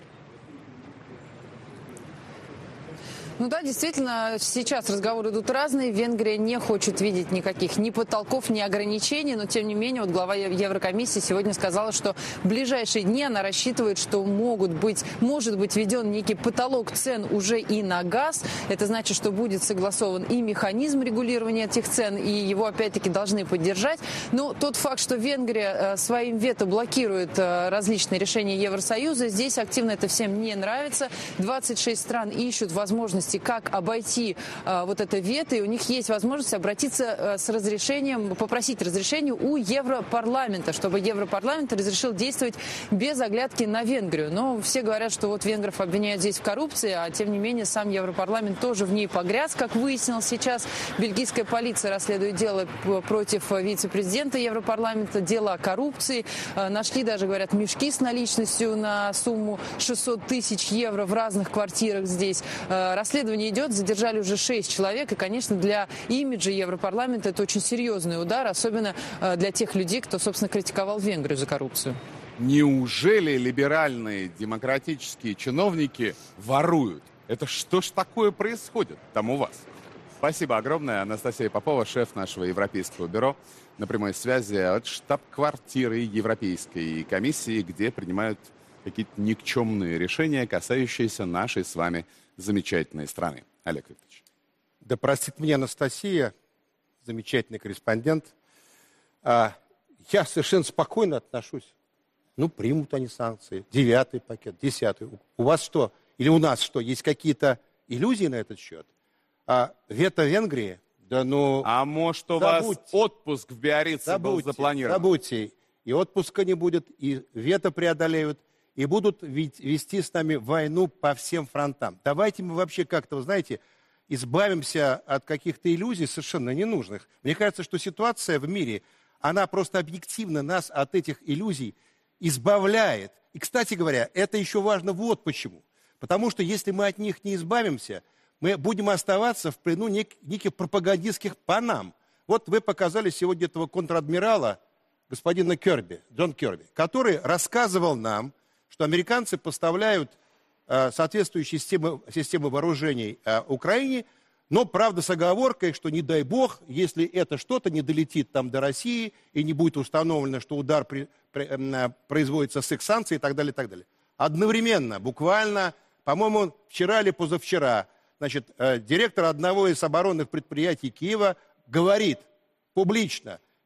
Ну да, действительно, сейчас разговоры идут разные. Венгрия не хочет видеть никаких ни потолков, ни ограничений, но тем не менее, вот глава Еврокомиссии сегодня сказала, что в ближайшие дни она рассчитывает, что может быть введен некий потолок цен уже и на газ. Это значит, что будет согласован и механизм регулирования этих цен, и его опять-таки должны поддержать. Но тот факт, что Венгрия своим вето блокирует различные решения Евросоюза, здесь активно это всем не нравится. 26 стран ищут возможности, как обойти вот это вето, и у них есть возможность обратиться с разрешением, попросить разрешения у Европарламента, чтобы Европарламент разрешил действовать без оглядки на Венгрию. Но все говорят, что вот венгров обвиняют здесь в коррупции, а тем не менее сам Европарламент тоже в ней погряз, как выяснилось сейчас. Бельгийская полиция расследует дело против вице-президента Европарламента, дело о коррупции. Нашли даже, говорят, мешки с наличностью на сумму 600 тысяч евро в разных квартирах здесь. Расследование идет, задержали уже 6 человек, и, конечно, для имиджа Европарламента это очень серьезный удар, особенно для тех людей, кто, собственно, критиковал Венгрию за коррупцию. Неужели либеральные демократические чиновники воруют? Это что ж такое происходит там у вас? Спасибо огромное. Анастасия Попова, шеф нашего Европейского бюро, на прямой связи от штаб-квартиры Европейской комиссии, где принимают какие-то никчемные решения, касающиеся нашей с вами замечательной страны. Олег Викторович. Да простит меня Анастасия, замечательный корреспондент. Я совершенно спокойно отношусь. Ну, примут они санкции. 9-й пакет, 10-й. У вас что? Или у нас что? Есть какие-то иллюзии на этот счет? Вето Венгрии? Да ну... А может, у вас отпуск в Биаррице был запланирован? Забудьте. И отпуска не будет, и вето преодолеют, и будут вести с нами войну по всем фронтам. Давайте мы вообще как-то, вы знаете, избавимся от каких-то иллюзий совершенно ненужных. Мне кажется, что ситуация в мире, она просто объективно нас от этих иллюзий избавляет. И, кстати говоря, это еще важно вот почему. Потому что если мы от них не избавимся, мы будем оставаться в плену неких пропагандистских панам. Вот вы показали сегодня этого контр-адмирала, господина Кёрби, Джон Кёрби, который рассказывал нам, что американцы поставляют соответствующие системы вооружений Украине, но, правда, с оговоркой, что не дай бог, если это что-то не долетит там до России и не будет установлено, что удар производится с их санкций и так далее, и так далее. Одновременно, буквально, по-моему, вчера или позавчера, значит, директор одного из оборонных предприятий Киева говорит публично,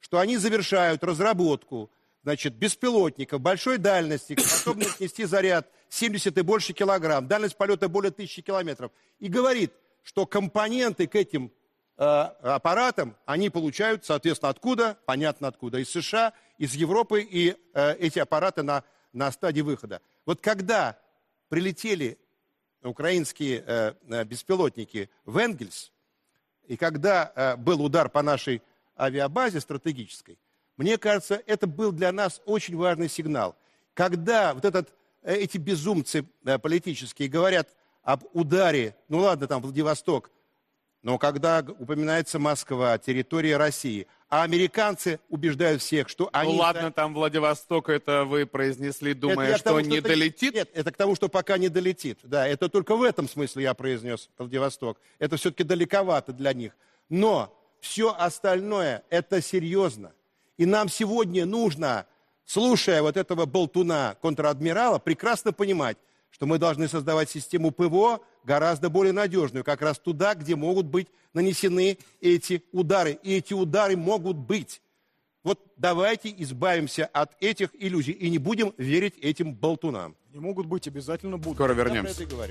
что они завершают разработку, значит, беспилотников большой дальности, способных нести заряд 70 и больше килограмм, дальность полета более 1000 километров, и говорит, что компоненты к этим аппаратам они получают, соответственно, откуда? Понятно откуда. Из США, из Европы, и эти аппараты на стадии выхода. Вот когда прилетели украинские беспилотники в Энгельс, и когда был удар по нашей авиабазе стратегической, мне кажется, это был для нас очень важный сигнал. Когда вот эти безумцы политические говорят об ударе, ну ладно, там Владивосток, но когда упоминается Москва, территория России, а американцы убеждают всех, что они... Ну ладно, там Владивосток, это вы произнесли, думая, что не долетит? Нет, это к тому, что пока не долетит. Да, это только в этом смысле я произнес Владивосток. Это все-таки далековато для них. Но все остальное это серьезно. И нам сегодня нужно, слушая вот этого болтуна контр-адмирала, прекрасно понимать, что мы должны создавать систему ПВО гораздо более надежную, как раз туда, где могут быть нанесены эти удары. И эти удары могут быть. Вот давайте избавимся от этих иллюзий и не будем верить этим болтунам. Не могут быть, обязательно будут. Скоро вернемся. Я про это и говорю.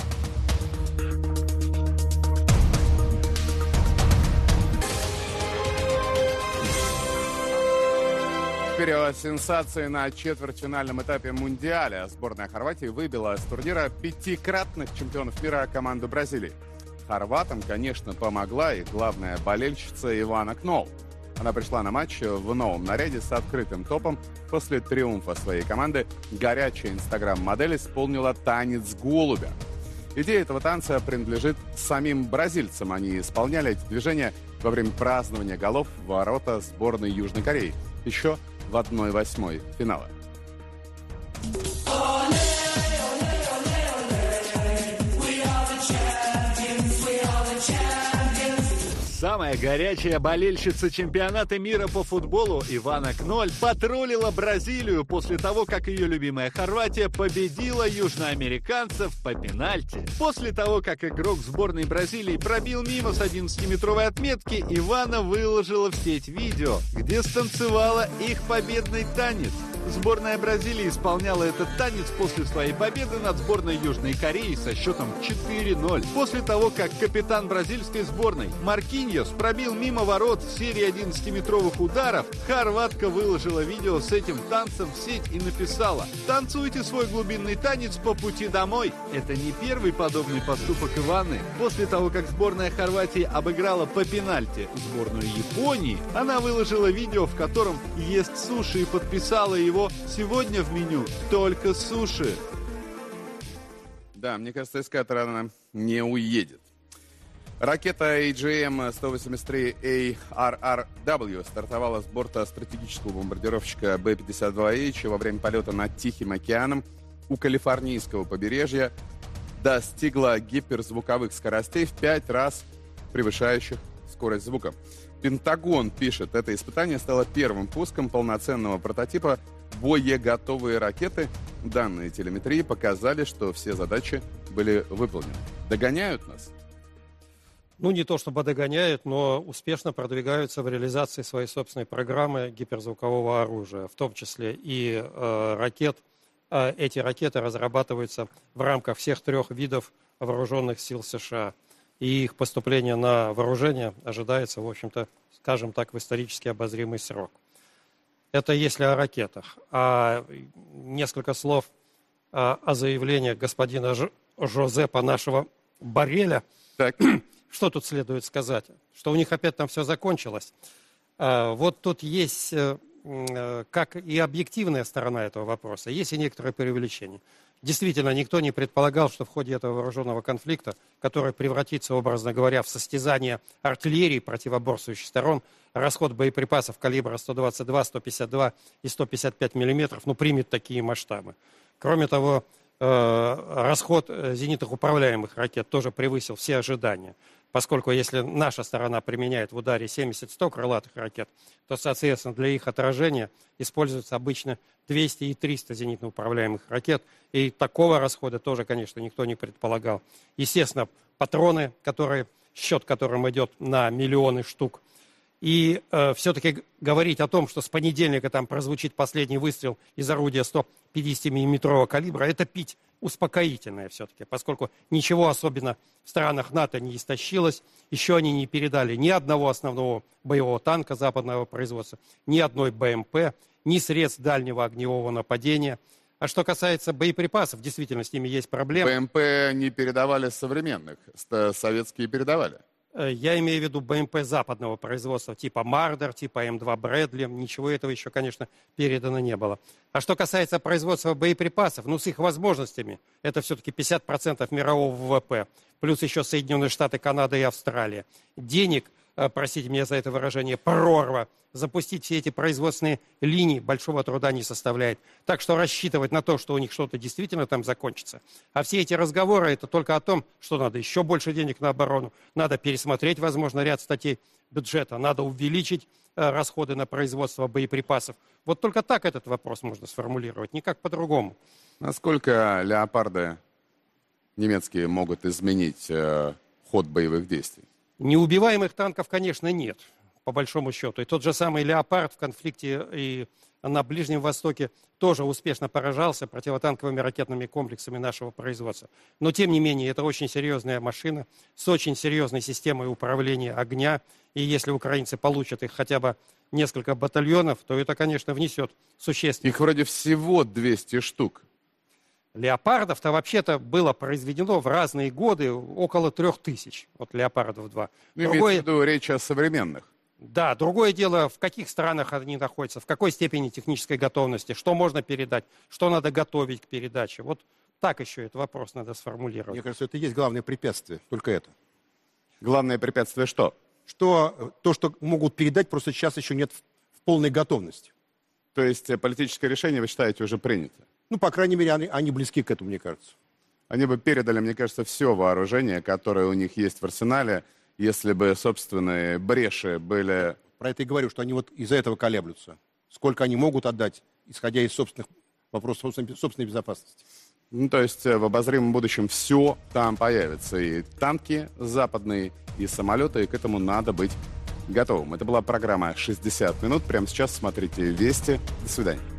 Теперь о сенсации на четвертьфинальном этапе Мундиаля. Сборная Хорватии выбила с турнира 5-кратных чемпионов мира команду Бразилии. Хорватам, конечно, помогла и главная болельщица Ивана Кнол. Она пришла на матч в новом наряде с открытым топом. После триумфа своей команды горячая инстаграм-модель исполнила танец голубя. Идея этого танца принадлежит самим бразильцам. Они исполняли эти движения во время празднования голов в ворота сборной Южной Кореи. Еще в 1/8 финала. Самая горячая болельщица чемпионата мира по футболу Ивана Кноль потроллила Бразилию после того, как ее любимая Хорватия победила южноамериканцев по пенальти. После того, как игрок сборной Бразилии пробил мимо с 11-метровой отметки, Ивана выложила в сеть видео, где станцевала их победный танец. Сборная Бразилии исполняла этот танец после своей победы над сборной Южной Кореи со счетом 4-0. После того, как капитан бразильской сборной Маркиньос пробил мимо ворот в серии 11-метровых ударов, хорватка выложила видео с этим танцем в сеть и написала: «Танцуйте свой глубинный танец по пути домой». Это не первый подобный поступок Иваны. После того, как сборная Хорватии обыграла по пенальти сборную Японии, она выложила видео, в котором ест суши, и подписала его: «Сегодня в меню только суши». Да, мне кажется, эскадра она не уедет. Ракета AGM-183 ARRW стартовала с борта стратегического бомбардировщика Б-52H во время полета над Тихим океаном у калифорнийского побережья, достигла гиперзвуковых скоростей в 5 раз превышающих скорость звука. Пентагон пишет, это испытание стало первым пуском полноценного прототипа боеготовые ракеты. Данные телеметрии показали, что все задачи были выполнены. Догоняют нас? Ну, не то чтобы догоняют, но успешно продвигаются в реализации своей собственной программы гиперзвукового оружия, в том числе и ракет. Эти ракеты разрабатываются в рамках всех 3 видов вооруженных сил США. И их поступление на вооружение ожидается, в общем-то, скажем так, в исторически обозримый срок. Это если о ракетах. А несколько слов о заявлении господина Жозепа нашего Борреля. Так. Что тут следует сказать? Что у них опять там все закончилось. Вот тут есть, как и объективная сторона этого вопроса, есть и некоторое преувеличение. Действительно, никто не предполагал, что в ходе этого вооруженного конфликта, который превратится, образно говоря, в состязание артиллерии противоборствующих сторон, расход боеприпасов калибра 122, 152 и 155 миллиметров, примет такие масштабы. Кроме того, расход зенитных управляемых ракет тоже превысил все ожидания. Поскольку если наша сторона применяет в ударе 70-100 крылатых ракет, то, соответственно, для их отражения используются обычно 200 и 300 зенитно-управляемых ракет. И такого расхода тоже, конечно, никто не предполагал. Естественно, патроны, счет которым идет на миллионы штук. И все-таки говорить о том, что с понедельника там прозвучит последний выстрел из орудия 150-миллиметрового калибра, это пить успокоительное все-таки, поскольку ничего особенно в странах НАТО не истощилось, еще они не передали ни одного основного боевого танка западного производства, ни одной БМП, ни средств дальнего огневого нападения. А что касается боеприпасов, действительно, с ними есть проблемы. БМП не передавали советские передавали. Я имею в виду БМП западного производства, типа Мардер, типа М2 Брэдли. Ничего этого еще, конечно, передано не было. А что касается производства боеприпасов, с их возможностями, это все-таки 50% мирового ВВП, плюс еще Соединенные Штаты, Канада и Австралия. Денег, простите меня за это выражение, прорва. Запустить все эти производственные линии большого труда не составляет. Так что рассчитывать на то, что у них что-то действительно там закончится. А все эти разговоры, это только о том, что надо еще больше денег на оборону, надо пересмотреть, возможно, ряд статей бюджета, надо увеличить расходы на производство боеприпасов. Вот только так этот вопрос можно сформулировать, никак по-другому. Насколько леопарды немецкие могут изменить ход боевых действий? Неубиваемых танков, конечно, нет. По большому счету. И тот же самый «Леопард» в конфликте и на Ближнем Востоке тоже успешно поражался противотанковыми ракетными комплексами нашего производства. Но, тем не менее, это очень серьезная машина с очень серьезной системой управления огня. И если украинцы получат их хотя бы несколько батальонов, то это, конечно, внесет существенный... Их вроде всего 200 штук. «Леопардов»-то вообще-то было произведено в разные годы около 3000. Вот «Леопардов-2». Имеется в виду речь о современных. Да, другое дело, в каких странах они находятся, в какой степени технической готовности, что можно передать, что надо готовить к передаче. Вот так еще этот вопрос надо сформулировать. Мне кажется, это и есть главное препятствие, только это. Главное препятствие что? Что то, что могут передать, просто сейчас еще нет в полной готовности. То есть политическое решение, вы считаете, уже принято? По крайней мере, они близки к этому, мне кажется. Они бы передали, мне кажется, все вооружение, которое у них есть в арсенале, если бы собственные бреши были... Про это и говорю, что они вот из-за этого колеблются. Сколько они могут отдать, исходя из собственных вопросов собственной безопасности. То есть в обозримом будущем все там появится. И танки западные, и самолеты, и к этому надо быть готовым. Это была программа «60 минут». Прямо сейчас смотрите «Вести». До свидания.